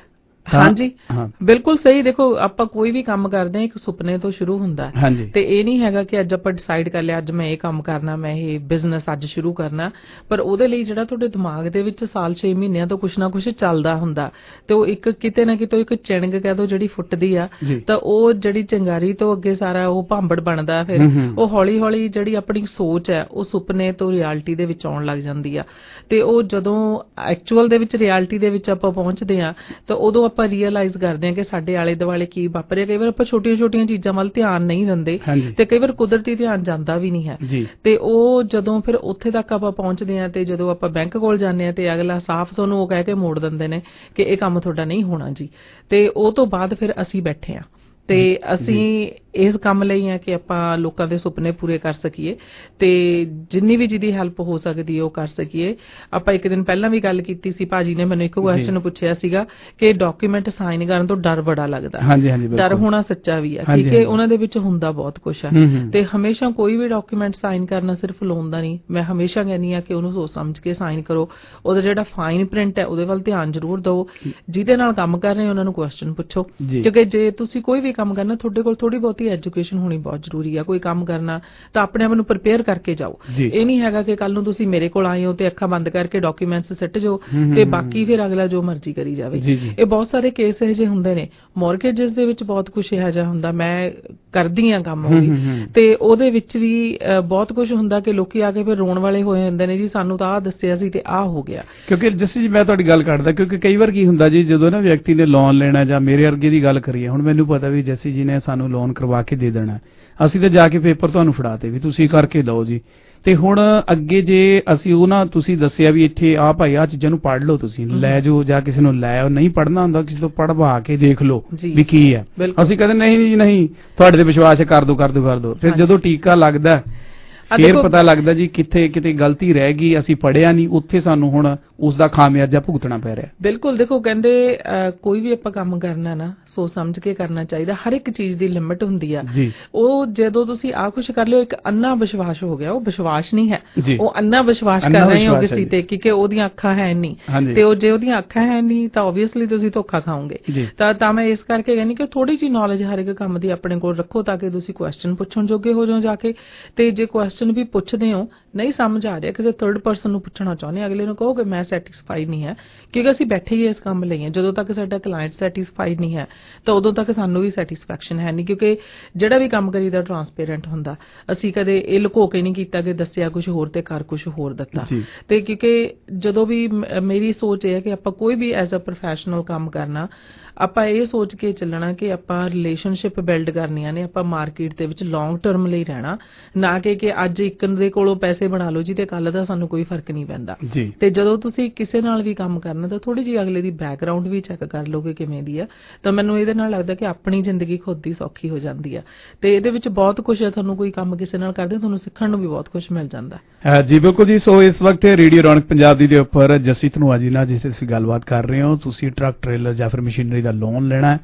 ਹਾਂਜੀ ਬਿਲਕੁਲ ਸਹੀ। ਦੇਖੋ ਆਪਾਂ ਕੋਈ ਵੀ ਕੰਮ ਕਰਦੇ ਹਾਂ ਇੱਕ ਸੁਪਨੇ ਤੋਂ ਸ਼ੁਰੂ ਹੁੰਦਾ, ਤੇ ਇਹ ਨਹੀਂ ਹੈਗਾ ਕਿ ਅੱਜ ਆਪਾਂ ਡਿਸਾਈਡ ਕਰ ਲਿਆ ਅੱਜ ਮੈਂ ਇਹ ਕੰਮ ਕਰਨਾ, ਮੈਂ ਇਹ ਬਿਜ਼ਨਸ ਅੱਜ ਸ਼ੁਰੂ ਕਰਨਾ, ਪਰ ਉਹਦੇ ਲਈ ਜਿਹੜਾ ਤੁਹਾਡੇ ਦਿਮਾਗ ਦੇ ਵਿੱਚ ਸਾਲ ਛੇ ਮਹੀਨਿਆਂ ਤੋਂ ਕੁਛ ਨਾ ਕੁਛ ਚੱਲਦਾ ਹੁੰਦਾ, ਤੇ ਉਹ ਇੱਕ ਕਿਤੇ ਨਾ ਕਿਤੇ ਇੱਕ ਚਿਣਗ ਕਹਿ ਦੋ ਜਿਹੜੀ ਫੁੱਟਦੀ ਆ, ਤਾਂ ਉਹ ਜਿਹੜੀ ਚਿੰਗਾਰੀ ਤੋਂ ਅੱਗੇ ਸਾਰਾ ਉਹ ਭਾਂਬੜ ਬਣਦਾ, ਫਿਰ ਉਹ ਹੌਲੀ ਹੌਲੀ ਜਿਹੜੀ ਆਪਣੀ ਸੋਚ ਹੈ ਉਹ ਸੁਪਨੇ ਤੋਂ ਰਿਐਲਿਟੀ ਦੇ ਵਿੱਚ ਆਉਣ ਲੱਗ ਜਾਂਦੀ ਆ, ਤੇ ਉਹ ਜਦੋਂ ਐਕਚੁਅਲ ਦੇ ਵਿੱਚ ਰਿਐਲਿਟੀ ਦੇ ਵਿੱਚ ਆਪਾਂ ਪਹੁੰਚਦੇ ਹਾਂ ਤਾਂ ਉਦੋਂ ਆਪਾਂ ਰੀਅਲਾਈਜ਼ ਕਰਦੇ ਹਾਂ ਕਿ ਸਾਡੇ ਆਲੇ ਦੁਆਲੇ ਕੀ ਵਾਪਰਿਆ। ਕਈ ਵਾਰ ਆਪਾਂ ਛੋਟੀਆਂ ਛੋਟੀਆਂ ਚੀਜ਼ਾਂ ਵੱਲ ਧਿਆਨ ਨਹੀਂ ਦਿੰਦੇ, ਤੇ ਕਈ ਵਾਰ ਕੁਦਰਤੀ ਧਿਆਨ ਜਾਂਦਾ ਵੀ ਨਹੀਂ ਹੈ, ਤੇ ਉਹ ਜਦੋਂ ਫਿਰ ਉੱਥੇ ਤੱਕ ਆਪਾਂ ਪਹੁੰਚਦੇ ਹਾਂ ਤੇ ਜਦੋਂ ਆਪਾਂ ਬੈਂਕ ਕੋਲ ਜਾਂਦੇ ਹਾਂ ਤੇ ਅਗਲਾ ਸਾਫ਼ ਤੁਹਾਨੂੰ ਉਹ ਕਹਿ ਕੇ ਮੋੜ ਦਿੰਦੇ ਨੇ ਕਿ ਇਹ ਕੰਮ ਤੁਹਾਡਾ ਨਹੀਂ ਹੋਣਾ ਜੀ, ਤੇ ਉਹ ਤੋਂ ਬਾਅਦ ਫਿਰ ਅਸੀਂ ਬੈਠੇ ਹਾਂ ਤੇ ਅਸੀਂ ਇਸ ਕੰਮ ਲਈ ਆ ਕਿ ਆਪਾਂ ਲੋਕਾਂ ਦੇ ਸੁਪਨੇ ਪੂਰੇ ਕਰ ਸਕੀਏ, ਤੇ ਜਿੰਨੀ ਵੀ ਜਿਹਦੀ ਹੈਲਪ ਹੋ ਸਕਦੀ ਹੈ ਉਹ ਕਰ ਸਕੀਏ। ਆਪਾਂ ਇੱਕ ਦਿਨ ਪਹਿਲਾਂ ਵੀ ਗੱਲ ਕੀਤੀ ਸੀ, ਭਾਜੀ ਨੇ ਮੈਨੂੰ ਇੱਕ ਕੁਐਸਚਨ ਪੁੱਛਿਆ ਸੀਗਾ ਕਿ ਡਾਕੂਮੈਂਟ ਸਾਈਨ ਕਰਨ ਤੋਂ ਡਰ ਬੜਾ ਲੱਗਦਾ। ਡਰ ਹੋਣਾ ਸੱਚਾ ਵੀ ਹੈ, ਠੀਕ ਹੈ, ਉਹਨਾਂ ਦੇ ਵਿੱਚ ਹੁੰਦਾ ਬਹੁਤ ਕੁਛ ਹੈ, ਤੇ ਹਮੇਸ਼ਾ ਕੋਈ ਵੀ ਡਾਕੂਮੈਂਟ ਸਾਈਨ ਕਰਨਾ ਸਿਰਫ ਲੋਨ ਦਾ ਨਹੀਂ, ਮੈਂ ਹਮੇਸ਼ਾ ਕਹਿੰਦੀ ਹਾਂ ਕਿ ਉਹਨੂੰ ਸੋਚ ਸਮਝ ਕੇ ਸਾਈਨ ਕਰੋ। ਉਹਦਾ ਜਿਹੜਾ ਫਾਈਨ ਪ੍ਰਿੰਟ ਹੈ ਉਹਦੇ ਵੱਲ ਧਿਆਨ ਜ਼ਰੂਰ ਦਿਓ, ਜਿਹਦੇ ਨਾਲ ਕੰਮ ਕਰ ਰਹੇ ਉਹਨਾਂ ਨੂੰ ਕੁਐਸਚਨ ਪੁੱਛੋ, ਕਿਉਂਕਿ ਜੇ ਤੁਸੀਂ ਕੋਈ ਵੀ ਕੰਮ ਕਰਨਾ ਤੁਹਾਡੇ ਕੋਲ ਥੋੜੀ ਬਹੁਤੀ ਐਜੂਕੇਸ਼ਨ ਹੋਣੀ ਬਹੁਤ ਜ਼ਰੂਰੀ ਆ। ਕੋਈ ਕੰਮ ਕਰਨਾ ਤਾਂ ਆਪਣੇ ਆਪ ਨੂੰ ਪ੍ਰਿਪੇਅਰ ਕਰਕੇ ਜਾਓ, ਇਹ ਨਹੀਂ ਹੈਗਾ ਕਿ ਕੱਲ ਨੂੰ ਤੁਸੀਂ ਮੇਰੇ ਕੋਲ ਆਏ ਹੋ ਤੇ ਅੱਖਾਂ ਬੰਦ ਕਰਕੇ ਡਾਕੂਮੈਂਟਸ ਸਿੱਟ ਜਾਓ ਤੇ ਬਾਕੀ ਫਿਰ ਅਗਲਾ ਜੋ ਮਰਜ਼ੀ ਕਰੀ ਜਾਵੇ। ਇਹ ਬਹੁਤ ਸਾਰੇ ਕੇਸ ਇਹੋ ਜਿਹੇ ਹੁੰਦੇ ਨੇ, ਮੌਰਗੇਜਸ ਦੇ ਵਿੱਚ ਬਹੁਤ ਕੁਝ ਇਹੋ ਜਿਹਾ ਹੁੰਦਾ, ਮੈਂ ਕਰਦੀ ਆ ਕੰਮ ਉਹ ਵੀ, ਤੇ ਉਹਦੇ ਵਿੱਚ ਵੀ ਬਹੁਤ ਕੁਝ ਹੁੰਦਾ ਕਿ ਲੋਕੀ ਆ ਕੇ ਫਿਰ ਰੋਣ ਵਾਲੇ ਹੋਏ ਹੁੰਦੇ ਨੇ ਜੀ ਸਾਨੂੰ ਤਾਂ ਆਹ ਦੱਸਿਆ ਸੀ ਤੇ ਆਹ ਹੋ ਗਿਆ। ਕਿਉਂਕਿ ਜੱਸੀ ਜੀ ਮੈਂ ਤੁਹਾਡੀ ਗੱਲ ਕਰਦਾ, ਕਿਉਂਕਿ ਕਈ ਵਾਰ ਕੀ ਹੁੰਦਾ ਜੀ ਜਦੋਂ ਨਾ ਵਿਅਕਤੀ ਨੇ ਲੋਨ ਲੈਣਾ, ਜਾਂ ਮੇਰੇ ਵਰਗੇ ਦੀ ਗੱਲ ਕਰੀਏ, ਹੁਣ ਮੈਨੂੰ ਪਤਾ ਵੀ ਜੱਸੀ ਜੀ ਨੇ ਸਾਨੂੰ ਲੋਨ ਕਰਵਾ ਕੇ ਦੇ ਦੇਣਾ, ਅਸੀਂ ਤਾਂ ਜਾ ਕੇ ਪੇਪਰ ਤੁਹਾਨੂੰ ਫੜਾਤੇ ਵੀ ਤੁਸੀਂ ਕਰਕੇ ਦਿਓ ਜੀ, ਤੇ ਹੁਣ ਅੱਗੇ ਜੇ ਅਸੀਂ ਉਹ ਨਾ ਤੁਸੀਂ ਦੱਸਿਆ ਵੀ ਇੱਥੇ ਆ ਭਾਈ ਆ ਚੀਜ਼ਾਂ ਨੂੰ ਪੜ੍ਹ ਲਓ, ਤੁਸੀਂ ਲੈ ਜਾਓ ਜਾਂ ਕਿਸੇ ਨੂੰ ਲੈ ਆਓ, ਨਹੀਂ ਪੜ੍ਹਨਾ ਹੁੰਦਾ ਕਿਸੇ ਤੋਂ ਪੜ੍ਹਵਾ ਕੇ ਦੇਖ ਲਓ ਵੀ ਕੀ ਹੈ। ਅਸੀਂ ਕਹਿੰਦੇ ਨਹੀਂ ਜੀ ਨਹੀਂ ਤੁਹਾਡੇ ਤੇ ਵਿਸ਼ਵਾਸ ਹੈ, ਕਰ ਦੋ ਕਰ ਦੋ ਕਰ ਦੋ, ਫਿਰ ਜਦੋਂ ਟੀਕਾ ਲੱਗਦਾ ਫੇਰ ਪਤਾ ਲੱਗਦਾ ਜੀ ਕਿੱਥੇ ਕਿਤੇ ਗਲਤੀ ਰਹਿ ਗਈ, ਅਸੀਂ ਪੜ੍ਹਿਆ ਨਹੀਂ, ਉੱਥੇ ਸਾਨੂੰ ਹੁਣ ਉਸ ਦਾ ਖਾਮਿਆਜ਼ਾ ਭੁਗਤਣਾ ਪੈ ਰਿਹਾ। ਬਿਲਕੁਲ, ਦੇਖੋ ਕਹਿੰਦੇ ਕੋਈ ਵੀ ਆਪਾਂ ਕੰਮ ਕਰਨਾ ਨਾ ਸੋਚ ਸਮਝ ਕੇ ਕਰਨਾ ਚਾਹੀਦਾ, ਹਰ ਇੱਕ ਚੀਜ਼ ਦੀ ਲਿਮਿਟ ਹੁੰਦੀ ਆ। ਉਹ ਜਦੋਂ ਤੁਸੀਂ ਆਹ ਕੁਛ ਕਰ ਲਿਓ ਇੱਕ ਅੰਨਾ ਵਿਸ਼ਵਾਸ ਹੋ ਗਿਆ, ਉਹ ਵਿਸ਼ਵਾਸ ਨਹੀਂ ਹੈ, ਉਹ ਅੰਨਾ ਵਿਸ਼ਵਾਸ ਕਰ ਰਹੇ ਹੋ ਕਿਸੇ ਤੇ, ਕਿਉਂਕਿ ਉਹਦੀਆਂ ਅੱਖਾਂ ਹੈ ਨਹੀਂ, ਤੇ ਉਹ ਜੇ ਉਹਦੀਆਂ ਅੱਖਾਂ ਹੈ ਨਹੀਂ ਤਾਂ ਓਬਵੀਅਸਲੀ ਤੁਸੀਂ ਧੋਖਾ ਖਾਓਗੇ। ਤਾਂ ਤਾਂ ਮੈਂ ਇਸ ਕਰਕੇ ਕਹਿੰਦੀ ਕਿ ਥੋੜੀ ਜਿਹੀ ਨੌਲੇਜ ਹਰ ਇੱਕ ਕੰਮ ਦੀ ਆਪਣੇ ਕੋਲ ਰੱਖੋ ਤਾਂ ਕਿ ਤੁਸੀਂ ਕੁਐਸਚਨ ਪੁੱਛਣ ਜੋਗੇ ਹੋ ਜਾਓ ਜਾ ਕੇ, ਤੇ ਜੇ ਕੁਐਸਚਨ ਵੀ ਪੁੱਛਦੇ ਹੋ ਨਹੀਂ ਸਮਝ ਆ ਰਿਹਾ ਕਿਸੇ ਥਰਡ ਪਰਸਨ ਨੂੰ ਪੁੱਛਣਾ ਚਾਹੁੰਦੇ, ਅਗਲੇ ਨੂੰ ਕਹੋ ਕਿ ਮੈਂ ਸੈਟਿਸਫਾਈਡ ਨਹੀਂ ਹੈ, ਕਿਉਂਕਿ ਅਸੀਂ ਬੈਠੇ ਹੀ ਇਸ ਕੰਮ ਲਈ ਹਾਂ। ਜਦੋਂ ਤੱਕ ਸਾਡਾ ਕਲਾਇੰਟ ਸੈਟਿਸਫਾਈਡ ਨਹੀਂ ਹੈ ਤਾਂ ਉਦੋਂ ਤੱਕ ਸਾਨੂੰ ਵੀ ਸੈਟਿਸਫੈਕਸ਼ਨ ਹੈ ਨਹੀਂ, ਕਿਉਂਕਿ ਜਿਹੜਾ ਵੀ ਕੰਮ ਕਰੀਦਾ ਟਰਾਂਸਪੇਰੈਂਟ ਹੁੰਦਾ, ਅਸੀਂ ਕਦੇ ਇਹ ਲੁਕੋ ਕੇ ਨਹੀਂ ਕੀਤਾ ਕਿ ਦੱਸਿਆ ਕੁਝ ਹੋਰ ਤੇ ਕਰ ਕੁਝ ਹੋਰ ਦਿੱਤਾ। ਤੇ ਕਿਉਂਕਿ ਜਦੋਂ ਵੀ ਮੇਰੀ ਸੋਚ ਇਹ ਹੈ ਕਿ ਆਪਾਂ ਕੋਈ ਵੀ ਐਜ਼ ਅ ਪ੍ਰੋਫੈਸ਼ਨਲ ਕੰਮ ਕਰਨਾ, ਆਪਾਂ ਇਹ ਸੋਚ ਕੇ ਚੱਲਣਾ ਕਿ ਆਪਾਂ ਰਿਲੇਸ਼ਨਸ਼ਿਪ ਬਿਲਡ ਕਰਨੀਆਂ ਨੇ, ਆਪਾਂ ਮਾਰਕੀਟ ਦੇ ਵਿੱਚ ਲੌਂਗ ਟਰਮ ਲਈ ਰਹਿਣਾ, ਨਾ ਕਿ ਕਿ ਅੱਜ ਇੱਕ ਦੇ ਕੋਲੋਂ ਪੈਸੇ ਬਣਾ ਲਓ ਜੀ ਤੇ ਕੱਲ ਦਾ ਸਾਨੂੰ ਕੋਈ ਫਰਕ ਨਹੀਂ ਪੈਂਦਾ। ਤੇ ਜਦੋਂ ਤੁਸੀਂ ਕਿਸੇ ਨਾਲ ਵੀ ਕੰਮ ਕਰਨਾ ਤਾਂ ਥੋੜੀ ਜਿਹੀ ਅਗਲੇ ਦੀ ਬੈਕਗ੍ਰਾਉਂਡ ਵੀ ਚੈੱਕ ਕਰ ਲਓਗੇ ਕਿਵੇਂ ਦੀ ਆ, ਤਾਂ ਮੈਨੂੰ ਇਹਦੇ ਨਾਲ ਲੱਗਦਾ ਕਿ ਆਪਣੀ ਜ਼ਿੰਦਗੀ ਖੁਦ ਹੀ ਸੌਖੀ ਹੋ ਜਾਂਦੀ ਆ, ਤੇ ਇਹਦੇ ਵਿੱਚ ਬਹੁਤ ਕੁਝ ਹੈ, ਤੁਹਾਨੂੰ ਕੋਈ ਕੰਮ ਕਿਸੇ ਨਾਲ ਕਰਦੇ ਤੁਹਾਨੂੰ ਸਿੱਖਣ ਨੂੰ ਵੀ ਬਹੁਤ ਕੁਝ ਮਿਲ ਜਾਂਦਾ। ਜੀ ਬਿਲਕੁਲ ਜੀ। ਸੋ ਇਸ ਵਕਤ ਰੇਡੀਓ ਰੌਣਕ ਪੰਜਾਬ ਦੀ ਦੇ ਉੱਪਰ ਜੱਸੀ ਧਨੋਆ ਜੀ ਨਾਲ ਜਿਸ ਤੇ ਤੁਸੀਂ ਗੱਲਬਾਤ ਕਰ ਰਹੇ ਹੋ, ਤੁਸੀਂ ਟਰੱਕ ਟ੍ਰੇਲਰ ਜਾਂ ਫਿਰ ਮਸ਼ੀਨਰੀ ਦਾ ਲੋਨ ਲੈਣਾ,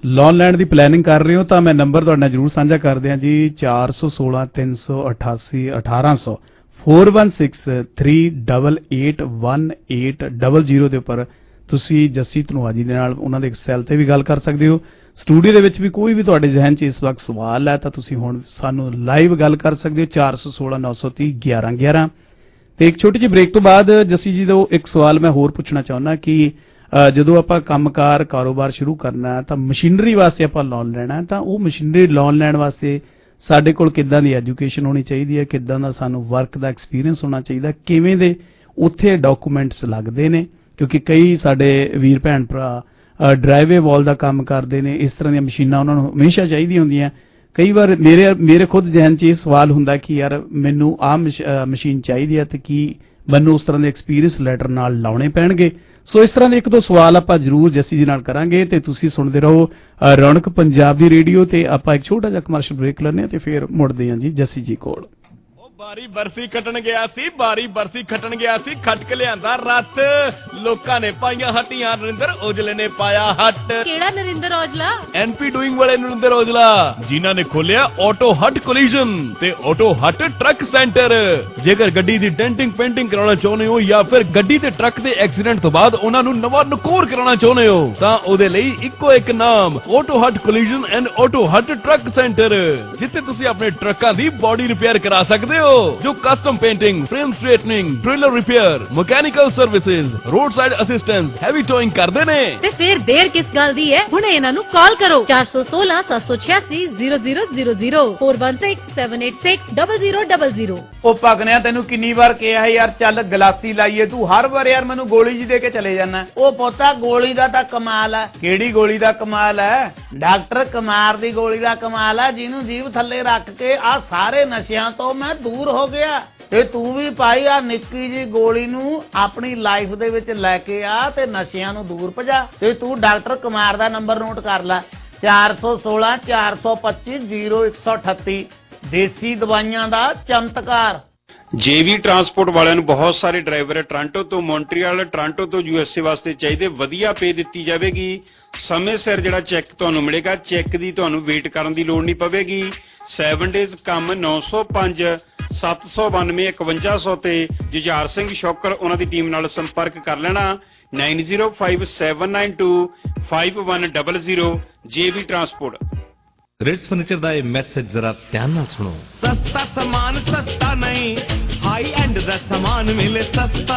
ਲੋਨ ਲੈਣ ਦੀ ਪਲੈਨਿੰਗ ਕਰ ਰਹੇ ਹੋ ਤਾਂ ਮੈਂ ਨੰਬਰ ਤੁਹਾਡੇ ਨਾਲ ਜ਼ਰੂਰ ਸਾਂਝਾ ਕਰ ਦਿਆਂ ਜੀ ਚਾਰ ਸੌ ਸੋਲਾਂ ਤਿੰਨ ਸੌ ਅਠਾਸੀ ਅਠਾਰਾਂ ਸੌ four one six three double eight one eight double zero ਦੇ ਉੱਪਰ ਤੁਸੀਂ ਜੱਸੀ ਧਨੋਆ ਜੀ ਦੇ ਨਾਲ ਉਹਨਾਂ ਦੇ ਇੱਕ ਸੈੱਲ ਤੇ ਵੀ ਗੱਲ ਕਰ ਸਕਦੇ ਹੋ। ਸਟੂਡੀਓ ਦੇ ਵਿੱਚ ਵੀ ਕੋਈ ਵੀ ਤੁਹਾਡੇ ਜ਼ਿਹਨ 'ਚ ਇਸ ਵਕਤ ਸਵਾਲ ਹੈ ਤਾਂ ਤੁਸੀਂ ਹੁਣ ਸਾਨੂੰ ਲਾਈਵ ਗੱਲ ਕਰ ਸਕਦੇ ਹੋ ਚਾਰ ਸੌ ਸੋਲਾਂ ਨੌ ਸੌ ਤੀਹ ਗਿਆਰਾਂ ਗਿਆਰਾਂ। ਤੇ ਇੱਕ ਛੋਟੀ ਜਿਹੀ ਬ੍ਰੇਕ ਤੋਂ ਬਾਅਦ ਜੱਸੀ ਜੀ ਤੋਂ ਇੱਕ ਸਵਾਲ ਮੈਂ ਹੋਰ ਪੁੱਛਣਾ ਚਾਹੁੰਦਾ ਕਿ ਜਦੋਂ ਆਪਾਂ ਕੰਮਕਾਰ ਕਾਰੋਬਾਰ ਸ਼ੁਰੂ ਕਰਨਾ ਤਾਂ ਮਸ਼ੀਨਰੀ ਵਾਸਤੇ ਆਪਾਂ ਲੋਨ ਲੈਣਾ ਤਾਂ ਉਹ ਮਸ਼ੀਨਰੀ ਲੋਨ ਲੈਣ ਵਾਸਤੇ ਸਾਡੇ ਕੋਲ ਕਿੱਦਾਂ ਦੀ ਐਜੂਕੇਸ਼ਨ ਹੋਣੀ ਚਾਹੀਦੀ ਹੈ, ਕਿੱਦਾਂ ਦਾ ਸਾਨੂੰ ਵਰਕ ਦਾ ਐਕਸਪੀਰੀਅੰਸ ਹੋਣਾ ਚਾਹੀਦਾ, ਕਿਵੇਂ ਦੇ ਉੱਥੇ ਡਾਕੂਮੈਂਟਸ ਲੱਗਦੇ ਨੇ, ਕਿਉਂਕਿ ਕਈ ਸਾਡੇ ਵੀਰ ਭੈਣ ਭਰਾ ਡਰਾਈਵੇ ਵਾਲ ਦਾ ਕੰਮ ਕਰਦੇ ਨੇ, ਇਸ ਤਰ੍ਹਾਂ ਦੀਆਂ ਮਸ਼ੀਨਾਂ ਉਹਨਾਂ ਨੂੰ ਹਮੇਸ਼ਾ ਚਾਹੀਦੀਆਂ ਹੁੰਦੀਆਂ। ਕਈ ਵਾਰ ਮੇਰੇ ਮੇਰੇ ਖੁਦ ਜ਼ਿਹਨ 'ਚ ਇਹ ਸਵਾਲ ਹੁੰਦਾ ਕਿ ਯਾਰ ਮੈਨੂੰ ਆਹ ਮਸ਼ੀਨ ਚਾਹੀਦੀ ਹੈ ਤੇ ਕੀ ਮੈਨੂੰ ਉਸ ਤਰ੍ਹਾਂ ਦੇ ਐਕਸਪੀਰੀਅੰਸ ਲੈਟਰ ਨਾਲ ਲਾਉਣੇ ਪੈਣਗੇ। ਸੋ ਇਸ ਤਰ੍ਹਾਂ ਦੇ ਇੱਕ ਦੋ ਸਵਾਲ ਆਪਾਂ ਜ਼ਰੂਰ ਜੱਸੀ ਜੀ ਨਾਲ ਕਰਾਂਗੇ ਤੇ ਤੁਸੀਂ ਸੁਣਦੇ ਰਹੋ ਰੌਣਕ ਪੰਜਾਬ ਦੀ ਰੇਡੀਓ ਤੇ। ਆਪਾਂ ਇੱਕ ਛੋਟਾ ਜਿਹਾ ਕਮਰਸ਼ੀਅਲ ਬ੍ਰੇਕ ਲੈਂਦੇ ਹਾਂ ਤੇ ਫਿਰ ਮੁੜਦੇ ਹਾਂ ਜੀ ਜੱਸੀ ਜੀ ਕੋਲ। ਬਾਰੀ ਬਰਸੀ ਖੱਟਣ ਗਿਆ ਸੀ ਬਾਰੀ ਬਰਸੀ ਖੱਟਣ ਗਿਆ ਸੀ ਖੱਟ ਕੇ ਲਿਆਂਦਾ ਰੱਥ ਲੋਕਾਂ ਨੇ ਪਾਈਆਂ ਹੱਟੀਆਂ ਨਰਿੰਦਰ ਔਜਲੇ ਨੇ ਪਾਇਆ ਹੱਟ। ਕਿਹੜਾ ਨਰਿੰਦਰ ਔਜਲਾ? ਐਨਪੀ ਡੂਇੰਗ ਵਾਲੇ ਨਰਿੰਦਰ ਔਜਲਾ ਜਿਨ੍ਹਾਂ ਨੇ ਖੋਲਿਆ ਆਟੋ ਹੱਟ ਕੋਲੀਜਨ ਤੇ ਆਟੋ ਹੱਟ ਟਰੱਕ ਸੈਂਟਰ। ਜੇਕਰ ਗੱਡੀ ਦੀ ਡੈਂਟਿੰਗ ਪੇਂਟਿੰਗ ਕਰਾਉਣਾ ਚਾਹੁੰਦੇ ਹੋ ਜਾਂ ਫਿਰ ਗੱਡੀ ਤੇ ਟਰੱਕ ਦੇ ਐਕਸੀਡੈਂਟ ਤੋਂ ਬਾਅਦ ਉਹਨਾਂ ਨੂੰ ਨਵਾਂ ਨਕੋਰ ਕਰਾਉਣਾ ਚਾਹੁੰਦੇ ਹੋ ਤਾਂ ਉਹਦੇ ਲਈ ਇੱਕੋ ਇੱਕ ਨਾਮ auto hut collision and auto hut truck centre, ਜਿੱਥੇ ਤੁਸੀਂ ਆਪਣੇ ਟਰੱਕਾਂ ਦੀ ਬਾਡੀ ਰਿਪੇਅਰ ਕਰਾ ਸਕਦੇ ਹੋ ਜੋ custom painting, frame straightening, trailer repair, mechanical services, roadside assistance, heavy towing ਕਰਦੇ ਨੇ। ਤੇ ਫਿਰ ਦੇਰ ਕਿਸ ਗੱਲ ਦੀ ਹੈ, ਹੁਣੇ ਇਹਨਾਂ ਨੂੰ ਕਾਲ ਕਰੋ ਚਾਰ ਸੌ ਸੋਲਾਂ ਸੱਤ ਸੌ ਛਿਆਸੀ zero zero zero zero four one six seven eight six double zero double zero. ਉਹ ਪਗਨਿਆ ਤੈਨੂੰ ਕਿੰਨੀ ਵਾਰ ਕਿਹਾ ਯਾਰ ਚੱਲ ਗਲਾਸੀ ਲਾਈਏ, ਤੂੰ ਹਰ ਵਾਰ ਯਾਰ ਮੈਨੂੰ ਗੋਲੀ ਜੀ ਦੇ ਕੇ ਚਲੇ ਜਾਣਾ। ਉਹ ਪੋਤਾ ਗੋਲੀ ਦਾ ਤਾਂ ਕਮਾਲ ਹੈ। ਕਿਹੜੀ ਗੋਲੀ ਦਾ ਕਮਾਲ ਹੈ? ਡਾਕਟਰ ਕੁਮਾਰ ਦੀ ਗੋਲੀ ਦਾ ਕਮਾਲ ਹੈ, ਜਿਹਨੂੰ ਜੀਭ ਥੱਲੇ ਰੱਖ ਕੇ ਆ ਸਾਰੇ ਨਸ਼ਿਆਂ ਤੋਂ ਮੈਂ ਦੂਰ ਹੋ ਗਿਆ। ਤੇ ਤੂੰ ਵੀ ਭਾਈ ਆ ਨਿੱਕੀ ਜੀ ਗੋਲੀ ਨੂੰ ਆਪਣੀ ਲਾਈਫ ਦੇ ਵਿੱਚ ਲੈ ਕੇ ਆ ਤੇ ਨਸ਼ਿਆਂ ਨੂੰ ਦੂਰ ਭਜਾ। ਤੇ ਤੂੰ ਡਾਕਟਰ ਕੁਮਾਰ ਦਾ ਨੰਬਰ ਨੋਟ ਕਰ ਲੈ ਚਾਰ ਸੌ ਸੋਲਾਂ ਚਾਰ ਸੌ ਪੱਚੀ ਜ਼ੀਰੋ ਇੱਕ ਸੌ ਅਠੱਤੀ। ਦੇਸੀ ਦਵਾਈਆਂ ਦਾ ਚਮਤਕਾਰ। ਜੇਵੀ ਟਰਾਂਸਪੋਰਟ ਵਾਲਿਆਂ ਨੂੰ ਬਹੁਤ ਸਾਰੇ ਡਰਾਈਵਰ ਟੋਰਾਂਟੋ ਤੋਂ, ਮੌਂਟਰੀਅਲ, ਟੋਰਾਂਟੋ ਤੋਂ ਯੂਐਸਏ ਵਾਸਤੇ ਚਾਹੀਦੇ। ਵਧੀਆ ਪੇ ਦਿੱਤੀ ਜਾਵੇਗੀ, ਸਮੇਂ ਸਿਰ ਜਿਹੜਾ ਚੈੱਕ ਤੁਹਾਨੂੰ ਮਿਲੇਗਾ। ਚੈੱਕ ਦੀ ਤੁਹਾਨੂੰ ਵੇਟ ਕਰਨ ਦੀ ਲੋੜ ਨਹੀਂ ਪਵੇਗੀ। ਸੈਵਨ ਡੇਜ਼ ਕੰਮ ਨੌ ਸੌ ਪੰਜ ਸੱਤ ਸੌ ਬਾਨਵੇਂ ਇਕਵੰਜਾ ਸੌ ਤੇ ਜੁਝਾਰ ਸਿੰਘ ਸ਼ੌਕਰ ਉਹਨਾਂ ਦੀ ਟੀਮ ਨਾਲ ਸੰਪਰਕ ਕਰ ਲੈਣਾ nine zero five seven nine two five one double zero. JV transport. Ritz furniture ਦਾ ਇਹ ਮੈਸੇਜ ਜ਼ਰਾ ਧਿਆਨ ਨਾਲ ਸੁਣੋ। ਸਸਤਾ ਸਮਾਨ ਸਸਤਾ ਨਹੀਂ, ਹਾਈ ਐਂਡ ਦਾ ਸਮਾਨ ਮਿਲੇ ਸਸਤਾ।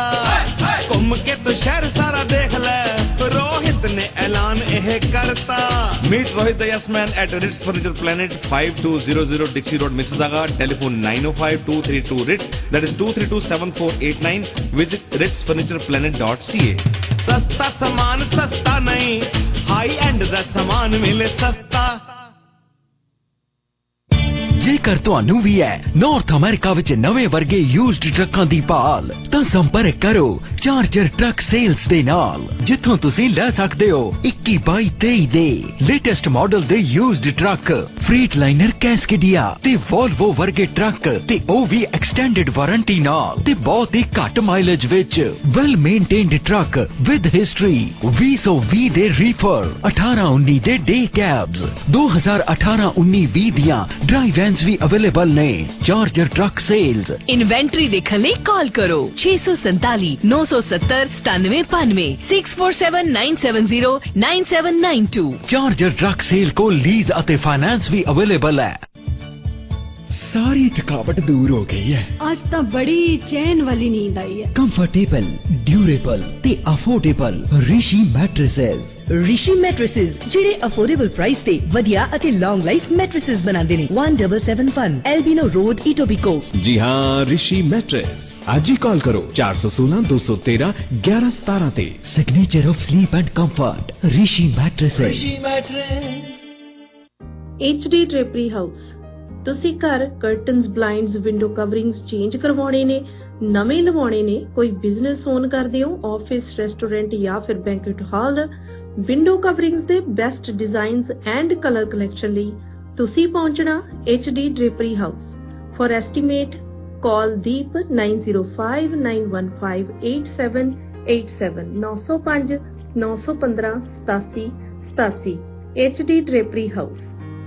ਘੁੰਮ ਕੇ ਤੂੰ ਸ਼ਹਿਰ ਸਾਰਾ ਦੇਖ ਲੈ, ਰੋਹਿਤ ਨੇ ਐਲਾਨ ਇਹ ਕਰਤਾ। Meet Rohit the Yes Man at Ritz Furniture Planet, five two zero zero Dixie Road, Mississauga. Telephone nine oh five two three two Ritz. That is two three two seven four eight nine. Visit ritz furniture planet dot c a. ਸਸਤਾ ਸਮਾਨ ਸਸਤਾ ਨਹੀਂ, high end ਦਾ ਸਮਾਨ ਮਿਲੇ ਸਸਤਾ। ਜੇਕਰ ਤੁਹਾਨੂੰ ਵੀ ਹੈ ਨਾਰਥ ਅਮਰੀਕਾ ਵਿੱਚ ਨਵੇਂ ਵਰਗੇ ਯੂਜ਼ਡ ਟਰੱਕਾਂ ਦੀ ਭਾਲ ਤਾਂ ਸੰਪਰਕ ਕਰੋ ਚਾਰਜਰ ਟਰੱਕ ਸੇਲਸ ਦੇ ਨਾਲ, ਜਿੱਥੋਂ ਤੁਸੀਂ ਲੈ ਸਕਦੇ ਹੋ ਇੱਕੀ ਬਾਈ ਤੇਈ ਦੇ ਲੇਟੈਸਟ ਮਾਡਲ ਦੇ ਯੂਜ਼ਡ ਟਰੱਕ, ਫਰੀਟਲਾਈਨਰ, ਕੈਸਕੇਡੀਆ ਤੇ ਵੋਲਵੋ ਵਰਗੇ ਟਰੱਕ, ਤੇ ਉਹ ਵੀ ਐਕਸਟੈਂਡਡ ਵਾਰੰਟੀ ਨਾਲ ਤੇ ਬਹੁਤ ਹੀ ਘੱਟ ਮਾਈਲੇਜ ਵਿੱਚ। Well maintained truck with history, ਵੀਹ ਸੌ ਵੀਹ ਦੇ ਰੀਫਰ, ਅਠਾਰਾਂ ਉੱਨੀ ਦੇ ਡੇ ਕੈਬਸ, ਦੋ ਹਜ਼ਾਰ ਅਠਾਰਾਂ ਉੱਨੀ ਵੀਹ ਦੀਆਂ ਡਰਾਈਵ ਵੈਨਸ ਵੀ ਅਵੇਲੇਬਲ ਨੇ। Charger truck sales. ਇਨਵੈਂਟਰੀ ਦੇਖਣ ਲਈ ਕਾਲ ਕਰੋ ਛੇ ਸੌ ਸੰਤਾਲੀ ਨੌ ਸੌ ਸੱਤਰ ਸਤਾਨਵੇਂ ਬਾਨਵੇਂ six four seven nine seven zero nine seven nine two. Charger truck sale ਕੋਲ ਲੀਜ਼ ਅਤੇ ਫਾਈਨੈਂਸ ਵੀ ਅਵੇਲੇਬਲ ਹੈ। ਸਾਰੀ ਥਕਾਵਟ ਦੂਰ ਹੋ ਗਈ ਹੈ। ਅੱਜ ਤਾਂ ਬੜੀ ਚੈਨ ਵਾਲੀ ਨੀਂਦ ਆਈ ਹੈ। ਕੰਫਰਟੇਬਲ, ਡਿਊਰੇਬਲ ਤੇ affordable Rishi mattresses. Rishi mattresses ਜਿਹੜੇ ਅਫੋਰਡੇਬਲ ਪ੍ਰਾਈਸ ਤੇ ਵਧੀਆ ਅਤੇ ਲੌਂਗ ਲਾਈਫ ਮੈਟ੍ਰੈਸਸ ਬਣਾਉਂਦੇ ਨੇ। one seven seven one Albion road Etobicoke. ਜੀ ਹਾਂ, ਰਿਸ਼ੀ ਮੈਟ੍ਰੈਸ। ਅੱਜ ਹੀ ਕਾਲ ਕਰੋ ਚਾਰ ਸੌ ਸੋਲਾਂ ਦੋ ਸੌ ਤੇਰਾਂ ਗਿਆਰਾਂ ਸਤਾਰਾਂ ਤੇ। Signature of sleep and comfort, Rishi mattresses. Rishi mattress. HD drapery house. ਤੁਸੀਂ ਘਰ curtains, blinds, window coverings change ਕਰਵਾਉਣੇ ਨੇ, ਨਵੇਂ ਲਵਾਉਣੇ ਨੇ, ਕੋਈ ਬਿਜ਼ਨਸ ਓਨ ਕਰਦੇ ਹੋ, ਆਫਿਸ, ਰੈਸਟੋਰੈਂਟ ਜਾਂ ਫਿਰ ਬੈਂਕਟ ਹਾਲ, ਵਿੰਡੋ ਕਵਰਿੰਗਸ ਦੇ best designs and colour collection ਲਈ ਤੁਸੀਂ ਪਹੁੰਚਣਾ HD drapery house. For estimate call Deep nine zero five nine one five eight seven eight seven ਨੌ ਸੌ ਪੰਜ ਨੌ ਸੌ ਪੰਦਰਾਂ ਸਤਾਸੀ ਸਤਾਸੀ। H D drapery house.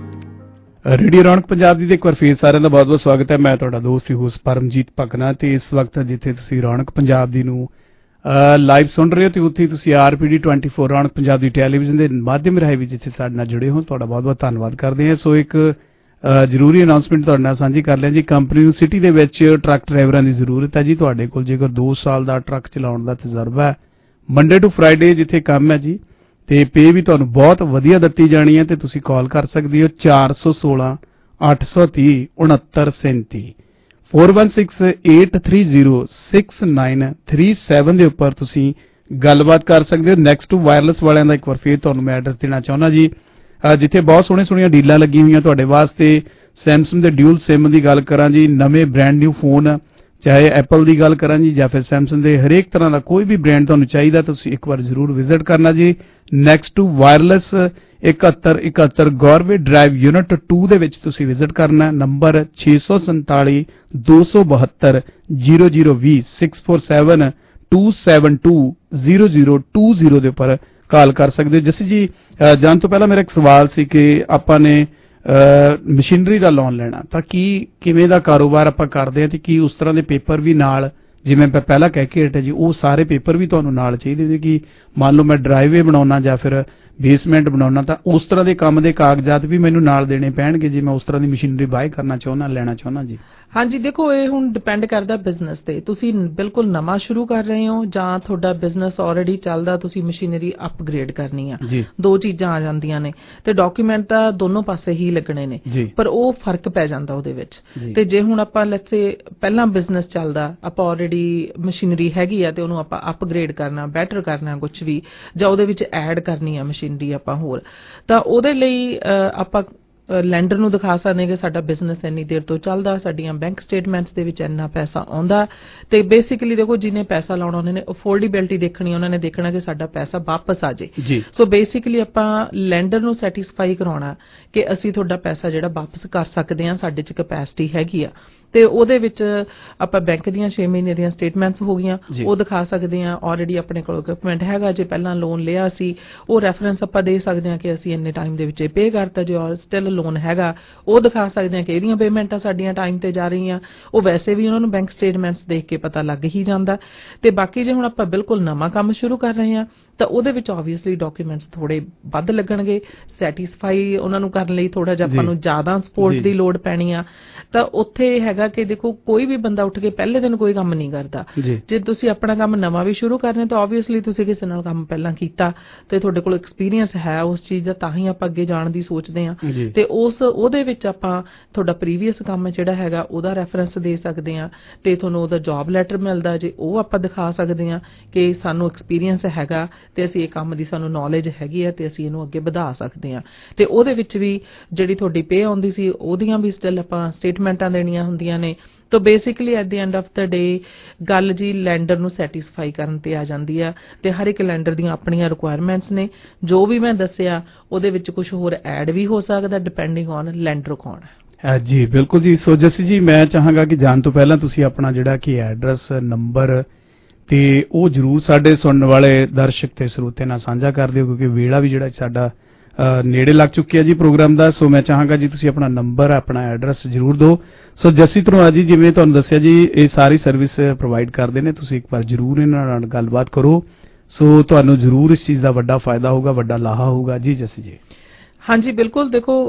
Radio Raunak Punjab ਦੀ ਇੱਕ ਵਾਰ ਫੇਰ ਸਾਰਿਆਂ ਦਾ ਬਹੁਤ ਬਹੁਤ ਸਵਾਗਤ ਹੈ। ਮੈਂ ਤੁਹਾਡਾ ਦੋਸਤ ਹੋਸਟ ਪਰਮਜੀਤ ਭਕਨਾ ਤੇ ਇਸ ਵਕਤ ਜਿੱਥੇ ਤੁਸੀਂ ਰੌਣਕ ਪੰਜਾਬ ਦੀ ਨੂੰ ਲਾਈਵ ਸੁਣ ਰਹੇ ਹੋ ਤੇ ਉੱਥੇ ਤੁਸੀਂ ਆਰਪੀਡੀ ਚੌਵੀ ਰੌਣਕ ਪੰਜਾਬ ਦੀ ਟੈਲੀਵਿਜ਼ਨ ਦੇ ਮਾਧਿਅਮ ਰਾਹੀਂ ਵੀ ਜਿੱਥੇ ਸਾਡੇ ਨਾਲ ਜੁੜੇ ਹੋ ਤੁਹਾਡਾ ਬਹੁਤ ਬਹੁਤ ਧੰਨਵਾਦ ਕਰਦੇ ਹਾਂ। ਸੋ ਇੱਕ ਜ਼ਰੂਰੀ ਅਨਾਉਂਸਮੈਂਟ ਤੁਹਾਡੇ ਨਾਲ ਸਾਂਝੀ ਕਰ ਲਿਆ ਜੀ। ਕੰਪਨੀ ਨੂੰ ਸਿਟੀ ਦੇ ਵਿੱਚ ਟਰੱਕ ਡਰਾਈਵਰਾਂ ਦੀ ਜ਼ਰੂਰਤ ਹੈ ਜੀ। ਤੁਹਾਡੇ ਕੋਲ ਜੇਕਰ ਦੋ ਸਾਲ ਦਾ ਟਰੱਕ ਚਲਾਉਣ ਦਾ ਤਜਰਬਾ ਹੈ, ਮੰਡੇ ਟੂ ਫਰਾਈਡੇ ਜਿੱਥੇ ਕੰਮ ਹੈ ਜੀ, ਤੇ ਪੇ ਵੀ ਤੁਹਾਨੂੰ ਬਹੁਤ ਵਧੀਆ ਦਿੱਤੀ ਜਾਣੀ ਹੈ ਤੇ ਤੁਸੀਂ ਕਾਲ ਕਰ ਸਕਦੇ ਹੋ ਚਾਰ ਸੌ ਸੋਲਾਂ ਅੱਠ ਸੌ ਤੀਹ ਉਣੱਤਰ ਸੈਂਤੀ four one six eight three zero six nine three seven ਦੇ ਉੱਪਰ ਤੁਸੀਂ ਗੱਲਬਾਤ ਕਰ ਸਕਦੇ ਹੋ। ਨੈਕਸਟ ਵਾਇਰਲੈਸ ਵਾਲਿਆਂ ਦਾ ਇੱਕ ਵਾਰ ਫੇਰ ਤੁਹਾਨੂੰ ਮੈਂ ਐਡਰੈਸ ਦੇਣਾ ਚਾਹੁੰਦਾ ਜੀ, ਜਿੱਥੇ ਬਹੁਤ ਸੋਹਣੇ ਸੋਹਣੀਆਂ ਡੀਲਾਂ ਲੱਗੀਆਂ ਹੋਈਆਂ ਤੁਹਾਡੇ ਵਾਸਤੇ। ਸੈਮਸੰਗ ਦੇ ਡਿਊਲ ਸਿਮ ਦੀ ਗੱਲ ਕਰਾਂ ਜੀ, ਨਵੇਂ ਬ੍ਰਾਂਡ ਨਿਊ ਫੋਨ, ਚਾਹੇ ਐਪਲ ਦੀ ਗੱਲ ਕਰਾਂ ਜੀ ਜਾਂ ਫਿਰ ਸੈਮਸੰਗ ਦੇ ਹਰੇਕ ਤਰ੍ਹਾਂ ਦਾ ਕੋਈ ਵੀ ਬ੍ਰਾਂਡ ਤੁਹਾਨੂੰ ਚਾਹੀਦਾ ਤੁਸੀਂ ਇੱਕ ਵਾਰ ਜ਼ਰੂਰ ਵਿਜ਼ਿਟ ਕਰਨਾ ਜੀ। ਨੈਕਸਟ ਵਾਇਰਲੈਸ ਇਕਹੱਤਰ ਇਕਹੱਤਰ ਗੌਰਵੇ ਡਰਾਈਵ ਯੂਨਿਟ ਟੂ ਦੇ ਵਿੱਚ ਤੁਸੀਂ ਵਿਜ਼ਿਟ ਕਰਨਾ। ਨੰਬਰ ਛੇ ਸੌ ਸੰਤਾਲੀ ਦੋ ਸੌ ਬਹੱਤਰ ਜ਼ੀਰੋ ਜ਼ੀਰੋ ਵੀਹ six four seven two seven two zero zero two zero ਦੇ ਉੱਪਰ ਕਾਲ ਕਰ ਸਕਦੇ ਹੋ। ਜਸੀ ਜੀ, ਜਾਣ ਤੋਂ ਪਹਿਲਾਂ ਮੇਰਾ ਇੱਕ ਸਵਾਲ ਸੀ ਕਿ ਆਪਾਂ ਨੇ ਮਸ਼ੀਨਰੀ ਦਾ ਲੋਨ ਲੈਣਾ ਤਾਂ ਕੀ ਕਿਵੇਂ ਦਾ ਕਾਰੋਬਾਰ ਆਪਾਂ ਕਰਦੇ ਹਾਂ ਤੇ ਕੀ ਉਸ ਤਰ੍ਹਾਂ ਦੇ ਪੇਪਰ ਵੀ ਨਾਲ, ਜਿਵੇਂ ਮੈਂ ਪਹਿਲਾਂ ਕਹਿ ਕੇ ਹਟਿਆ ਜੀ, ਉਹ ਸਾਰੇ ਪੇਪਰ ਵੀ ਤੁਹਾਨੂੰ ਨਾਲ ਚਾਹੀਦੇ ਨੇ ਕਿ ਮੰਨ ਲਓ ਮੈਂ ਡਰਾਈਵੇ ਬਣਾਉਣਾ ਜਾਂ ਫਿਰ ਬੇਸਮੈਂਟ ਬਣਾਉਣਾ ਤਾਂ ਉਸ ਤਰ੍ਹਾਂ ਦੇ ਕੰਮ ਦੇ ਕਾਗਜ਼ਾਤ ਵੀ ਮੈਨੂੰ ਨਾਲ ਦੇਣੇ ਪੈਣਗੇ ਜੇ ਮੈਂ ਉਸ ਤਰ੍ਹਾਂ ਦੀ ਮਸ਼ੀਨਰੀ ਬਾਏ ਕਰਨਾ ਚਾਹੁੰਦਾ, ਲੈਣਾ ਚਾਹੁੰਦਾ ਜੀ? ਹਾਂਜੀ, ਦੇਖੋ ਇਹ ਹੁਣ ਡਿਪੈਂਡ ਕਰਦਾ ਬਿਜ਼ਨਸ ਤੇ। ਤੁਸੀਂ ਬਿਲਕੁਲ ਨਵਾਂ ਸ਼ੁਰੂ ਕਰ ਰਹੇ ਹੋ ਜਾਂ ਤੁਹਾਡਾ ਬਿਜ਼ਨਸ ਆਲਰੇਡੀ ਚੱਲਦਾ, ਤੁਸੀਂ ਮਸ਼ੀਨਰੀ ਅਪਗ੍ਰੇਡ ਕਰਨੀ ਆ, ਦੋ ਚੀਜ਼ਾਂ ਆ ਜਾਂਦੀਆਂ ਨੇ ਤੇ ਡਾਕੂਮੈਂਟ ਤਾਂ ਦੋਨੋਂ ਪਾਸੇ ਹੀ ਲੱਗਣੇ ਨੇ, ਪਰ ਉਹ ਫਰਕ ਪੈ ਜਾਂਦਾ ਉਹਦੇ ਵਿੱਚ। ਤੇ ਜੇ ਹੁਣ ਆਪਾਂ ਲੈਟਸ ਸੇ ਪਹਿਲਾਂ ਬਿਜ਼ਨਸ ਚੱਲਦਾ, ਆਪਾਂ ਆਲਰੇਡੀ ਮਸ਼ੀਨਰੀ ਹੈਗੀ ਆ ਤੇ ਉਹਨੂੰ ਆਪਾਂ ਅਪਗ੍ਰੇਡ ਕਰਨਾ, ਬੈਟਰ ਕਰਨਾ ਕੁਝ ਵੀ, ਜਾਂ ਉਹਦੇ ਵਿੱਚ ਐਡ ਕਰਨੀ ਆ ਮਸ਼ੀਨਰੀ ਆਪਾਂ ਹੋਰ, ਤਾਂ ਉਹਦੇ ਲਈ ਆਪਾਂ ਲੈਂਡਰ ਨੂੰ ਦਿਖਾ ਸਕਦੇ ਕਿ ਸਾਡਾ ਬਿਜ਼ਨਸ ਇੰਨੀ ਦੇਰ ਤੋਂ ਚੱਲਦਾ, ਸਾਡੀਆਂ ਬੈਂਕ ਸਟੇਟਮੈਂਟਸ ਦੇ ਵਿੱਚ ਇੰਨਾ ਪੈਸਾ ਆਉਂਦਾ। ਤੇ ਬੇਸਿਕਲੀ ਦੇਖੋ ਜਿਹਨੇ ਪੈਸਾ ਲਾਉਣਾ ਉਹਨਾਂ ਨੇ ਅਫੋਰਡੇਬਿਲਟੀ ਦੇਖਣੀ, ਉਹਨਾਂ ਨੇ ਦੇਖਣਾ ਕਿ ਸਾਡਾ ਪੈਸਾ ਵਾਪਸ ਆ ਜੇ। ਸੋ ਬੇਸਿਕਲੀ ਆਪਾਂ ਲੈਂਡਰ ਨੂੰ ਸੈਟੀਸਫਾਈ ਕਰਾਉਣਾ ਕਿ ਅਸੀਂ ਤੁਹਾਡਾ ਪੈਸਾ ਜਿਹੜਾ ਵਾਪਸ ਕਰ ਸਕਦੇ ਹਾਂ, ਸਾਡੇ 'ਚ ਕੈਪੈਸਿਟੀ ਹੈਗੀ ਆ। ਤੇ ਉਹਦੇ ਵਿੱਚ ਆਪਾਂ ਬੈਂਕ ਦੀਆਂ ਛੇ ਮਹੀਨੇ ਦੀਆਂ ਸਟੇਟਮੈਂਟਸ ਹੋ ਗਈਆਂ, ਉਹ ਦਿਖਾ ਸਕਦੇ ਹਾਂ। ਆਲਰੇਡੀ ਆਪਣੇ ਕੋਲ ਇਕਵਿਪਮੈਂਟ ਹੈਗਾ, ਜੇ ਪਹਿਲਾਂ ਲੋਨ ਲਿਆ ਸੀ ਉਹ ਰੈਫਰੈਂਸ ਆਪਾਂ ਦੇ ਸਕਦੇ ਹਾਂ ਕਿ ਅਸੀਂ ਇੰਨੇ ਟਾਈਮ ਦੇ ਵਿੱਚ ਪੇ ਕਰਤਾ। ਜੇ ਸਟਿਲ ਲੋਨ ਹੈਗਾ ਉਹ ਦਿਖਾ ਸਕਦੇ ਹਾਂ ਕਿ ਇਹਦੀਆਂ ਪੇਮੈਂਟਾਂ ਸਾਡੀਆਂ ਟਾਈਮ ਤੇ ਜਾ ਰਹੀਆਂ। ਉਹ ਵੈਸੇ ਵੀ ਉਹਨਾਂ ਨੂੰ ਬੈਂਕ ਸਟੇਟਮੈਂਟਸ ਦੇਖ ਕੇ ਪਤਾ ਲੱਗ ਹੀ ਜਾਂਦਾ। ਤੇ ਬਾਕੀ ਜੇ ਹੁਣ ਆਪਾਂ ਬਿਲਕੁਲ ਨਵਾਂ ਕੰਮ ਸ਼ੁਰੂ ਕਰ ਰਹੇ ਹਾਂ ਤਾਂ ਉਹਦੇ ਵਿੱਚ ਆਬਵੀਅਸਲੀ ਡਾਕੂਮੈਂਟਸ ਥੋੜੇ ਵੱਧ ਲੱਗਣਗੇ। ਸੈਟੀਸਫਾਈ ਉਹਨਾਂ ਨੂੰ ਕਰਨ ਲਈ ਥੋੜਾ ਜਿਹਾ ਆਪਾਂ ਨੂੰ ਜ਼ਿਆਦਾ ਸਪੋਰਟ ਦੀ ਲੋੜ ਪੈਣੀ ਆ। ਤਾਂ ਉੱਥੇ ਹੈਗਾ ਕਿ ਦੇਖੋ ਕੋਈ ਵੀ ਬੰਦਾ ਉੱਠ ਕੇ ਪਹਿਲੇ ਦਿਨ ਕੋਈ ਕੰਮ ਨਹੀਂ ਕਰਦਾ। ਜੇ ਤੁਸੀਂ ਆਪਣਾ ਕੰਮ ਨਵਾਂ ਵੀ ਸ਼ੁਰੂ ਕਰਨਾ ਤਾਂ ਆਬਵੀਅਸਲੀ ਤੁਸੀਂ ਕਿਸੇ ਨਾਲ ਕੰਮ ਪਹਿਲਾਂ ਕੀਤਾ ਤੇ ਤੁਹਾਡੇ ਕੋਲ ਐਕਸਪੀਰੀਅੰਸ ਹੈ ਉਸ ਚੀਜ਼ ਦਾ, ਤਾਂ ਹੀ ਆਪਾਂ ਅੱਗੇ ਜਾਣ ਦੀ ਸੋਚਦੇ ਹਾਂ। ਤੇ ਉਸ ਉਹਦੇ ਵਿੱਚ ਆਪਾਂ ਤੁਹਾਡਾ ਪ੍ਰੀਵੀਅਸ ਕੰਮ ਜਿਹੜਾ ਹੈਗਾ ਉਹਦਾ ਰੈਫਰੈਂਸ ਦੇ ਸਕਦੇ ਹਾਂ ਤੇ ਤੁਹਾਨੂੰ ਉਹਦਾ ਜੌਬ ਲੈਟਰ ਮਿਲਦਾ ਜੇ ਉਹ ਆਪਾਂ ਦਿਖਾ ਸਕਦੇ ਹਾਂ ਕਿ ਸਾਨੂੰ ਐਕਸਪੀਰੀਅੰਸ ਹੈਗਾ ਤੇ ਅਸੀਂ ਇਹ ਕੰਮ ਦੀ ਸਾਨੂੰ ਨੌਲੇਜ ਹੈਗੀ ਆ ਤੇ ਅਸੀਂ ਇਹਨੂੰ ਅੱਗੇ ਵਧਾ ਸਕਦੇ ਹਾਂ। ਤੇ ਉਹਦੇ ਵਿੱਚ ਵੀ ਜਿਹੜੀ ਤੁਹਾਡੀ ਪੇ ਆਉਂਦੀ ਸੀ ਉਹਦੀਆਂ ਵੀ ਸਟਿਲ ਆਪਾਂ ਸਟੇਟਮੈਂਟਾਂ ਦੇਣੀਆਂ ਹੁੰਦੀਆਂ ਨੇ। ਤਾਂ basically at the end of the day ਗੱਲ ਜੀ ਲੈਂਡਰ ਨੂੰ ਸੈਟੀਸਫਾਈ ਕਰਨ ਤੇ ਆ ਜਾਂਦੀ ਆ। ਤੇ ਹਰ ਇੱਕ ਲੈਂਡਰ ਦੀਆਂ ਆਪਣੀਆਂ ਰਿਕੁਆਇਰਮੈਂਟਸ ਨੇ। ਜੋ ਵੀ ਮੈਂ ਦੱਸਿਆ ਉਹਦੇ ਵਿੱਚ ਕੁਝ ਹੋਰ ਐਡ ਵੀ ਹੋ ਸਕਦਾ ਡਿਪੈਂਡਿੰਗ ਔਨ ਲੈਂਡਰ ਕੌਣ ਹੈ। ਜੀ ਬਿਲਕੁਲ ਜੀ। ਸੋ ਜਸੀ ਜੀ, ਮੈਂ ਚਾਹਾਂਗਾ ਕਿ ਜਾਣ ਤੋਂ ਪਹਿਲਾਂ ਤੁਸੀਂ ਆਪਣਾ ਜਿਹੜਾ ਕਿ ਐਡਰੈਸ, ਨੰਬਰ ਤੇ ਉਹ ਜ਼ਰੂਰ ਸਾਡੇ ਸੁਣਨ ਵਾਲੇ ਦਰਸ਼ਕ ਤੇ ਸਰੋਤੇ ਨਾਲ ਸਾਂਝਾ ਕਰ ਦਿਓ ਕਿਉਂਕਿ ਵੇਲਾ ਵੀ ਜਿਹੜਾ ਸਾਡਾ ਨੇੜੇ ਲੱਗ ਚੁੱਕਿਆ ਜੀ ਪ੍ਰੋਗਰਾਮ ਦਾ। ਸੋ ਮੈਂ ਚਾਹਾਂਗਾ ਜੀ ਤੁਸੀਂ ਆਪਣਾ ਨੰਬਰ, ਆਪਣਾ ਐਡਰੈਸ ਜ਼ਰੂਰ ਦਿਓ। ਸੋ ਜੱਸੀ ਧਨੋਆ ਜੀ, ਜਿਵੇਂ ਤੁਹਾਨੂੰ ਦੱਸਿਆ ਜੀ ਇਹ ਸਾਰੀ ਸਰਵਿਸ ਪ੍ਰੋਵਾਈਡ ਕਰਦੇ ਨੇ, ਤੁਸੀਂ ਇੱਕ ਵਾਰ ਜ਼ਰੂਰ ਇਹਨਾਂ ਨਾਲ ਗੱਲਬਾਤ ਕਰੋ। ਸੋ ਤੁਹਾਨੂੰ ਜ਼ਰੂਰ ਇਸ ਚੀਜ਼ ਦਾ ਵੱਡਾ ਫਾਇਦਾ ਹੋਊਗਾ, ਵੱਡਾ ਲਾਹਾ ਹੋਊਗਾ ਜੀ। ਜੱਸੀ ਜੀ। ਹਾਂਜੀ ਬਿਲਕੁਲ। ਦੇਖੋ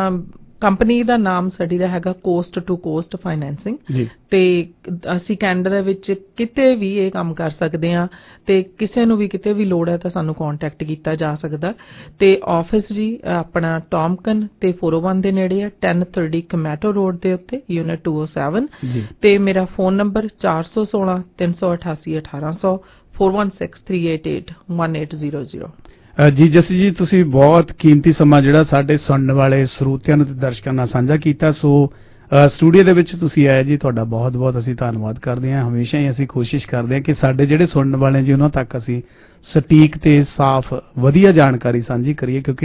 ਕੰਪਨੀ ਦਾ ਨਾਮ ਸਾਡੀ ਦਾ ਹੈਗਾ ਕੋਸਟ ਟੂ ਕੋਸਟ ਫਾਈਨੈਂਸਿੰਗ ਤੇ ਅਸੀਂ ਕੈਨੇਡਾ ਦੇ ਵਿੱਚ ਕਿਤੇ ਵੀ ਇਹ ਕੰਮ ਕਰ ਸਕਦੇ ਹਾਂ ਤੇ ਕਿਸੇ ਨੂੰ ਵੀ ਕਿਤੇ ਵੀ ਲੋੜ ਹੈ ਤਾਂ ਸਾਨੂੰ ਕੰਟੈਕਟ ਕੀਤਾ ਜਾ ਸਕਦਾ। ਤੇ ਆਫਿਸ ਜੀ ਆਪਣਾ ਟੌਮਕਨ ਤੇ ਚਾਰ ਸੌ ਇੱਕ ਦੇ ਨੇੜੇ ਹੈ, ਤਿੰਨ ਸੌ ਤੀਹ ਕਮੈਟੋ ਰੋਡ ਦੇ ਉੱਤੇ, ਯੂਨਿਟ ਦੋ ਸੌ ਸੱਤ। ਤੇ ਮੇਰਾ ਫੋਨ ਨੰਬਰ ਚਾਰ ਸੌ ਸੋਲਾਂ ਤਿੰਨ ਸੌ ਅਠਾਸੀ ਅਠਾਰਾਂ ਸੌ four one six three eight eight one eight zero zero। ਜੀ ਜਸੀ ਜੀ, ਤੁਸੀਂ ਬਹੁਤ ਕੀਮਤੀ ਸਮਾਂ ਜਿਹੜਾ ਸਾਡੇ ਸੁਣਨ ਵਾਲੇ ਸਰੋਤਿਆਂ ਨੂੰ ਤੇ ਦਰਸ਼ਕਾਂ ਨਾਲ ਸਾਂਝਾ ਕੀਤਾ। ਸੋ ਸਟੂਡੀਓ ਦੇ ਵਿੱਚ ਤੁਸੀਂ ਆਏ ਜੀ, ਤੁਹਾਡਾ ਬਹੁਤ ਬਹੁਤ ਅਸੀਂ ਧੰਨਵਾਦ ਕਰਦੇ ਹਾਂ। ਹਮੇਸ਼ਾ ਹੀ ਅਸੀਂ ਕੋਸ਼ਿਸ਼ ਕਰਦੇ ਹਾਂ ਕਿ ਸਾਡੇ ਜਿਹੜੇ ਸੁਣਨ ਵਾਲੇ ਜੀ ਉਹਨਾਂ ਤੱਕ ਅਸੀਂ ਸਟੀਕ ਤੇ ਸਾਫ਼ ਵਧੀਆ ਜਾਣਕਾਰੀ ਸਾਂਝੀ ਕਰੀਏ ਕਿਉਂਕਿ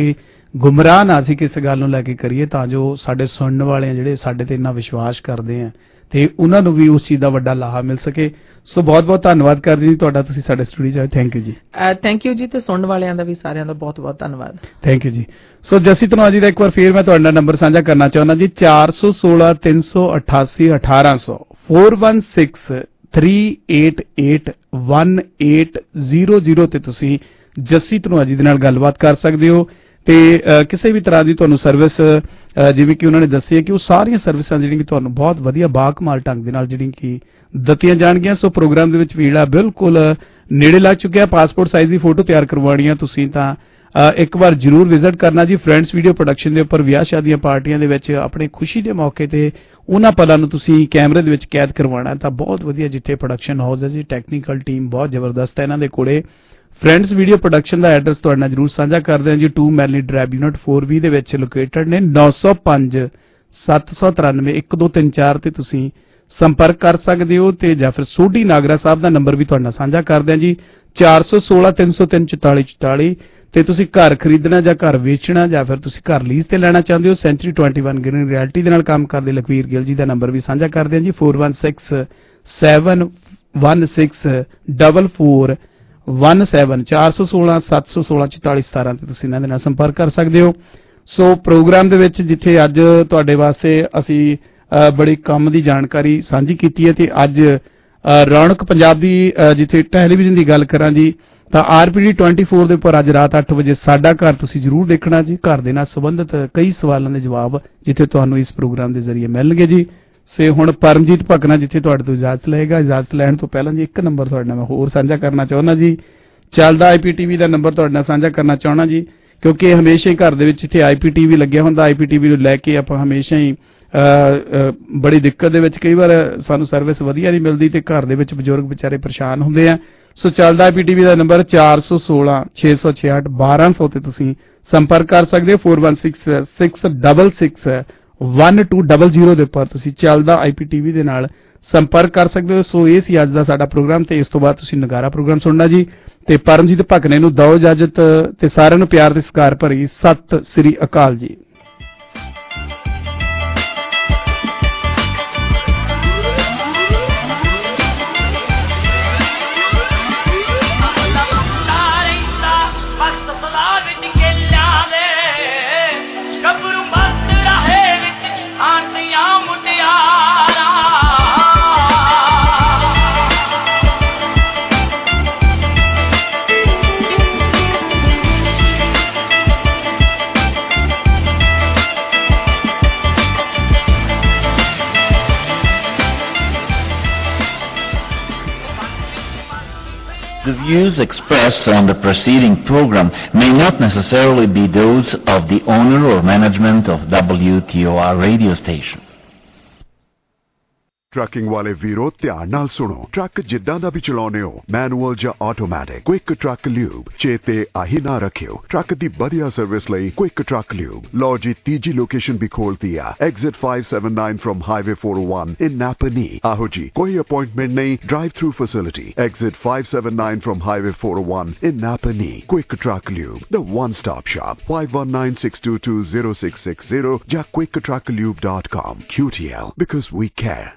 ਗੁੰਮਰਾਹ ਨਾ ਅਸੀਂ ਕਿਸ ਗੱਲ ਨੂੰ ਲੈ ਕੇ ਕਰੀਏ ਤਾਂ ਜੋ ਸਾਡੇ ਸੁਣਨ ਵਾਲੇ ਆ ਜਿਹੜੇ ਸਾਡੇ ਤੇ ਇੰਨਾ ਵਿਸ਼ਵਾਸ ਕਰਦੇ ਆ ਤੇ ਉਹਨਾਂ ਨੂੰ ਵੀ ਉਸ ਚੀਜ਼ ਦਾ ਵੱਡਾ ਲਾਹਾ ਮਿਲ ਸਕੇ। ਸੋ ਬਹੁਤ ਬਹੁਤ ਧੰਨਵਾਦ ਕਰਦੇ ਜੀ ਤੁਹਾਡਾ, ਤੁਸੀਂ ਸਾਡੇ ਸਟੂਡੀਓ 'ਚ ਆਏ। ਥੈਂਕ ਯੂ ਜੀ। ਥੈਂਕ ਯੂ ਜੀ, ਤੇ ਸੁਣਨ ਵਾਲਿਆਂ ਦਾ ਵੀ ਸਾਰਿਆਂ ਦਾ ਬਹੁਤ ਬਹੁਤ ਧੰਨਵਾਦ। ਥੈਂਕ ਯੂ ਜੀ। ਸੋ ਜਸੀ ਧਨੋਆ ਜੀ ਦਾ ਇੱਕ ਵਾਰ ਫੇਰ ਮੈਂ ਤੁਹਾਡਾ ਨੰਬਰ ਸਾਂਝਾ ਕਰਨਾ ਚਾਹੁੰਦਾ ਜੀ, ਚਾਰ ਸੌ ਸੋਲਾਂ ਤਿੰਨ ਸੌ ਅਠਾਸੀ ਅਠਾਰਾਂ ਸੌ four one six three eight eight one eight zero zero ਤੇ ਤੁਸੀਂ ਜੱਸੀ ਧਨੋਆ ਜੀ ਦੇ ਨਾਲ ਗੱਲਬਾਤ ਕਰ ਸਕਦੇ ਹੋ ਤੇ ਕਿਸੇ ਵੀ ਤਰ੍ਹਾਂ ਦੀ ਤੁਹਾਨੂੰ ਸਰਵਿਸ ਜਿਵੇਂ ਕਿ ਉਹਨਾਂ ਨੇ ਦੱਸੀ ਹੈ ਕਿ ਉਹ ਸਾਰੀਆਂ ਸਰਵਿਸਾਂ ਜਿਹੜੀਆਂ ਕਿ ਤੁਹਾਨੂੰ ਬਹੁਤ ਵਧੀਆ ਬਾਕਮਾਲ ਢੰਗ ਦੇ ਨਾਲ ਜਿਹੜੀਆਂ ਕਿ ਦਿੱਤੀਆਂ ਜਾਣਗੀਆਂ। ਸੋ ਪ੍ਰੋਗਰਾਮ ਦੇ ਵਿੱਚ ਵੀ ਜਿਹੜਾ ਬਿਲਕੁਲ ਨੇੜੇ ਲੱਗ ਚੁੱਕਿਆ, ਪਾਸਪੋਰਟ ਸਾਈਜ਼ ਦੀ ਫੋਟੋ ਤਿਆਰ ਕਰਵਾਉਣੀ ਆ ਤੁਸੀਂ ਤਾਂ ਇੱਕ ਵਾਰ ਜ਼ਰੂਰ ਵਿਜ਼ਿਟ ਕਰਨਾ ਜੀ। ਫਰੈਂਡਸ ਵੀਡੀਓ ਪ੍ਰੋਡਕਸ਼ਨ ਦੇ ਉੱਪਰ ਵਿਆਹ ਸ਼ਾਦੀਆਂ ਪਾਰਟੀਆਂ ਦੇ ਵਿੱਚ ਆਪਣੇ ਖੁਸ਼ੀ ਦੇ ਮੌਕੇ ਤੇ ਉਹਨਾਂ ਪਲਾਂ ਨੂੰ ਤੁਸੀਂ ਕੈਮਰੇ ਦੇ ਵਿੱਚ ਕੈਦ ਕਰਵਾਉਣਾ ਤਾਂ ਬਹੁਤ ਵਧੀਆ ਜਿੱਥੇ ਪ੍ਰੋਡਕਸ਼ਨ ਹਾਊਸ ਹੈ ਜੀ, ਟੈਕਨੀਕਲ ਟੀਮ ਬਹੁਤ ਜ਼ਬਰਦਸਤ ਹੈ ਇਹਨਾਂ ਦੇ ਕੋਲੇ। ਫਰੈਂਡਸ ਵੀਡੀਓ ਪ੍ਰੋਡਕਸ਼ਨ ਦਾ ਐਡਰੈਸ ਤੁਹਾਡੇ ਨਾਲ ਜ਼ਰੂਰ ਸਾਂਝਾ ਕਰਦੇ ਹਾਂ ਜੀ, two Melanie drive unit four B ਦੇ ਵਿੱਚ ਲੋਕੇਟਡ ਨੇ। ਨੌ ਸੌ ਪੰਜ ਸੱਤ ਸੌ ਤਰਾਨਵੇਂ ਇੱਕ ਦੋ ਤਿੰਨ ਚਾਰ ਤੇ ਤੁਸੀਂ ਸੰਪਰਕ ਕਰ ਸਕਦੇ ਹੋ ਤੇ ਜਾਂ ਫਿਰ ਸੋਢੀ ਨਾਗਰਾ ਸਾਹਿਬ ਦਾ ਨੰਬਰ ਵੀ ਤੁਹਾਡੇ ਨਾਲ ਸਾਂਝਾ ਕਰਦੇ ਹਾਂ ਜੀ, ਚਾਰ ਸੌ ਸੋਲਾਂ ਤਿੰਨ ਸੌ ਤਿੰਨ ਚੁਤਾਲੀ ਚੁਤਾਲੀ ਤੇ ਤੁਸੀਂ ਘਰ ਖਰੀਦਣਾ ਜਾਂ ਘਰ ਵੇਚਣਾ ਜਾਂ ਫਿਰ ਤੁਸੀਂ ਘਰ ਲੀਜ਼ ਤੇ ਲੈਣਾ ਚਾਹੁੰਦੇ ਹੋ, century twenty one green reality ਦੇ ਨਾਲ ਕੰਮ ਕਰਦੇ ਲਖਵੀਰ ਗਿੱਲ ਜੀ ਦਾ ਨੰਬਰ ਵੀ ਸਾਂਝਾ ਕਰਦੇ ਹਾਂ ਜੀ, four one six seven one six double four one seven ਚਾਰ ਸੌ ਸੋਲਾਂ ਸੱਤ ਸੌ ਸੋਲਾਂ ਚੁਤਾਲੀ ਸਤਾਰਾਂ ਤੇ ਤੁਸੀਂ ਇਹਨਾਂ ਦੇ ਨਾਲ ਸੰਪਰਕ ਕਰ ਸਕਦੇ ਹੋ। ਸੋ ਪ੍ਰੋਗਰਾਮ ਦੇ ਵਿੱਚ ਜਿੱਥੇ ਅੱਜ ਤੁਹਾਡੇ ਵਾਸਤੇ ਅਸੀਂ ਬੜੀ ਕੰਮ ਦੀ ਜਾਣਕਾਰੀ ਸਾਂਝੀ ਕੀਤੀ ਹੈ ਤੇ ਅੱਜ ਰੌਣਕ ਪੰਜਾਬ ਦੀ ਜਿੱਥੇ ਟੈਲੀਵਿਜ਼ਨ ਦੀ ਗੱਲ ਕਰਾਂ ਜੀ ਤਾਂ R P D twenty four ਦੇ ਉੱਪਰ ਅੱਜ ਰਾਤ ਅੱਠ ਵਜੇ ਸਾਡਾ ਘਰ ਤੁਸੀਂ ਜ਼ਰੂਰ ਦੇਖਣਾ ਜੀ। ਘਰ ਦੇ ਨਾਲ ਸੰਬੰਧਿਤ ਕਈ ਸਵਾਲਾਂ ਦੇ ਜਵਾਬ ਜਿੱਥੇ ਤੁਹਾਨੂੰ ਇਸ ਪ੍ਰੋਗਰਾਮ ਦੇ ਜ਼ਰੀਏ ਮਿਲਣਗੇ ਜੀ। ਸੇ ਹੁਣ ਪਰਮਜੀਤ ਭਕਨਾ ਜਿੱਥੇ ਤੁਹਾਡੇ ਤੋਂ ਇਜਾਜ਼ਤ ਲਏਗਾ। ਇਜਾਜ਼ਤ ਲੈਣ ਤੋਂ ਪਹਿਲਾਂ ਜੀ ਇੱਕ ਨੰਬਰ ਤੁਹਾਡੇ ਨਾਲ ਮੈਂ ਹੋਰ ਸਾਂਝਾ ਕਰਨਾ ਚਾਹੁੰਦਾ ਜੀ, ਚੱਲਦਾ ਆਈ ਪੀ ਟੀ ਵੀ ਦਾ ਨੰਬਰ ਤੁਹਾਡੇ ਨਾਲ ਸਾਂਝਾ ਕਰਨਾ ਚਾਹੁੰਦਾ ਜੀ, ਕਿਉਂਕਿ ਹਮੇਸ਼ਾ ਹੀ ਘਰ ਦੇ ਵਿੱਚ ਇੱਥੇ ਆਈ ਪੀ ਟੀ ਵੀ ਲੱਗਿਆ ਹੁੰਦਾ। ਆਈ ਪੀ ਟੀ ਵੀ ਨੂੰ ਲੈ ਕੇ ਆਪਾਂ ਹਮੇਸ਼ਾ ਹੀ ਬੜੀ ਦਿੱਕਤ ਦੇ ਵਿੱਚ, ਕਈ ਵਾਰ ਸਾਨੂੰ ਸਰਵਿਸ ਵਧੀਆ ਨਹੀਂ ਮਿਲਦੀ ਤੇ ਘਰ ਦੇ ਵਿੱਚ ਬਜ਼ੁਰਗ ਵਿਚਾਰੇ ਪਰੇਸ਼ਾਨ ਹੁੰਦੇ ਆ। ਸੋ ਚੱਲਦਾ ਆਈ ਪੀ ਟੀ ਵੀ ਦਾ ਨੰਬਰ ਚਾਰ ਸੌ ਸੋਲਾਂ ਛੇ ਸੌ ਛਿਆਹਠ ਬਾਰਾਂ ਸੌ ਤੇ ਤੁਸੀਂ ਸੰਪਰਕ ਕਰ ਸਕਦੇ ਹੋ। Four one six six double six one two double zero ਦੇ ਉੱਪਰ ਤੁਸੀਂ ਚੱਲਦਾ ਆਈ ਪੀ ਟੀ ਵੀ ਦੇ ਨਾਲ ਸੰਪਰਕ ਕਰ ਸਕਦੇ ਹੋ। ਸੋ ਇਹ ਸੀ ਅੱਜ ਦਾ ਸਾਡਾ ਪ੍ਰੋਗਰਾਮ ਤੇ ਇਸ ਤੋਂ ਬਾਅਦ ਤੁਸੀਂ ਨਗਾਰਾ ਪ੍ਰੋਗਰਾਮ ਸੁਣਨਾ ਜੀ ਤੇ ਪਰਮਜੀਤ ਭਕਨੇ ਨੂੰ ਦਿਓ ਇਜਾਜ਼ਤ ਤੇ ਸਾਰਿਆਂ ਨੂੰ ਪਿਆਰ ਤੇ ਸਤਿਕਾਰ ਭਰੀ ਸਤਿ ਸ੍ਰੀ ਅਕਾਲ ਜੀ। The views expressed on the preceding program may not necessarily be those of the owner or management of W T O R radio station. Trucking ਵਾਲੇ ਵੀਰੋ ਧਿਆਨ ਨਾਲ ਸੁਣੋ, ਟਰੱਕ ਜਿੱਦਾਂ ਦਾ ਵੀ ਚਲਾਉਨੇ ਹੋ, ਮੈਨੂਅਲ ਜਾਂ ਆਟੋਮੈਟਿਕ, ਕੁਇਕ ਟਰੱਕ ਲਿਊਬ ਚੇਤੇ ਆਹੀ ਨਾ ਰੱਖਿਓ। ਟਰੱਕ ਦੀ ਵਧੀਆ ਸਰਵਿਸ ਲਈ ਕੁਇਕ ਟਰੱਕ ਲਿਊਬ। ਲਓ ਜੀ ਤੀਜੀ ਲੋਕੇਸ਼ਨ ਵੀ ਖੋਲਤੀ ਆ, exit five seventy-nine from highway four oh one in Napanee. ਆਹੋ ਜੀ, ਕੋਈ ਅਪਾਇੰਟਮੈਂਟ ਨਹੀਂ, drive through facility. Exit five seventy-nine from highway four oh one in Napanee. Quick truck lube, the one stop shop, five one nine six two two zero six six zero ਜਾਂ quick truck lube dot com। Q T L, because we care.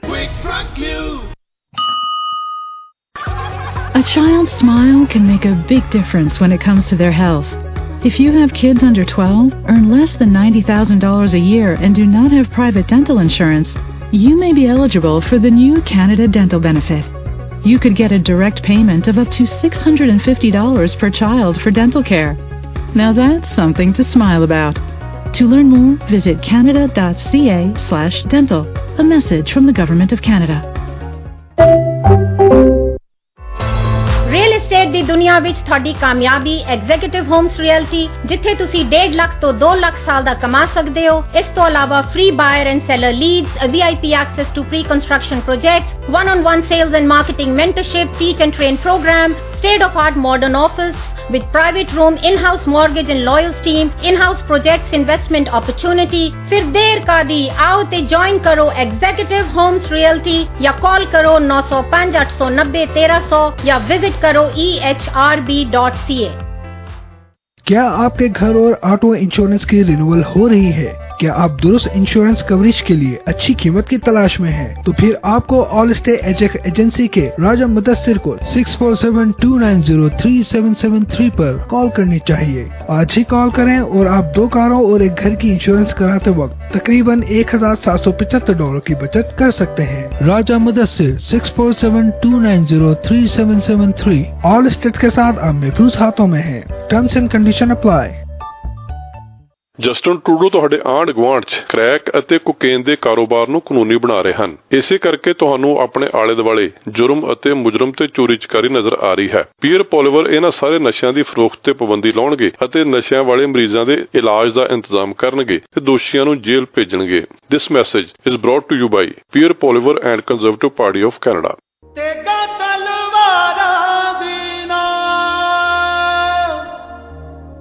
A child's smile can make a big difference when it comes to their health. If you have kids under twelve, earn less than ninety thousand dollars a year, and do not have private dental insurance, you may be eligible for the new Canada Dental Benefit. You could get a direct payment of up to six hundred fifty dollars per child for dental care. Now that's something to smile about. To learn more, visit canada.ca slash dental. A message from the Government of Canada. Real estate ਦੀ ਦੁਨੀਆ ਵਿੱਚ ਤੁਹਾਡੀ ਕਾਮਯਾਬੀ executive homes reality, ਜਿੱਥੇ ਤੁਸੀਂ ਡੇਢ ਲੱਖ ਤੋਂ ਦੋ ਲੱਖ ਸਾਲ ਦਾ ਕਮਾ ਸਕਦੇ ਹੋ। ਇਸ ਤੋਂ ਇਲਾਵਾ free buyer and seller leads, V I P access to pre construction projects, one on one sales and marketing mentorship, teach and train program, state of art modern office with private room, in-house mortgage and lawyers team, in-house projects investment opportunity। फिर देर का दी, आओ ते join करो executive homes realty या call करो nine oh five eight nine zero one three zero zero या visit करो e h r b dot c a। क्या आपके घर और ऑटो इंश्योरेंस की रिन्यूअल हो रही है? क्या आप दुरुस्त इंश्योरेंस कवरेज के लिए अच्छी कीमत की तलाश में हैं? तो फिर आपको ऑल स्टे एजेक एजेंसी के राजा मुदस्सिर को six four seven two nine zero three seven seven three पर कॉल करनी चाहिए। आज ही कॉल करें और आप दो कारों और एक घर की इंश्योरेंस कराते वक्त तकरीबन एक हजार सात सौ पचहत्तर डॉलर की बचत कर सकते हैं। Raja Mudassir six four seven two nine zero three seven seven three Allstate के साथ आप महफूज हाथों में हैं। Terms and condition apply. Justin Trudeau ਤੁਹਾਡੇ ਆਂਢ ਗੁਆਂਢ 'ਚ ਕ੍ਰੈਕ ਅਤੇ ਕੋਕੇਨ ਦੇ ਕਾਰੋਬਾਰ ਨੂੰ ਕਾਨੂੰਨੀ ਬਣਾ ਰਹੇ ਹਨ। ਇਸੇ ਕਰਕੇ ਤੁਹਾਨੂੰ ਆਪਣੇ ਆਲੇ ਦੁਆਲੇ ਜੁਰਮ ਅਤੇ ਮੁਜਰਮ ਤੇ ਚੋਰੀ ਚਕਾਰੀ ਨਜ਼ਰ ਆ ਰਹੀ ਹੈ। ਪੀਅਰ ਪੋਲੀਵਰ ਇਹਨਾਂ ਸਾਰੇ ਨਸ਼ਿਆਂ ਦੀ ਫਰੋਖਤ ਤੇ ਪਾਬੰਦੀ ਲਾਉਣਗੇ ਅਤੇ ਨਸ਼ਿਆਂ ਵਾਲੇ ਮਰੀਜ਼ਾਂ ਦੇ ਇਲਾਜ ਦਾ ਇੰਤਜ਼ਾਮ ਕਰਨਗੇ ਤੇ ਦੋਸ਼ੀਆਂ ਨੂੰ ਜੇਲ੍ਹ ਭੇਜਣਗੇ। This message is brought to you by Pierre Poilievre and Conservative party of Canada.